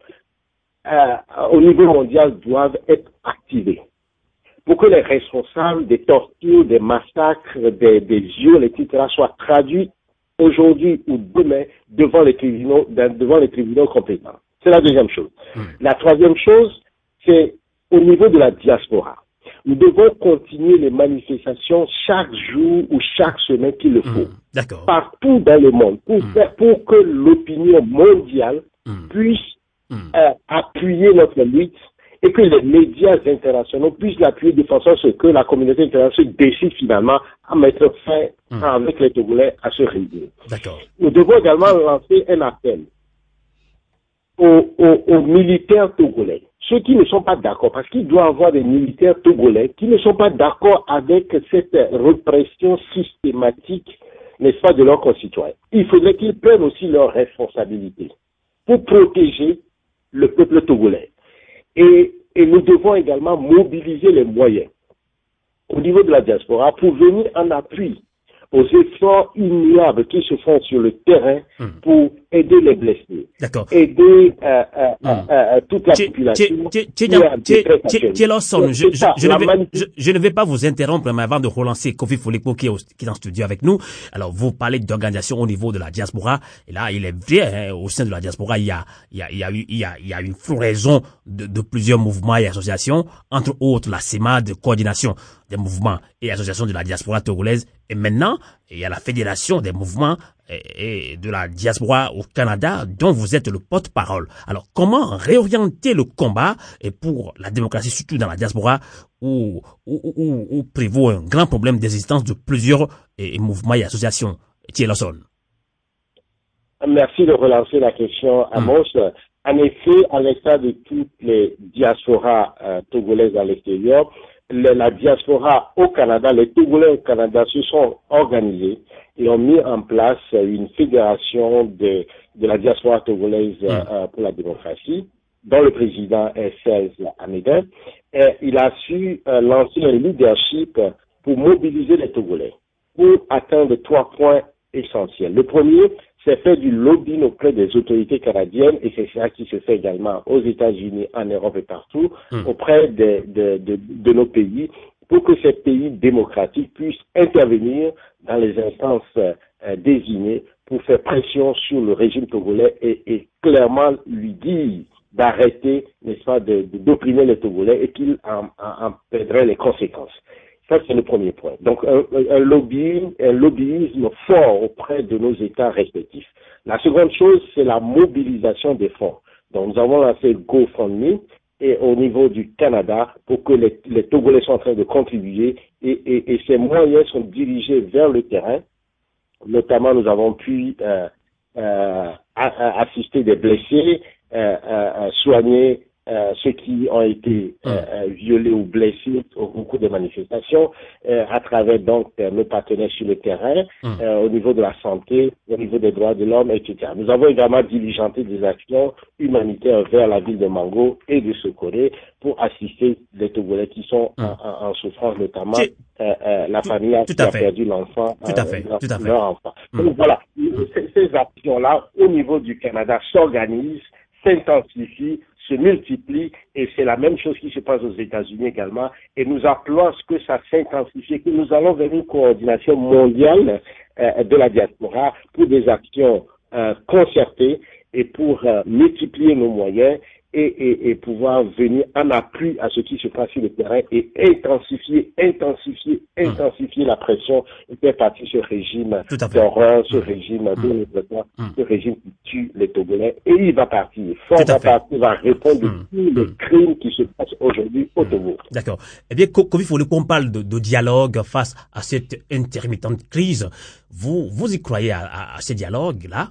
euh, au niveau mondial doivent être activés pour que les responsables des tortures, des massacres, des, des viols, et cetera soient traduits aujourd'hui ou demain devant les tribunaux, devant les tribunaux compétents. C'est la deuxième chose. Mmh. La troisième chose, c'est au niveau de la diaspora. Nous devons continuer les manifestations chaque jour ou chaque semaine qu'il le faut. Mmh. D'accord. Partout dans le monde, pour, mmh. faire, pour que l'opinion mondiale mmh. puisse mmh. Euh, appuyer notre lutte et que les médias internationaux puissent l'appuyer de façon à ce que la communauté internationale décide finalement à mettre fin mmh. avec les Togolais à ce régime. D'accord. Nous devons également lancer un appel aux, aux, aux militaires togolais, ceux qui ne sont pas d'accord, parce qu'il doit y avoir des militaires togolais qui ne sont pas d'accord avec cette répression systématique, n'est-ce pas, de leurs concitoyens. Il faudrait qu'ils prennent aussi leurs responsabilités pour protéger le peuple togolais. Et, et nous devons également mobiliser les moyens au niveau de la diaspora pour venir en appui aux efforts ignobles qui se font sur le terrain mmh. pour aider les blessés, D'accord. aider euh, euh, mmh. euh, euh, toute la population. Je ne vais pas vous interrompre, mais avant de relancer Kofi Folikpo qui, qui est en studio avec nous, alors vous parlez d'organisation au niveau de la diaspora, et là il est vrai, hein, au sein de la diaspora, il y a, il y a, il y a, eu, il y a, il y a une floraison de, de plusieurs mouvements et associations, entre autres la C E M A de coordination des mouvements et associations de la diaspora togolaise, et maintenant il y a la fédération des mouvements et, et de la diaspora au Canada dont vous êtes le porte-parole. Alors comment réorienter le combat et pour la démocratie, surtout dans la diaspora où, où, où, où prévaut un grand problème d'existence de plusieurs et, et mouvements et associations? Thierry Lawson. Merci de relancer la question, Amos. Mmh. En effet, à l'instar de toutes les diasporas euh, togolaises à l'extérieur, le, la diaspora au Canada, les Togolais au Canada se sont organisés et ont mis en place une fédération de, de la diaspora togolaise mmh. euh, pour la démocratie, dont le président est Serge Amédin. Et il a su euh, lancer un leadership pour mobiliser les Togolais, pour atteindre trois points essentiels. Le premier, c'est faire du lobbying auprès des autorités canadiennes, et c'est ça qui se fait également aux États-Unis, en Europe et partout, mmh. auprès de, de, de, de nos pays, pour que ces pays démocratiques puissent intervenir dans les instances euh, désignées pour faire pression sur le régime togolais et, et clairement lui dire d'arrêter, n'est-ce pas, de, de, d'opprimer les Togolais et qu'il en, en, en paierait les conséquences. Ça, c'est le premier point. Donc, un, un, lobbying, un lobbyisme fort auprès de nos États respectifs. La seconde chose, c'est la mobilisation des fonds. Donc, nous avons lancé GoFundMe et au niveau du Canada pour que les, les Togolais soient en train de contribuer et, et, et ces moyens sont dirigés vers le terrain. Notamment, nous avons pu euh, euh, assister des blessés, euh, euh, soigner Euh, ceux qui ont été euh, violés ou blessés au, au cours des manifestations, euh, à travers donc euh, nos partenaires sur le terrain, euh, au niveau de la santé, au niveau des droits de l'homme, et cetera. Nous avons également diligenté des actions humanitaires vers la ville de Mango et de Sokoré pour assister les Togolais qui sont en, en, en souffrance, notamment euh, euh, la famille qui a perdu l'enfant, tout à fait, euh, tout à fait. leur enfant. Donc voilà, ces, ces actions-là, au niveau du Canada, s'organisent, s'intensifient, se multiplient, et c'est la même chose qui se passe aux États-Unis également, et nous appelons à ce que ça s'intensifie, que nous allons vers une coordination mondiale euh, de la diaspora pour des actions euh, concertées et pour euh, multiplier nos moyens et, et, et pouvoir venir en appui à ce qui se passe sur le terrain et intensifier, intensifier, mmh. intensifier la pression et faire partie de ce régime d'horreur, ce mmh. régime de développement, mmh. ce régime qui tue les Togolais. Et il va partir. Fort va partir, il va répondre de mmh. tous les crimes qui se passent aujourd'hui au Togo. D'accord. Eh bien, comme il faut qu'on parle de, de dialogue face à cette intermittente crise, vous, vous y croyez à, à, à ces dialogues-là?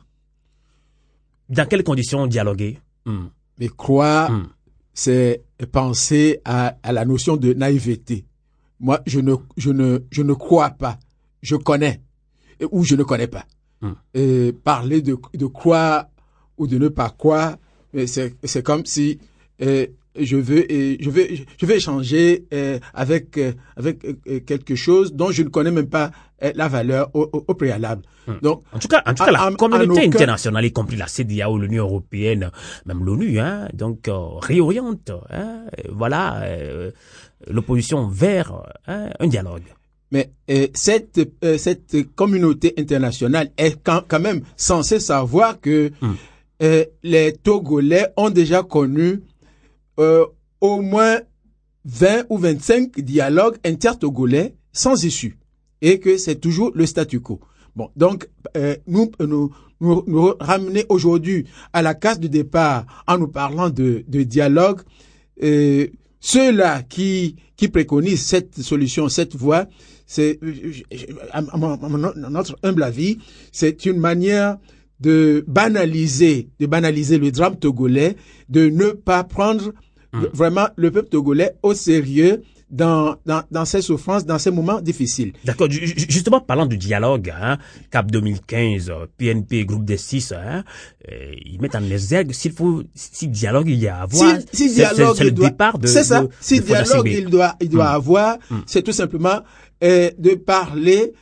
Dans quelles conditions dialoguer? mmh. Mais croire, mmh. c'est penser à, à la notion de naïveté. Moi, je ne, je ne, je ne crois pas. Je connais. Ou je ne connais pas. Mmh. Et parler de, de croire ou de ne pas croire, c'est, c'est comme si, euh, je veux, et je veux, je veux échanger euh, avec, euh, avec euh, quelque chose dont je ne connais même pas euh, la valeur au, au, au préalable. Hum. Donc, en tout cas, en tout cas, la en, communauté en aucun... internationale, y compris la C E D A O, l'Union européenne, même l'ONU, hein, donc euh, réoriente, hein, voilà, euh, l'opposition vers hein, un dialogue. Mais euh, cette euh, cette communauté internationale est quand, quand même censée savoir que hum. euh, les Togolais ont déjà connu Euh, au moins vingt ou vingt-cinq dialogues inter-togolais sans issue et que c'est toujours le statu quo. Bon, donc euh, nous, nous nous nous ramener aujourd'hui à la case du départ en nous parlant de de dialogue, euh, ceux-là qui qui préconisent cette solution, cette voie, c'est à notre humble avis, c'est une manière de banaliser, de banaliser le drame togolais, de ne pas prendre mmh. vraiment le peuple togolais au sérieux dans dans dans ses souffrances, dans ces moments difficiles. D'accord. Justement, parlant du dialogue, hein, Cap deux mille quinze, P N P, Groupe des Six, hein, euh, ils mettent en exergue s'il faut, si dialogue il y a à avoir. Si, si dialogue, c'est le doit, départ de. C'est ça. De, si de dialogue il doit il doit mmh. avoir, mmh. c'est tout simplement euh, de parler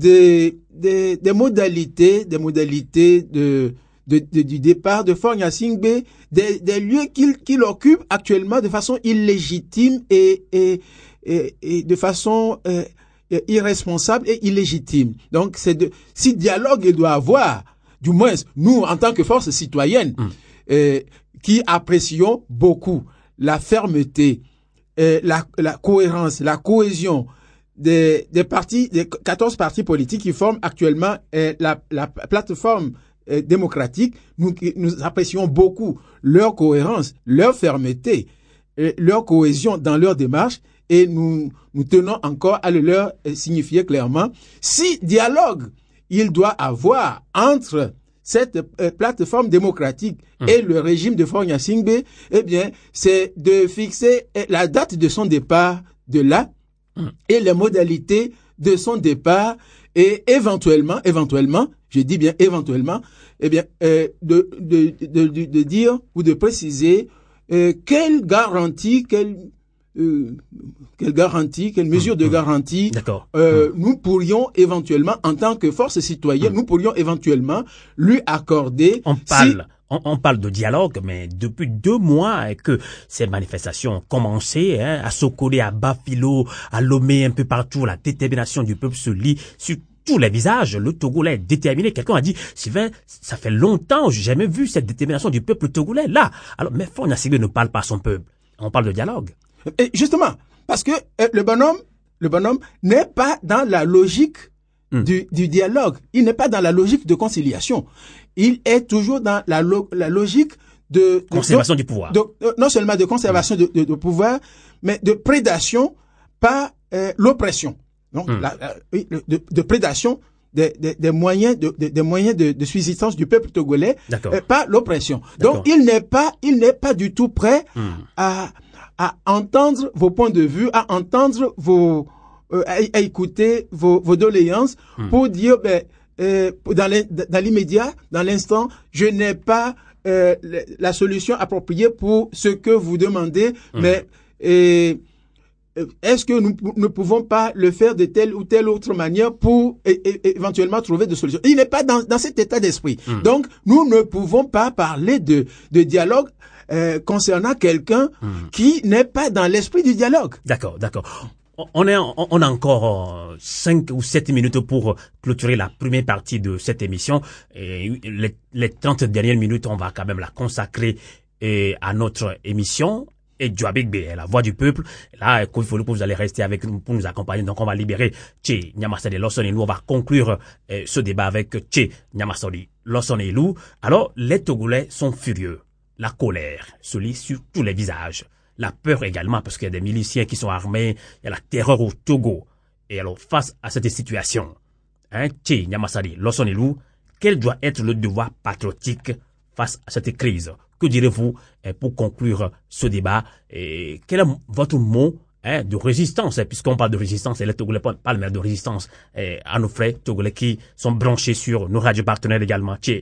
des des des modalités, des modalités de De, de, du départ de Faure Gnassingbé, des, des lieux qu'il qu'il occupe actuellement de façon illégitime et, et, et, et de façon euh, irresponsable et illégitime. Donc, c'est de, si dialogue il doit avoir, du moins nous en tant que force citoyenne, mmh. euh, qui apprécions beaucoup la fermeté, euh, la, la cohérence, la cohésion des, des partis, des quatorze partis politiques qui forment actuellement euh, la, la plateforme démocratique, nous, nous apprécions beaucoup leur cohérence, leur fermeté, leur cohésion dans leur démarche et nous, nous tenons encore à le leur signifier clairement. Si dialogue il doit avoir entre cette euh, plateforme démocratique mmh. et le régime de Faure Gnassingbé, eh bien, c'est de fixer la date de son départ de là mmh. et les modalités de son départ et éventuellement, éventuellement, je dis bien éventuellement, eh bien, euh, de, de, de, de, de dire ou de préciser euh, quelle garantie, quelle, euh, quelle garantie, quelle mesure mmh, de garantie euh, mmh. nous pourrions éventuellement, en tant que force citoyenne, mmh. nous pourrions éventuellement lui accorder. On parle. Si, On, on parle de dialogue, mais depuis deux mois que ces manifestations ont commencé, hein, à Sokone, à Bafilo, à Lomé, un peu partout, la détermination du peuple se lit sur tous les visages. Le Togolais est déterminé. Quelqu'un a dit, Sylvain, ça fait longtemps, j'ai jamais vu cette détermination du peuple togolais là. Alors, mais Faure Gnassingbé ne parle pas à son peuple. On parle de dialogue. Et justement, parce que euh, le bonhomme, le bonhomme n'est pas dans la logique mmh. du, du dialogue. Il n'est pas dans la logique de conciliation. Il est toujours dans la, lo- la logique de, de conservation de, du pouvoir. De, de, non seulement de conservation mmh. de, de, de pouvoir, mais de prédation par euh, l'oppression. Donc, mmh. la, la, de, de prédation des, des, des moyens de, de, des moyens de, de subsistance du peuple togolais euh, par l'oppression. Donc, il n'est pas, il n'est pas du tout prêt mmh. à, à entendre vos points de vue, à entendre vos, euh, à, à écouter vos, vos doléances mmh. pour dire, ben, Euh, dans, dans l'immédiat, dans l'instant, je n'ai pas euh, la solution appropriée pour ce que vous demandez, mmh. mais et, est-ce que nous ne pouvons pas le faire de telle ou telle autre manière pour é- é- éventuellement trouver des solutions? Il n'est pas dans, dans cet état d'esprit. Mmh. Donc, nous ne pouvons pas parler de, de dialogue euh, concernant quelqu'un mmh. qui n'est pas dans l'esprit du dialogue. D'accord, d'accord. On, est, on a encore cinq ou sept minutes pour clôturer la première partie de cette émission. Et les, les trente dernières minutes, on va quand même la consacrer et, à notre émission. Et Djoabik B, la voix du peuple. Là, il faut que vous allez rester avec nous pour nous accompagner. Donc, on va libérer Tché Nyamasade Lawson et nous, on va conclure eh, ce débat avec Tché Nyamasade Lawson et Lou. Alors, les Togolais sont furieux. La colère se lit sur tous les visages. La peur également, parce qu'il y a des miliciens qui sont armés, il y a la terreur au Togo. Et alors, face à cette situation, hein, Tché Nyamasade Lawson et Lou, quel doit être le devoir patriotique face à cette crise? Que direz-vous eh, pour conclure ce débat? Et quel est votre mot eh, de résistance, eh, puisqu'on parle de résistance, et les Togolais parlent même de résistance eh, à nos frères Togolais qui sont branchés sur nos radios partenaires également. Tché.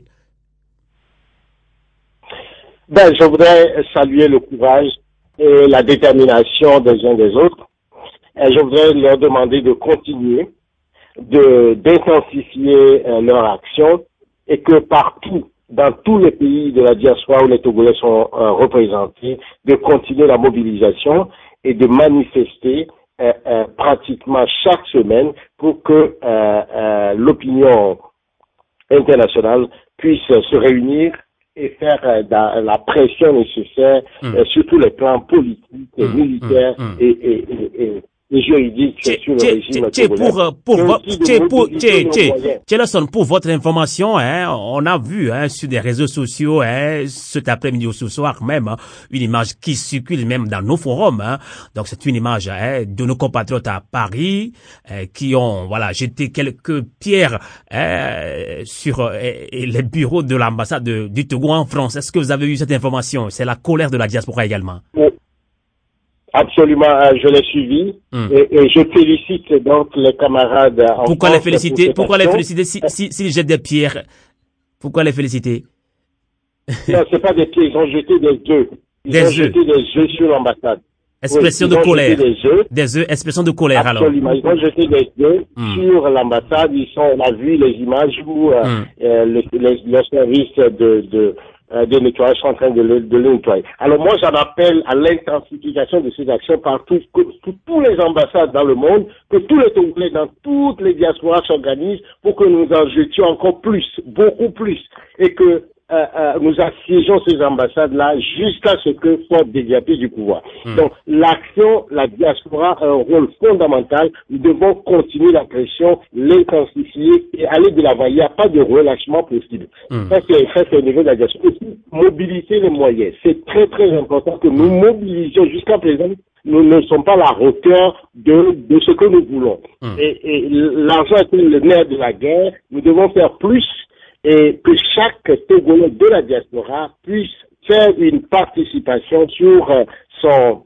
Ben, je voudrais saluer le courage et la détermination des uns des autres. Et je voudrais leur demander de continuer, de d'intensifier euh, leur action, et que partout, dans tous les pays de la diaspora où les Togolais sont euh, représentés, de continuer la mobilisation et de manifester euh, euh, pratiquement chaque semaine pour que euh, euh, l'opinion internationale puisse se réunir et faire euh, la, la pression nécessaire mmh. euh, sur tous les plans politiques et mmh. militaires mmh. et, et, et, et juridiques sur le régime togolais. Pour, pour, pour, pour, pour votre information, hein, on a vu hein, sur des réseaux sociaux, hein, cet après-midi ou ce soir même, hein, une image qui circule même dans nos forums. Hein. Donc c'est une image hein, de nos compatriotes à Paris hein, qui ont voilà jeté quelques pierres hein, sur euh, les bureaux de l'ambassade du Togo en France. Est-ce que vous avez eu cette information? C'est la colère de la diaspora également. Oui. Absolument, je l'ai suivi hum. et, et je félicite donc les camarades. En pourquoi les féliciter? Pourquoi les féliciter si, si, s'ils jettent des pierres? Pourquoi les féliciter? Non, c'est pas des pierres, ils ont jeté des œufs. Ils des ont œufs. jeté des œufs sur l'ambassade. Expression oui, de colère. Des œufs. Des œufs, expression de colère Absolument. alors. Ils ont jeté des œufs hum. sur l'ambassade. Ils sont, on a vu les images où euh, hum. euh, le, le, le service de, de de nettoyage sont en train de le, de le nettoyer. Alors moi, j'en appelle à l'intensification de ces actions partout, que, que tous les ambassades dans le monde, que tous les Togolais dans toutes les diasporas s'organisent pour que nous en jetions encore plus, beaucoup plus, et que euh, euh, nous assiégeons ces ambassades-là jusqu'à ce que soit déviaté du pouvoir. Mmh. Donc l'action, la diaspora a un rôle fondamental. Nous devons continuer la pression, l'intensifier et aller de l'avant. Il n'y a pas de relâchement possible. Mmh. Ça, c'est, ça, c'est au niveau de la diaspora. Aussi, mobiliser les moyens. C'est très, très important que nous mobilisions. Jusqu'à présent, nous ne sommes pas à la hauteur de, de ce que nous voulons. Mmh. Et, et l'argent est le nerf de la guerre. Nous devons faire plus et que chaque Togolais de la diaspora puisse faire une participation sur euh, son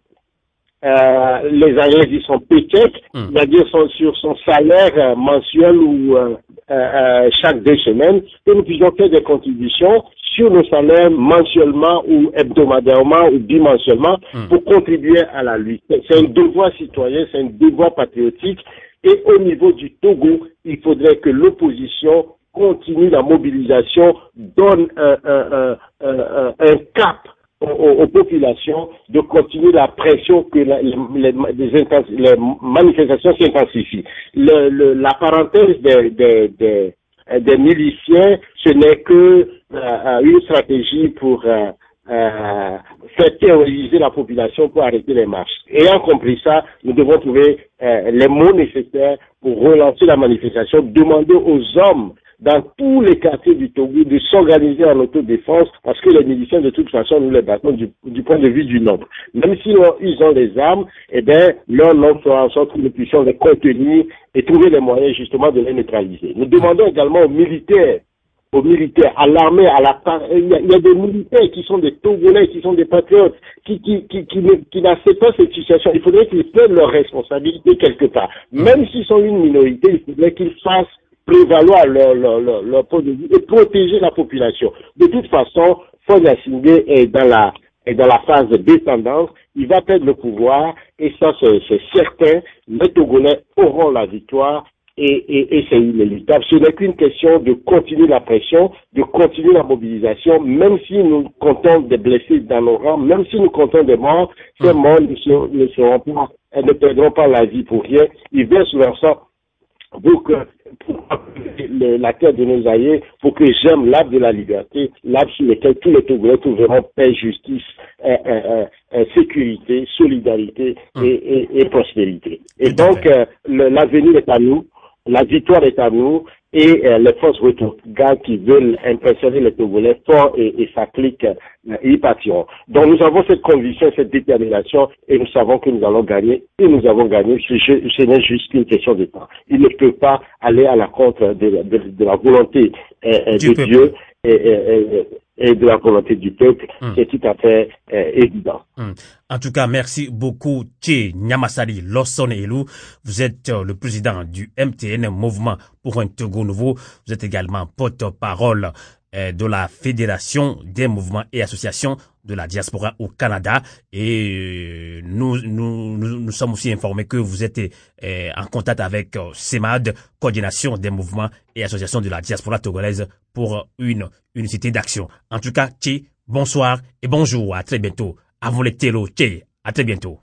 euh, les années qui sont péquettes, mmh. c'est-à-dire son, sur son salaire euh, mensuel ou euh, euh, chaque deux semaines, que nous puissions faire des contributions sur nos salaires mensuellement ou hebdomadairement ou bimensuellement mmh. pour contribuer à la lutte. C'est un devoir citoyen, c'est un devoir patriotique et au niveau du Togo, il faudrait que l'opposition continue la mobilisation, donne un, un, un, un, un cap aux, aux populations, de continuer la pression que la, les, les, les, les manifestations s'intensifient. Le, le, la parenthèse des, des, des, des miliciens, ce n'est que euh, une stratégie pour euh, euh, faire terroriser la population pour arrêter les marches. Ayant compris ça, nous devons trouver euh, les mots nécessaires pour relancer la manifestation, demander aux hommes dans tous les quartiers du Togo de s'organiser en autodéfense parce que les miliciens, de toute façon, nous les battons du, du point de vue du nombre. Même si non, ils ont des armes, eh bien, leur nombre fera en sorte que nous puissions les contenir et trouver les moyens justement de les neutraliser. Nous demandons également aux militaires, aux militaires, à l'armée, à la il y, a, il y a des militaires qui sont des Togolais, qui sont des patriotes, qui, qui, qui, qui, qui, qui n'acceptent pas cette situation. Il faudrait qu'ils prennent leurs responsabilités quelque part. Même s'ils sont une minorité, il faudrait qu'ils fassent prévaloir leur, leur, leur, leur point de vue et protéger la population. De toute façon, Faure Gnassingbé est dans la, est dans la phase de descendance, il va perdre le pouvoir et ça c'est, c'est certain, les Togolais auront la victoire et, et, et c'est inéluctable. Ce n'est qu'une question de continuer la pression, de continuer la mobilisation, même si nous comptons des blessés dans nos rangs, même si nous comptons des morts, ces morts ne, seront, ne seront pas, elles ne perdront pas la vie pour rien, ils versent leur sang pour que pour le, la terre de nos aïeux, pour que j'aime l'arbre de la liberté, l'arbre sur lequel tous les Togolais trouveront paix, justice, euh, euh, euh, sécurité, solidarité et, et, et prospérité. Et donc, euh, le, l'avenir est à nous, la victoire est à nous, et euh, les forces retournées qui veulent impressionner les Togolais forts et, et sa clique euh, y partiront. Donc nous avons cette conviction, cette détermination et nous savons que nous allons gagner et nous avons gagné. Ce, ce n'est juste qu'une question de temps. Il ne peut pas aller à la contre de, de, de la volonté euh, de peuple. Dieu et, et, et de la volonté du peuple. Hum. C'est tout à fait euh, évident. Hum. En tout cas, merci beaucoup, Tché Nyamasari Lawson Elou. Vous êtes euh, le président du M T N, Mouvement pour un Togo Nouveau. Vous êtes également porte-parole euh, de la Fédération des mouvements et associations de la diaspora au Canada. Et euh, nous, nous, nous, nous sommes aussi informés que vous êtes euh, en contact avec euh, CEMAD, Coordination des mouvements et associations de la diaspora togolaise, pour une unicité d'action. En tout cas, Tché, bonsoir et bonjour. À très bientôt. À vous les télos, Tché. À très bientôt.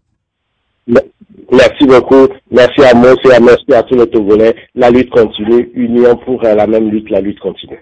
Merci beaucoup. Merci à moi et merci à tous les Togolais. La lutte continue. Union pour la même lutte. La lutte continue.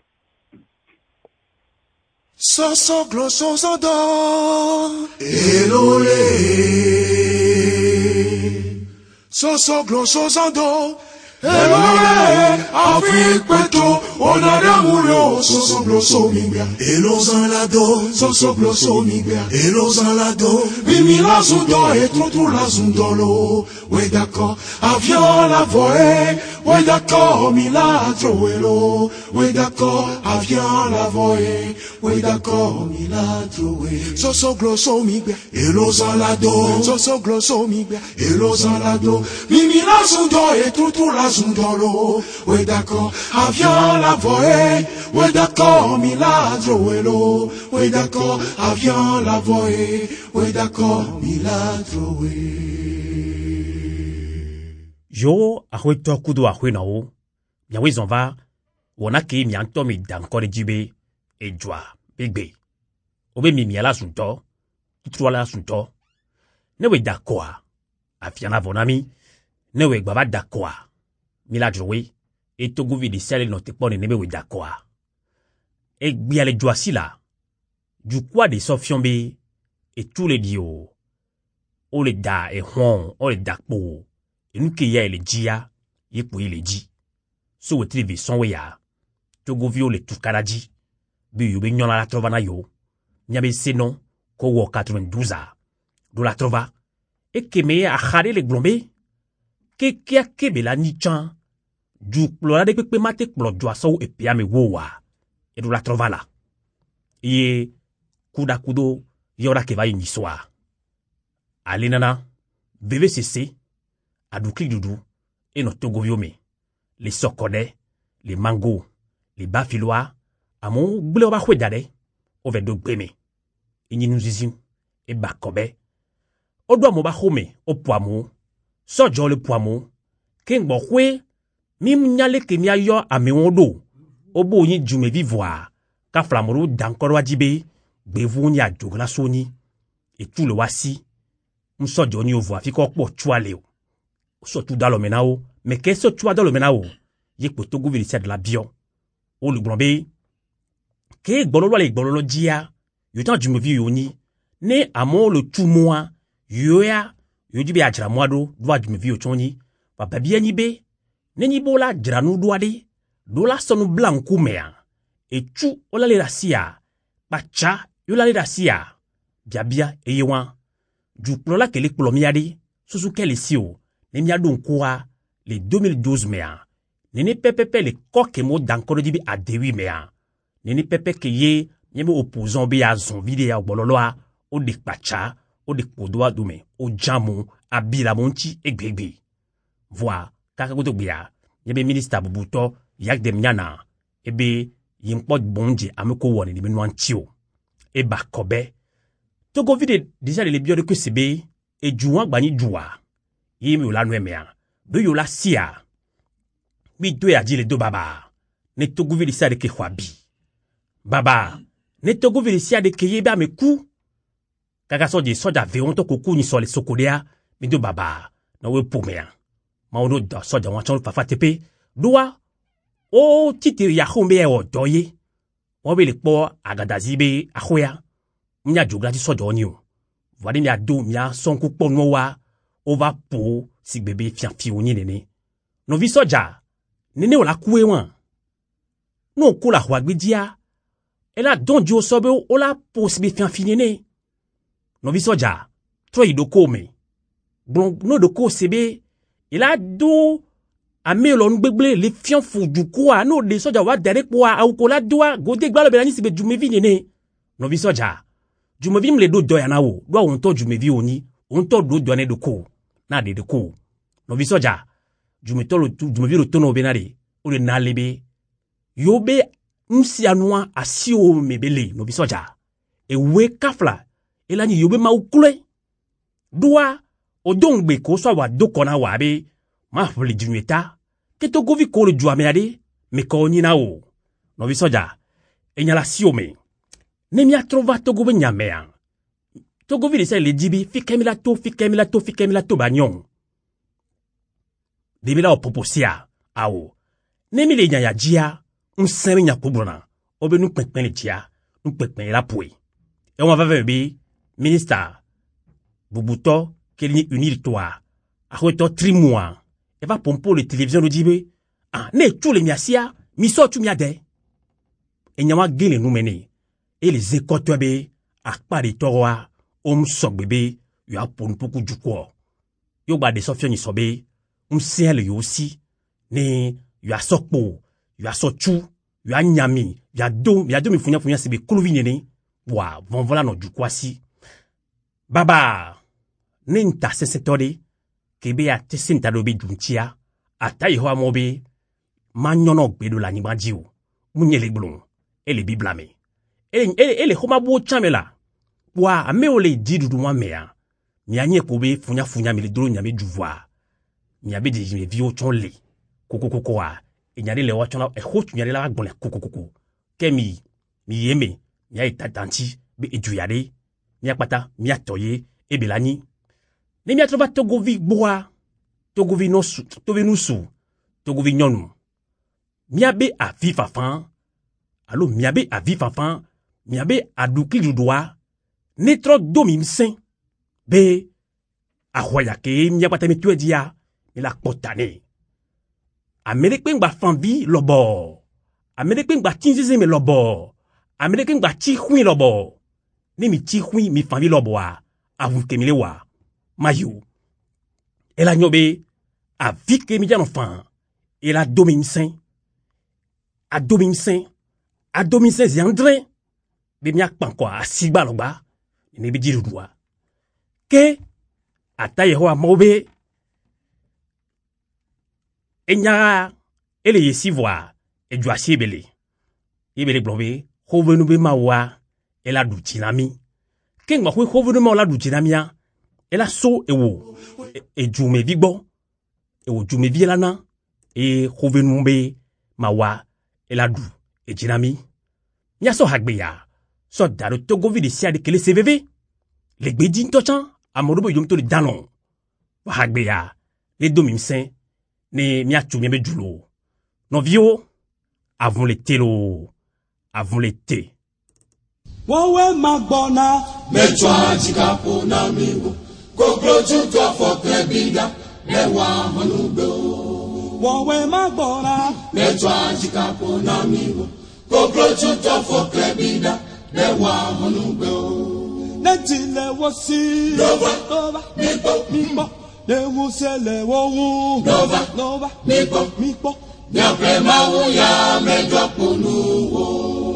Soso gloso sodo elole Soso gloso sando. Elore, Afrique peto, onada mulio, soso gloso mibia. Elos en la do, soso gloso mibia. Elos en la do, mimi la zundo et tout la zundolo. Oui d'accord, avion la voie. Oui d'accord, mi la troelo. Oui d'accord, avion la voie. Oui d'accord, mi la troelo. Soso gloso mibia. Elos en la do, soso gloso mibia. Elos en la do, mimi la zundo et tout la zundolo. Oui d'accord, avion la voie. Oui d'accord, mi la troelo. Oui d'accord, avion la voie. Oui d'accord, mi la troelo. Yo ahwe to kudo ahwe na o bia we zonva wona ke mi anto mi dankore jibe e jwa bigbe obe mi mi ala sunto tutru ala sunto ne we dakoa afiana vonami ne we gbaba dakoa mi la jowe e to guvi di sele no te pone ne be we dakoa e gbi ale jwa sila du kwa de sofiombe e tous les dio o le da e hon o le dakpo nous qui y a les dia, y pour les ji. So we trivi son we ya. Togo vio le tukaraji. Bi yo be nyola la trova na yo. Nyabe senon ko wo quatre-vingt-douze a. Do la trova. E keme a khare le glombe. Ke kia kebe la ni chan. Du plora de pepe mate klo jwa so e pia me wo wa. E do la trova la. Ye kuda kudo yora ke va ni soa. Ale nana. V V C C. Adouklik doudou, et notre togoviome, les sokode, les mango, les bafilois, à mon boulot va chouedade, au verre de breme, et nous zizim, et bakobe. Au doigt mon bahome, au poimo, sojo le poimo, ken bohwe, mim nyale ke mia yo a me wondo, au bo yin jume vivoire, ka flamoro dankoro wajibe, bevu ni a jogla soni, et tout le wasi, m'sojo ni au voix, fi ko po chwaleo. Surtout dans le menao, mais qu'est-ce que tu as dans le menao? Yé pour tout gouverner de la bio. O le blombe. Qu'est-ce que les bololo dia? Yotan du me vieux yoni. Ne amon le tout moi. Yoya. Yodi be ajra moado. Doa du me vieux choni. Papa bien nibe. Ne ni bola dranou doade. Dola sonu blanco mea. Et tu ola le rasia. Pacha. Yola le rasia. Bia bia e yewan. Du plola ke le plomiade. Sousou ke le sio. Ne mia don koa le deux mille douze mea. Nene pepepe le koke mo dankoro dibi a dewi mea. Nene pepe ke ye nyeme opposant be a zon vide ya bololoa o de pacha o de kodoa dume o jamu a bila monti e gbegbe. Voa kaka goto bia nyebe minister bubuto yak de mnyana ebe yimpot bonje ameko wone ni menwan tio e bakobe. Togo vide déjà le bio de que sebe e juan gbani jua. Yimi ou la nouemea. Do yo la sia. Mi do ya di le do baba. Ne to gouvi sia de ke khwabi. Baba. Ne to gouvi sia de ke yeba me ku. Kaka so di soja veon to koku ni so le sokodea. Mi do baba. Na we pomea. Ma ono da soja wanchan fafa tepe. Doa. O titi ya khombe o doye. Wabe le po agadazibe akhwea. Mnya jogla ti soja onio. Vade mi ado mi a sonku ponwo wa. Ova po si bébé fian fioni nene. No vi soja. Nene o la koué wan. Non kou la huagbidia. E la don di o sobe o la po si bébé fian finene. No vi soja. Tro yi do ko me. Bon, no do ko sebe. E la do. A me lo ngbegble le fian fou du kwa. No de soja wa derek wa. A ou ko la doa. Gode gbalo belani si be jumevi nene. No vi soja. Jumevi mle do doyana wo. Doa onto jumevi oni. Onto do doane do ko. Na de de ko. No vi soja. Jume tolo tu, jume vi rotono benare. O le na lebe. Yobe msi anwa asi o mebele. No vi soja. E we kafla. E la ni yobe ma ukule. Dua. O dongbe ko so wa do kona wabe. Ma fle junweta. Keto govi ko le jua menade. Me ko ni na o. No vi soja. E nyala si o me. Ne mi a trova to gobe nyamea. Togo vi de le dibi, fi kemila to, fi kemila to, fi kemila to banyon. Debi la o poposia, ao. Nemi le nyaya jia, un semi nya pobrona. Obe nou pekpen le jia, nou pekpen la poui. E on va vebe, minister, bubuto, ke li unir toa. a hoto trimwa e va pompo le télévision le dibe ah ne tu le miasia mi so tu miade e nyama gele nu mene e les écotobe a pa de toroa om sok bebe yo a pompo ku jukwo yo ba de sofio ni sobe um sel yo aussi ne yo a sokpo yo a sochu yo a nyami yo a do yo a do mi funya funya sebe kolovi ne wa von voilà no jukwa si baba ninta sesetore kebe a tesinta dobe juntia ata yeho amobe manyono gbedo la nimajiu munyele gblon ele biblame ele ele ele homa bo chamela wa ameole didudu wa mea mi anye kobe funya funya mi le dro nyame juvwa mi abe de mi vi o chonle kokokoko a enyare le wa chona e ho nyare la gbon le kokokoko kemi mi yeme mi ai tatanti be ejuyare mi akpata mi atoye ebelani ne mi atroba togovi boa togovi nosu tovenusu togovi nyonu mi abe a vifafan allo mi abe a vifafan mi abe a dukli judoa netro domi msen be a hoyake mi akpata mi tuedia mi la potane Amerique ngba fanvi lobo Amerique ngba tinzize me lobo Amerique ngba chi khwi lobo ni mi chi khwi mi fanvi lobo a avun kemile wa mayu ela nyobe a vike mi janofan ela domimsen a domimsen a domimsen ziandre be mi akpan ko a sigba logba ni bi dirudwa ke ataye ho amobe enya ele yesivoa e juasi ebele ebele globe hovenu be mawa ela du tinami ken ma hwe hovenu ma la du tinamia ela so ewo e jume vigbo ewo jume vielana e hovenu be mawa ela du e tinami nya so hagbeya so daru togovi de sia de kele cvv le gbedi ntochan amorobo yomto de danon wa hagbeya le domimsen ne mia chumye be julo no vio avon le telo avon le te wawe magbona mecho ajikapo na miwo kokro juto fokre bida lewa honugbe wawe magbona mecho ajikapo na miwo kokro juto fokre bida lewa honugbe netile wosi nova nova mipo mipo le wusele wowu nova nova mipo mipo nyapre mawu ya mejo punuwo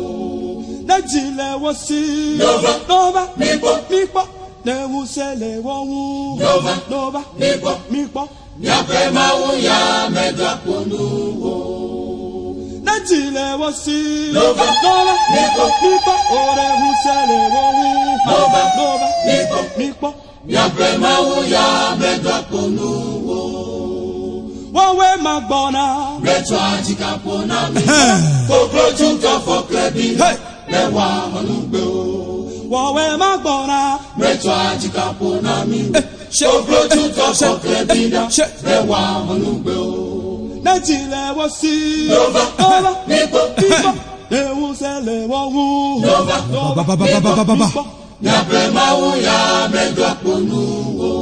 najile wosi nova nova mipo mipo le wusele wowu nova nova mipo mipo nyapre mawu ya mejo punuwo najile wosi nova nova mipo mipo ore wusele wowu nova nova mipo mipo nyapre mawu ya mejo punuwo wawe magbona mecho ajikapo na mi kokro junto fokre bi lewa honugbe wawe magbona mecho ajikapo na mi kokro junto fokre bi lewa honugbe najile wosi nova nova mipo mipo ewu sele wowu nova nova mipo nyapre mawu ya mejo punuwo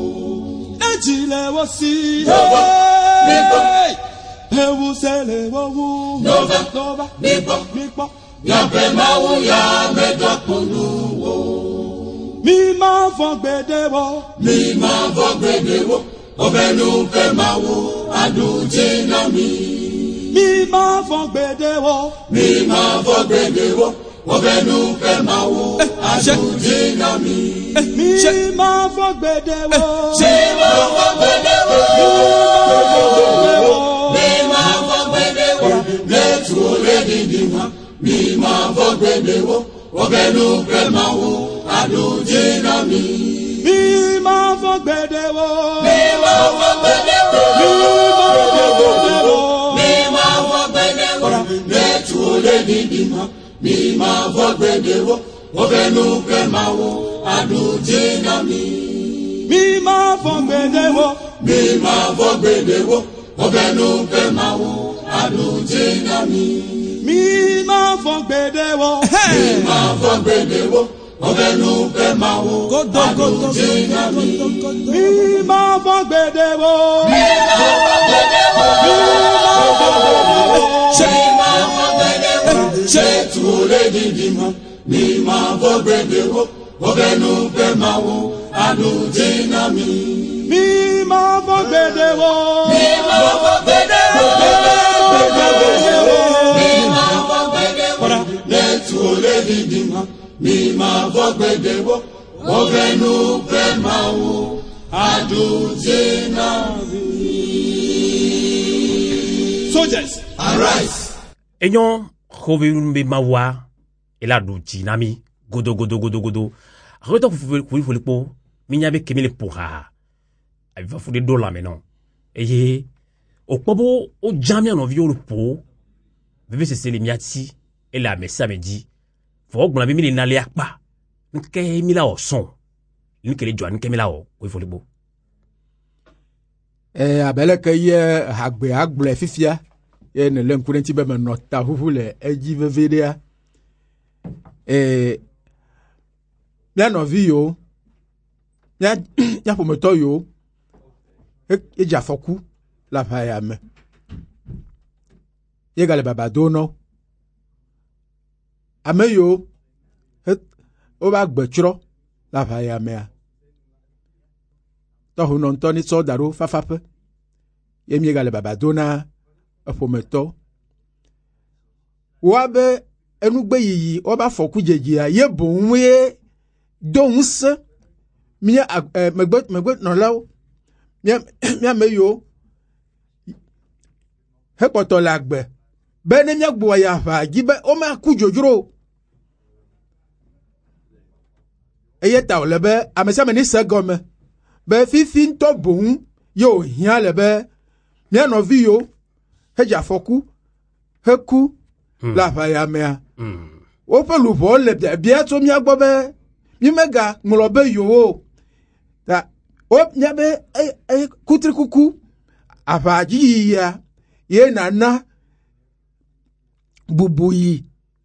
najile wosi nova mipo ewu sele wowu nova nova mipo mipo nyapre mawu ya mejo punuwo mi ma fo gbedewo mi ma fo gbedewo obenu ke mawu aduji na mi mi ma fo gbedewo mi ma fo gbedewo obenu ke mawu aduji na mi mi ma fo gbedewo mi ma fo gbedewo mi ma fo gbedewo letu ole didima mi ma fo gbedewo obenu ke mawu aduji na mi mi ma fo gbedewo mi ma fo gbedewo mi ma fo gbedewo letu ole didima mi ma fo gbedewo obenu ke mawu aduji na mi mi ma fo gbedewo mi ma fo gbedewo obenu ke mawu aduji na mi mi ma fo gbedewo mi ma fo gbedewo Ovenu pe mawo. Godo godo godo. Mi ma bo gbedewo. Mi ma bo gbedewo. Mi ma bo gbedewo. Che tu le di ma. Mi ma bo gbedewo. Ovenu pe mawo. Anu dinami. Mi ma bo gbedewo. Mi ma bo gbedewo. Mi ma bo gbedewo. Le tu le di ma. Mi ma vo gbedewo, ovenu pe mawu, aduze na vi. Soldiers, arise. Enyon, rovenu be mawa, ela du jinami, godo godo godo godo. Reto fuli fuli po, minyabe kemile poha. Aviva fuli dola menon. Eye, okpobo o jamia no vio le po, bebe se se le miati, ela mesa me di. Faut que la mimi n'allait pas. Nous qu'est mis là au son. Nous qu'est les joies, qu'est mis là au. Oui, faut le beau. Eh, abele que ye hagbe hagble fifia. Ye ne l'encourenti be menota huvule eji vevedea. Eh, bien no vi yo. Ya ya pour meto yo. E ja foku la faya me. Ye gale babado no. Ame yo, het, o ba gbetro, la vaya mea. To hunon toni so daro fafape. Ye miega le babadona, a fometo. Wabe, enugbe yi, o ba foku jejia, ye bon ye, dons, mia, eh, megbet, megbet non lao, mia, mia me yo, he poto lagbe. Bene mia gbo ya fa gibe o ma ku jojuro eye ta lebe amesa me ni segome be fifin to bon yo hian lebe mia no vi yo he ja foku he ku hmm. La fa ya mea hmm. O pe lu bo le bia to mia gbo be mi mega mlobe yo o ta o mia be e, e kutri kuku afaji ya ye nana bubuyi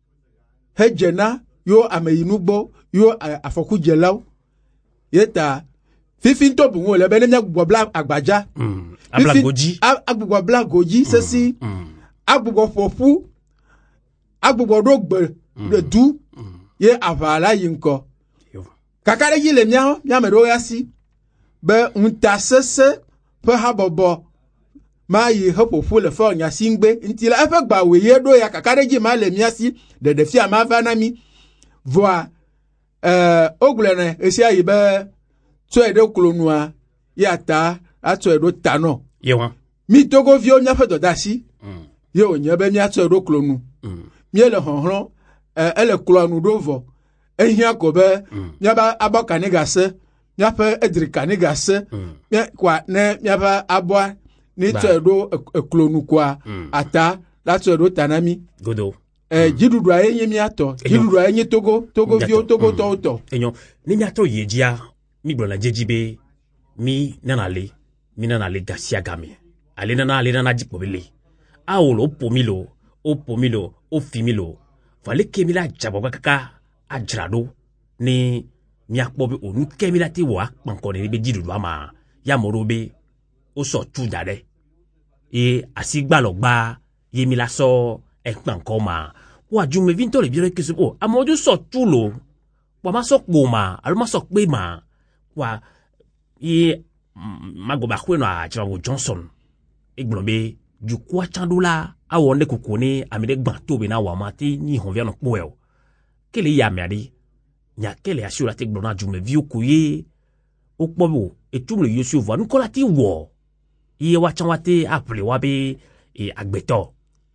hejena yo ameyinugbo yo afoku jelaw yeta fifin to bu le be ne gbugbo bla agbaja mm ablagoji agbugbo blagoji sesi agbugbo fofu agbugbo rogbe le du ye avala yinko kakare yi le mia mia me ro yasi be unta sese pe habobo ma yi hopofu le fo nya singbe nti la afa gba we ye do ya kakareji ma le miasi de de fia ma va na mi voa euh oglene esi ayi be to e de klonua ya ta ato e do tano yewa mi togo vi o nya fe do dasi mm ye o nya be mi ato e do klonu mm mi le honhon euh ele klonu do vo ehia ko be nya ba aboka ni gase nya fe edrika ni gase nya kwa ne nya ba aboa ni tsedo eklonu kwa mm. Ata la tsedo tanami godo eh mm. Jidudu ayenye miato jidudu ayenye togo togo vio togo mm. to to enyo ni miato yejia mi blona jejibe mi nanale mi nanale gasia game ale nana ale nana jipobele a olo pomilo o pomilo o fimilo fale kemila jabwa kaka ajrado ni mi akpobe onu kemila ti wa pankone ni be jidudu ama ya morobe o so tu dade e asigbalogba yemi la so ekpan koma wa jume vinto le bire kesu o amoju so tu lo wa ma so po ma alu ma so pe ma wa e magoba kweno a Jawo Johnson egblobe ju kwa chandula awonde kokone amide gban to be na wa ma ti ni hon via no po e o kele ya miade nya kele asura te gbona jume vi okuye okpobo etumle yosu vo nkola ti wo iye wa chan wate appelé wa be e agbeto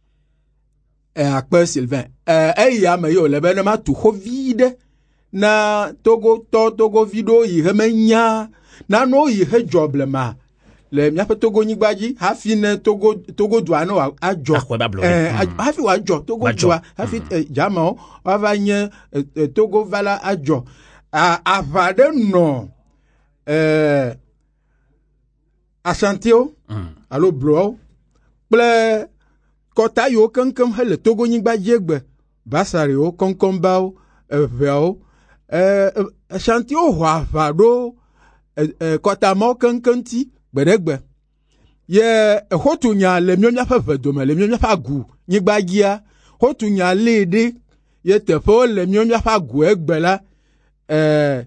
e akpe Sylvain eh e ya me yo le be na ma tu covid na togo to togo video yi hemenya na no yi he joblema le mia pe togo nyigbaji hafi ne togo togo duano ajo eh hafi wa ajo togo dua hafi jama wa va nye togo vala ajo a avade no eh Asantio allo blo ple kota yo kankan hele togo nyigbaji egbe basari o konkonba o eveo euh chantier wa va do euh kota mo kankanti gbedegbe ye hotunya le mionya fa vedome le mionya fa gu nyigbagia hotunya lede ye tefo le mionya fa gu egbela euh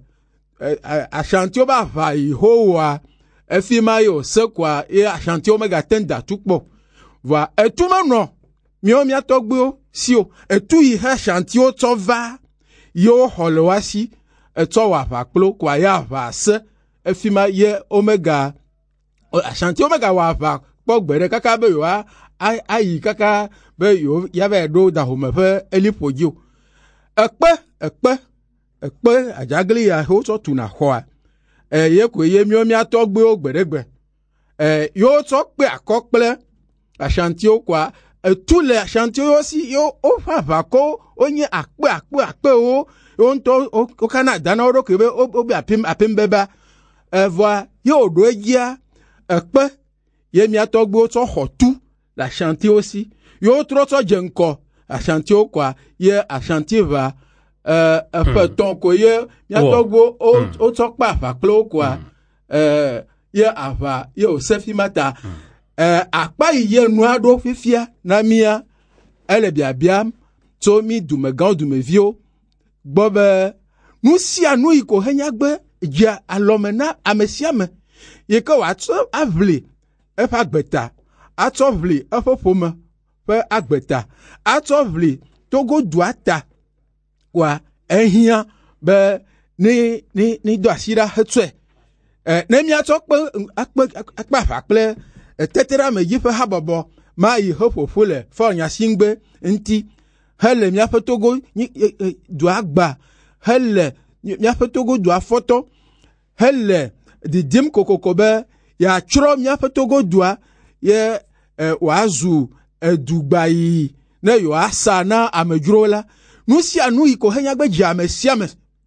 a chantier ba va ihowa efima yo sekwa e a chantier omega tenda tukpo va etuma no mio mia togbo sio etu yi ha chantier to va yo holowasi eto wa va kplo kwa ya va se efima ye omega a chantier omega wa va pogbere kaka be yo a ayi kaka be yo ya be do da ho me fe elipojo epe epe epe ajagli ya ho so tuna ho eh ye ko ye mi o mi atogbe ogberegbe eh yo so pe akokple a chantier kwa tous les chantiers aussi yo o fa va ko onye akpe akpe akpe o on to o Canada na ro ke be o be apim apim beba eh voi yo do egia ekpe ye mi atogbe o so hotu la chantier aussi yo tro so jenko a chantier kwa ye a chantier va euh fait ton ko ye mi atogbe o o so pa fa klo kwa euh ye ava ye o sefi mata eh akpa ye nu ado fifia na mia ele bia bia to mi du me gan du me vio gbobe nu si anu iko henya gbe ja alomena amesiame ye ko wa to avli e fa gbeta atovli e fo foma fe agbeta atovli togo duata wa ehia be ni ni ni do asira hetwe eh na mi atokpe akpe akpa fa ple tetera me yife habobo ma yi hofofo le for nya singbe nti hele mi afetogo du agba hele mi afetogo du afoto hele di dim kokokobe ya chro mi afetogo dua ye wazu edugbayi na yo asa na amedrola nu si anu iko henya gbeji amesiame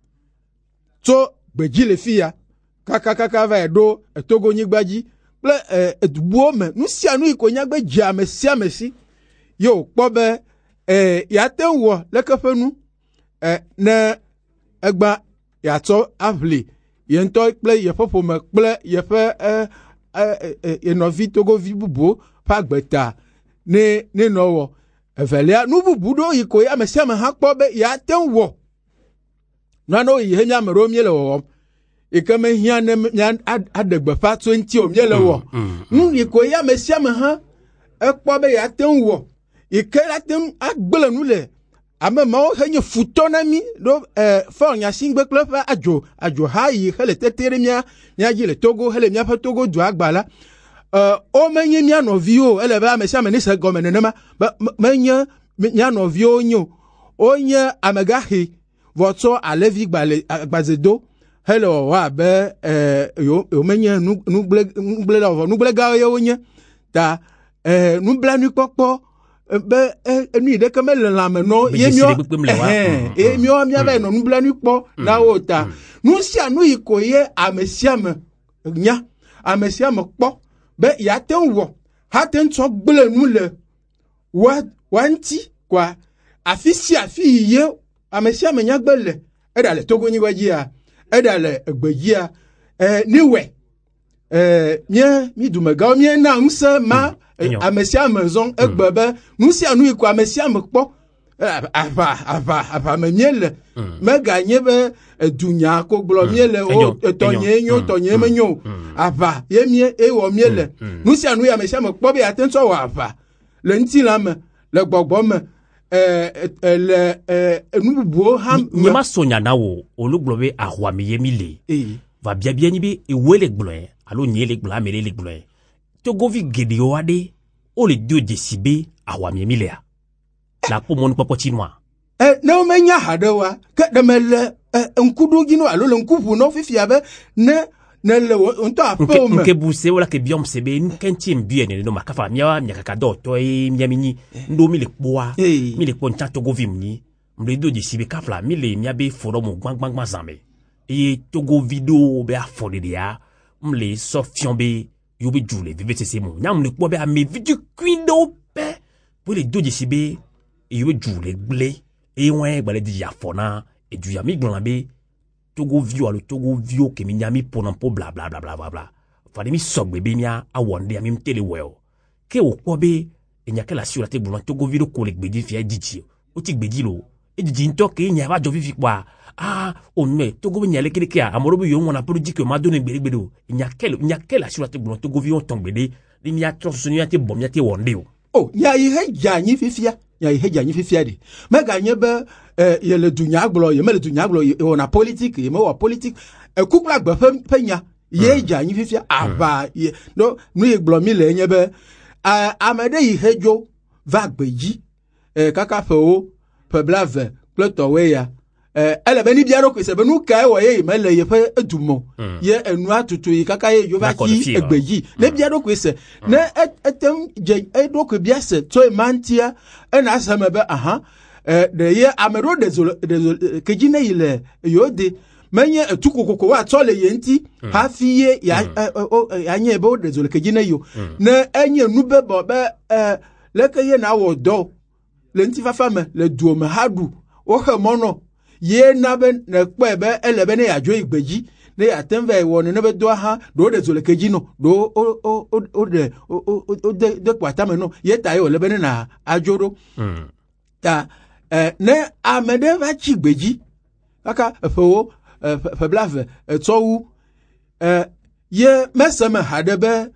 to gbeji le fia kaka kaka va edo etogo nyigbaji ple edubuo me nu si anu iko nya gbeji amesiame si yo kpobe eh ya tenwo lekefenu eh na egba ya to avli ye nto ple ye fofo me ple ye fe eh eh ye no vi togo vi bubu pa gbeta ne ne nowo evelia nu bubu do iko ya mesiame ha kpobe ya tenwo na no ye nya mero miele wo ikeme hia ne adegbe fa twenty o miele wo nu iko ya mesiame ha ekpobe ya tenwo ikela tem agbele nu le ame ma o henye futo na mi do eh fa nya singbe klefa ajo ajo hayi hele tetere mia mia ji le Togo hele mia fa Togo du agbala euh o menye mia no vio ele ba me siame ni se gomene nema menye mia no vio nyo onye amegahi voto alevi gbale agbazedo hele wa be eh yo o menye nu nu ble nu ble la nu ble ga ye onye ta eh nu bla nu popo be enu de keme le la me no ye mio eh e mio mia be no nu bla nu po na ota nu si anu ikoye amesiame nya amesiame po be ya tenwo ha ten so gbele nu le wa wanti kwa afisi afi ye amesiame nya gbele e da le Togo nyi waji a e da le egbeji a eh niwe eh mie mi du mega mie na nse ma amesia maison egbebe nu si anu iko amesia mekpo ava ava ava me miele me ganye be edunya ko glo miele o tonye nyo tonye menyo ava ye mie e wo miele nu si anu ya amesia mekpo be atento wa ava le nti la me le gbogbo me eh le eh nu buo ham ni ma sonya na wo oluglo be ahwa me ye mile va bia bia ni be e wele glo e alo ni le glo amele le glo e Togovi Gedio ade o le dio desibe awa miemilea la po mon popo chinois eh na o menya hadewa ke de mele nkudu gino alo le nkufu no fifia be ne ne le onto apo me nke buse wala ke biom sebe nkenti mbie ne no makafa mia mia kakado to e mia mini ndo mi le poa mi le pon ta Togovi mni mle dio desibe kafla mi le mia be foro mo gbangbangba zambe e Togovi do be afode dia mle so fiombe yo be jule vive tese mo nyam ne kpo be a me vidu kwindo pe pour les deux desibe yo be jule gle e won gbale di ya fona e du ya mi gbon be Togo vio le Togo vio que mi nyami ponampo bla bla bla bla bla bla. Fade mi sogbe be mia a wonde mi mtele well. Ke o kobe e nya kala sur la te boulan Togo vio ko le gbedi fi adiji. O ti gbedi lo. E diji nto ke nya ba jo fi kwa. Ah, on me Togo nya le kele ke amoro bi yo wona pro di que ma donné gbedi gbedo. Nya kele nya kala sur la te boulan Togo vio ton gbedi. Li mia trosonu ya te bom ya te wonde o. Oh, nya yi he janyi fifia. Nya yi he janyi fifia de. Me ganye be eh ye le dunya glo, ye me le dunya glo, ye on a politique, ye me wa politique. E kukla gbe fe nya. Ye janyi fifia aba ye. No, nu ye glo mi le nye be a amede yi he jo va gbeji. Eh kaka fe o pe blave ploto we ya. Eh ele be ni biaro ko se be nu kai wo ye me le ye fe edumo. Ye enu atutu yi kaka ye jo va ki egbeji. Le biaro ko se ne etem je edo ko biase to e mantia e na asama be aha eh de ye amero de kejine ile yode menye etukokoko wa tole yenti ha fiye ya anye be de zole kejine yo ne enye nube bo be eh leke ye na wo do le nti fa fame le duome hadu o he mono ye na be ne pe be elebe ne ya jo igbeji ne ya tenve wo ne be do ha do de zole kejino do o o o de o de de kwata me no ye ta yo lebe ne na ajoro ta eh ne amede va chi igbeji aka efo fe blave etsowu eh ye meseme hadebe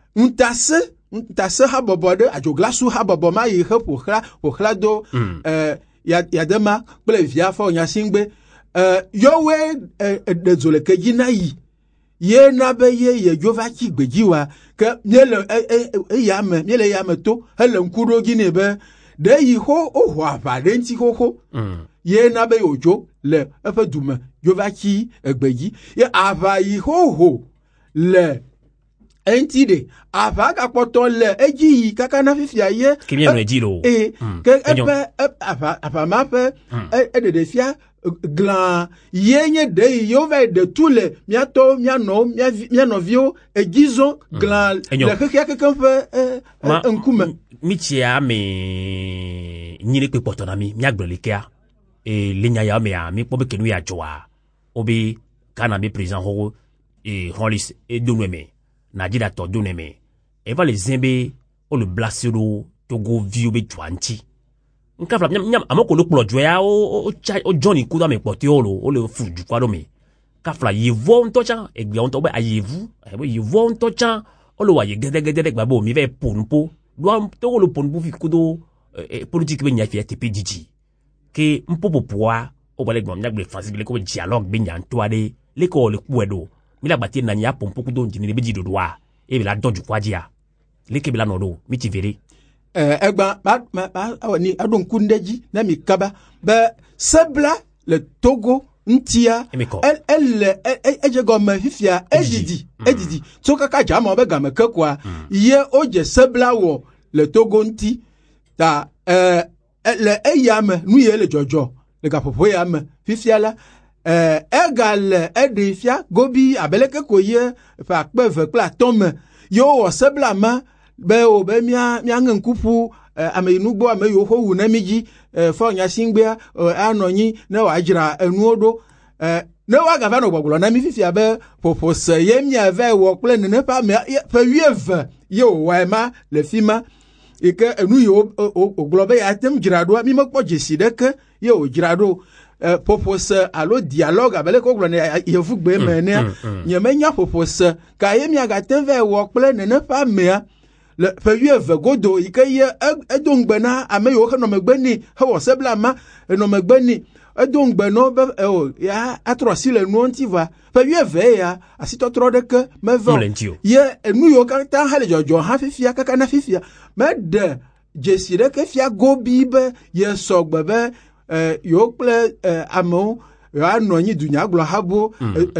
ntase ntase ha bobode ajoglasu ha bobo ma yi he pokhla pokhla do eh ya yadema ple via fo nya singbe eh yowe de zole kejina yi ye na be ye ye jova chi gbeji wa ke miele e ya me miele ya me to hele nkuro gini be de yi ho o ho aba de nti ho ho ye na be ojo le efe dume jova chi egbeji ye aba yi ho ho le enti de aba ka poto le eji yi kaka na fifia ye ki mi e ji lo e ke epe aba aba ma pe e de de fia glan yenye de yove de tous les miato miano mianovio egizo glan le keke keke fe enkume mitia me nyile pe potona mi miagbelekea e lenya ya me a mi pobe kenu ya joa obi kana be president ho e holis e donweme na jida to donweme e va le zembe o le blasero Togo vio be twanti nka fla nyam amoko lo kplo joya o o o Johnny kuda me pote o lo o le fuju kwado me ka fla yevo ntocha egbe on to be ayevu e bo yevo ntocha o lo wa ye gede gede gba bo mi ve ponpo do to lo ponpo fi kudo e politique be nya fi tepe diji ke mpopo poa o bale gbo nya gbe fasibile ko dialogue be nya nto ade le ko le kuedo mi la gbati na nya pompo kudo njini be jido doa e be la doju kwajia le ke be la no do mi ti vere eh egba ba ba awani adon kundeji na mi kaba be sebla le Togo ntia el el eje goma fifia ejidi ejidi so kaka jama be game kekwa ye oje sebla wo le Togo nti ta eh le eyame nu ye le jojo le gapopo yame fifia la eh egal edifia gobi abeleke koye fa peve kla tome yo wo sebla ma be o be mia mia nkupu ame inugbo ame yo ho wu na miji fo nya singbe anonyi na wa jira enuodo na wa gava no gbogbo na mi fifia be popose ye mia ve wo ple ne pa me fa wieve ye o wa ma le fima ike enu yo oglobe ya tem jirado mi mokpo jesideke ye o jirado popose alo dialogue abele ko glo ne ye fugbe me ne nye menya popose ka ye mia ga tem ve wo ple ne pa me le feyue godo ikaye edongbena ameyo ke no megbeni he wo sebla ma no megbeni edongbeno be o ya atrosi le nu ontiva feyue ve ya asitotro de ke mevo ye enu yo kan tan hale jojo ha fifia kaka na fifia me de jesire ke fia gobi be ye sogbe be yo ple amo yo anonyi dunya glo habo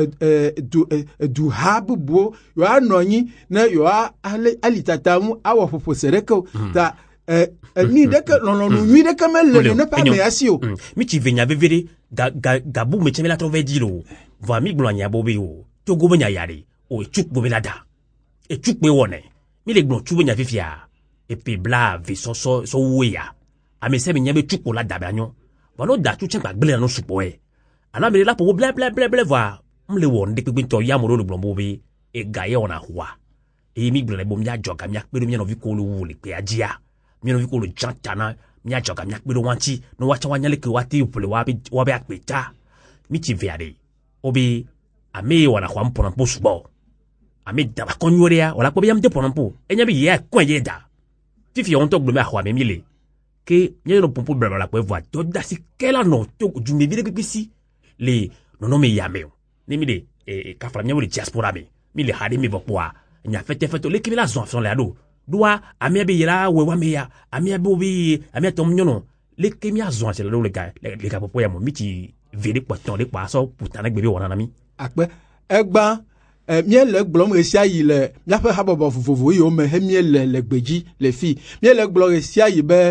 du du habu bo yo anonyi na yo alitatamu awo fofo sereko ta ni deke non non ni deke mele ne pa me asio mi ti venya vevere gabu me chemela trove dilo va mi glo nya bobe o Togo benya yare o chuk bobe lada e chuk pe wone mi le glo chuk benya fifia e pe bla ve so so so weya ame se me nya be chuk la da banyo va no da chuk chen pa gble no supo e ana me la po bla bla bla bla va mle won de pe to ya mo lo blombo be e gaye ona hwa e mi gbele bom ya joga mi akpedo mi no vi ko lo wuli pe ajia mi no vi ko lo jantana mi ajoga mi akpedo wanchi no wacha wanyale ke wati upole wa be wa be akpeta mi ti viade obi ame wana hwa mpona mpo subo ame daba konyorea wala ko be yam de pona mpo enya bi ye kwa ye da fifi on to gbeme ahwa me mile ke nye no pompo bla bla ko voa to dasi kela no to du me vide pipisi le no no me yame ni mi de e ka fra nyawri diaspora me mi le hade mi bokwa nya fete fete le kimila zon son le ado doa amia be yela we wa me ya amia be obi amia tom nyono le kimia zon se le ga le ga popo ya mo mi ti vide poton le pa so putana gbebe wona na mi akpe egba mie le gblɔm ɣesia yi le miaƒe habɔbɔ vovovo yiwo me he mie le le gbedzi le fi mie le gblɔ ɣesia yi be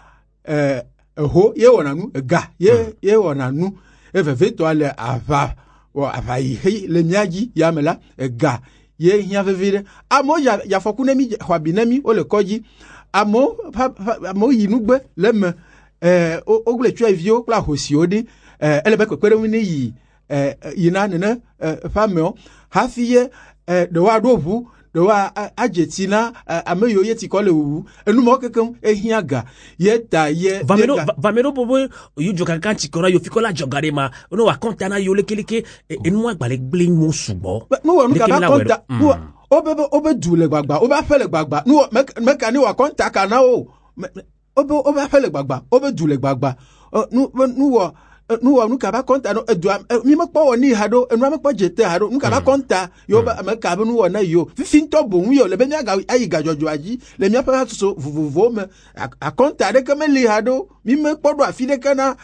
eh eho ye wɔna nu ega ye ye wɔna nu evevetɔ le ava wɔ ava yi he le mia dzi yame la ega ye hiã vevi ɖe amewo ya yafɔku ne mi xɔ abi ne mi wo le kɔdzi amewo amewo yi nugbe le me eh wo gble tsyɔ viwo kple ahosiwo ɖi eh ele be kpekpeɖeŋu ne yi eh yina nene eh ƒe amewo hafi ye eh de wa ɖo ʋu de wa adzetsi na ame yiwo ye ti kɔ le wuwu enumɔ kekeŋ ehia ga ye ta ye vamero vamero bobo yu joka kan ti kɔna yo fi kɔla joga de ma no wa konta na yo lekeleke enu agbale gble mo sugbɔ no wa nu ka ba konta no obe obe du le gbagba obe afa le gbagba no me ka ni wa konta kana o obe obe afa le gbagba obe du le gbagba nu nu wa nu wa nu ka ba konta no edu mi me kpɔ wɔ ni ha do enu me kpɔ jete ha do nu ka ba konta yo ba me ka be nu wɔ na yo fifi ntɔ bo ŋu yo le be nya ga ayi ga dzɔdzɔ adzi le mia ƒe so vovovo me a konta de ke me li ha do mi me kpɔ do afi de ke na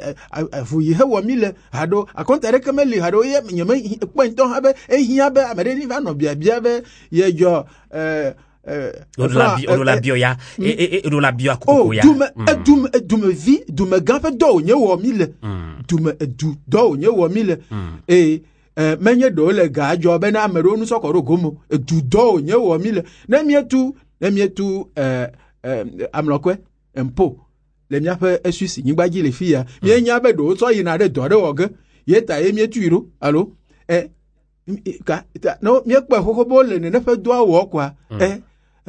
fu yi he wɔ mi le ha do a konta de ke me li ha do ye nye me kpɔ ntɔ ha be ehia be ame de ni va nɔ bia bia be ye dzɔ eh odola bi odola bio ya e e odola bio akoko ya dume dume dume vi dume gan fe do nye wo mi le dume du do nye wo mi le e menye do le ga jo be na amero nu sokoro gomo du do nye wo mi le na mietu na mietu eh amlokwe empo le mia fe esusi nyigbaji le fia mi nya be do so yi na de do de woge ye ta e mietu iro allo eh ka no mi pe hoho le ne fe do awo kwa eh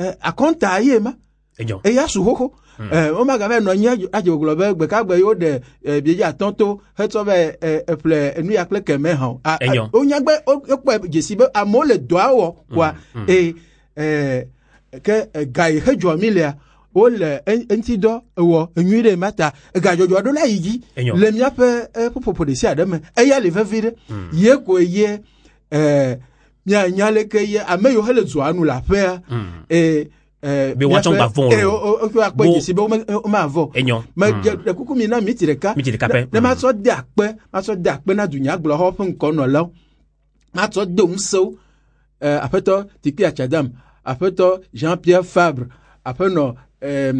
akonta ye ma e ya su hoho eh o ma ga be no nya aje oglobe gbe ka gbe yo de bieji atonto he to be eple enu ya kle keme han o nya gbe o pe jesi be amole do awo kwa e eh ke gai he jo mi le o le enti do wo enwire mata ga jojo do la yiji le mia pe popopo de si ademe e ya le vevire ye ko ye eh mia nyale ke ye ameyo hele zo anu la fe eh eh be wa chongba fon eh o o akpe jesi be o ma vo ma de kuku mi na mi ti de ka mi ti de ka pe na ma so de akpe ma so de akpe na dunya glo ho fun ko no lo ma so de un so eh apeto Tikpi Achadam apeto Jean-Pierre Fabre apeto eh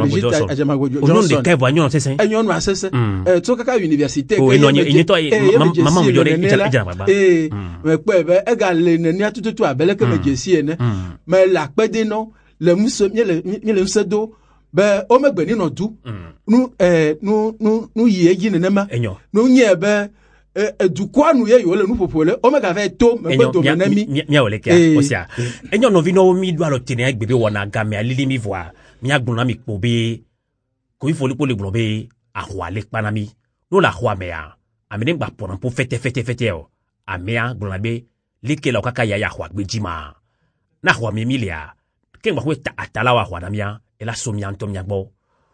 Ajamago Johnson de kevo anyon sesen anyon wa sesen eh to kaka université ko eno eno to mama mo jore ija baba eh me pe be e ga le ne ni atututu abele ke me jesi ene me la pe de no le muso mi le mi le sedo be o me gbe ni no du nu eh nu nu nu yi eji ne ma nu nye be edukwanu ye yo le nu popole o me ga ve to me pe to me na mi mi ole kia o sia enyo no vi no mi do alo tene agbebe wona ga me alili mi voa mi agbona mi po be ko ifo le po le globe ahwa le pa na mi no la hwa me a ami ne gba pon po fete fete fete o ami a gbona be le ke la kaka ya ya hwa gbeji ma na hwa mi mi le a ke ngba ko ta atala wa hwa na mi a e la so mi anto mi agbo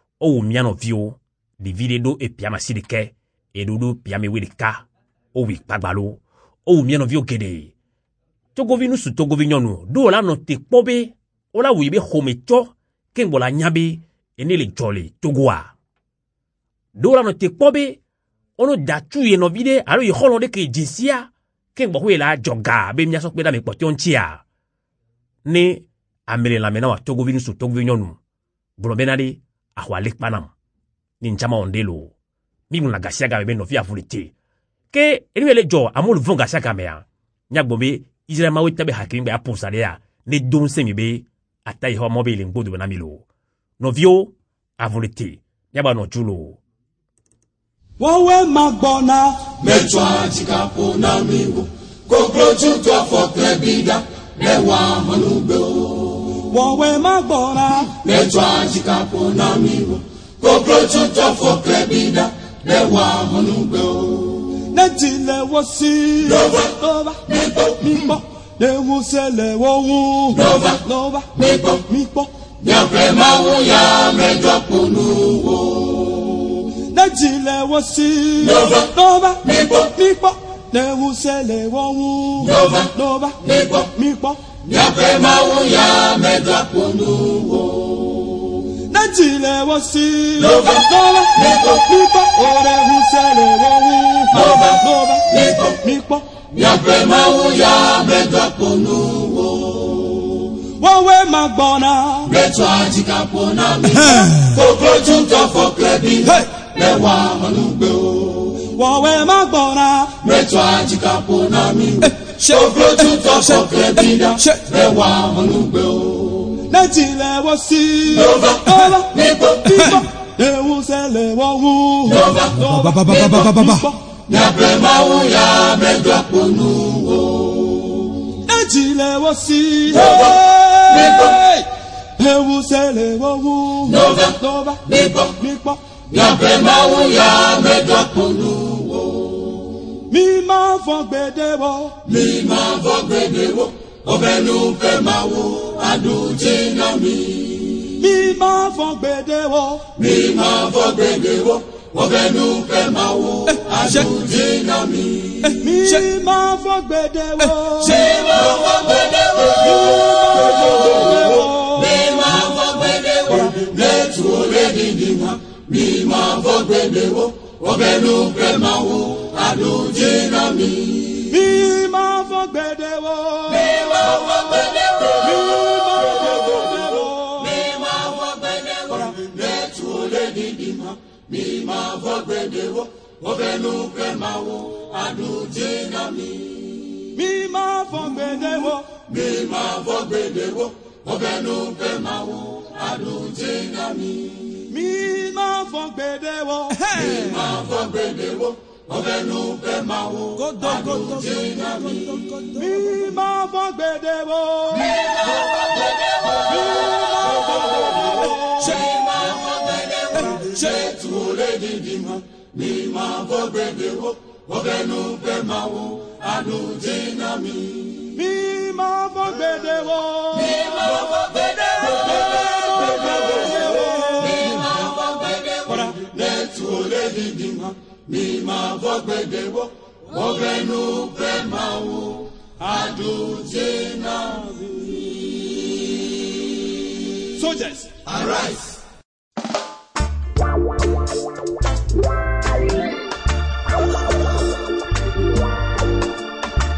o mi ano vio di video e pia ma si de ke e dudu pia me we de ka o wi pagbalo o mi ano vio gede togo vi nu su togo vi nyonu do la no te pobe o la wi be homecho ke ngbola nyabe ene le jole togoa do la no te pobe ono datu ye no vide alo ye holonde ke jinsia ke ngbo we la joga be mi aso pe da me potion chia ne amele la mena wa togo vi nu su togo vi nyonu bolo benade ahwa le panam ni nchama ondelo mi mun la gasia ga be no fi afulite ke eni le jo amul von gasia ga me ya nyagbobe Israel ma wita be hakim be apusa ya ne don se mi be atai ho mobile ngodo na milo no vio avulite nyaba no chulo Wawe magbona Mechwa jikapo na miwo Koklo chuto fokle bida Lewa manube Wawe magbona Mechwa jikapo na miwo Koklo chuto fokle bida Lewa manube Netile wosi Nova Nova Mipo Mipo Newusele wowu Nova Nova Mipo Mipo Nyakwe mawu ya mejo punuwo Netile wosi Nova Nova Mipo Mipo Newusele wowu Nova Nova Mipo Mipo Nyakwe mawu ya mejo punuwo Netile wosi Nova Nova Mipo Mipo Newusele wowu Nova Nova Mipo Mipo Nyakwe mawu ya mejo punuwo Wawe magbona Meto ajikapo na mi Koklo junto fokle bida Lewa manugbe o Wawe magbona Meto ajikapo na mi Koklo junto fokle bida Lewa manugbe o Netile wosi Nova Nova Mipo Mipo Newusele wowu Nova Nova Mipo Nyakwe mawu ya mejo punuwo Netile wosi Nova Mipo, Newusele wowu Nova, Nova, Mipo, Mipo Nyakwe mawu ya mejo punuwo Mi ma fogbede wo Mi ma fogbede wo Obenu pe mawu aduji na mi Mi ma fogbede wo Mi ma fogbede wo Obenu pe mawu aduji na mi Mi ma fogbede wo Mi ma fogbede wo Mi ma fogbede wo Netu oledi dima Mi ma fogbede wo Obenu pe mawu aduji na mi Mi ma fogbede wo Mi ma fogbede wo Mi ma fogbede wo Netu oledi dima Mi ma fogbede wo Obenu pe mawu aduji na mi Mi ma fogbede wo Mi ma fogbede wo Obenu pe mawu aduji na mi Mi ma fogbede wo Mi ma fogbede wo Obenu pe mawu aduji na mi Mi ma fogbede wo Mi ma fogbede wo Mi ma fogbede wo Shetu oledi dima Mi ma fogbede wo Obenu pe mawu aduji na mi Mi ma fogbede wo Mi ma fogbede wo Mi ma fogbede wo Netu oledi dima Mi ma fogbede wo Obenu pe mawu aduji na mi Soldiers, arise.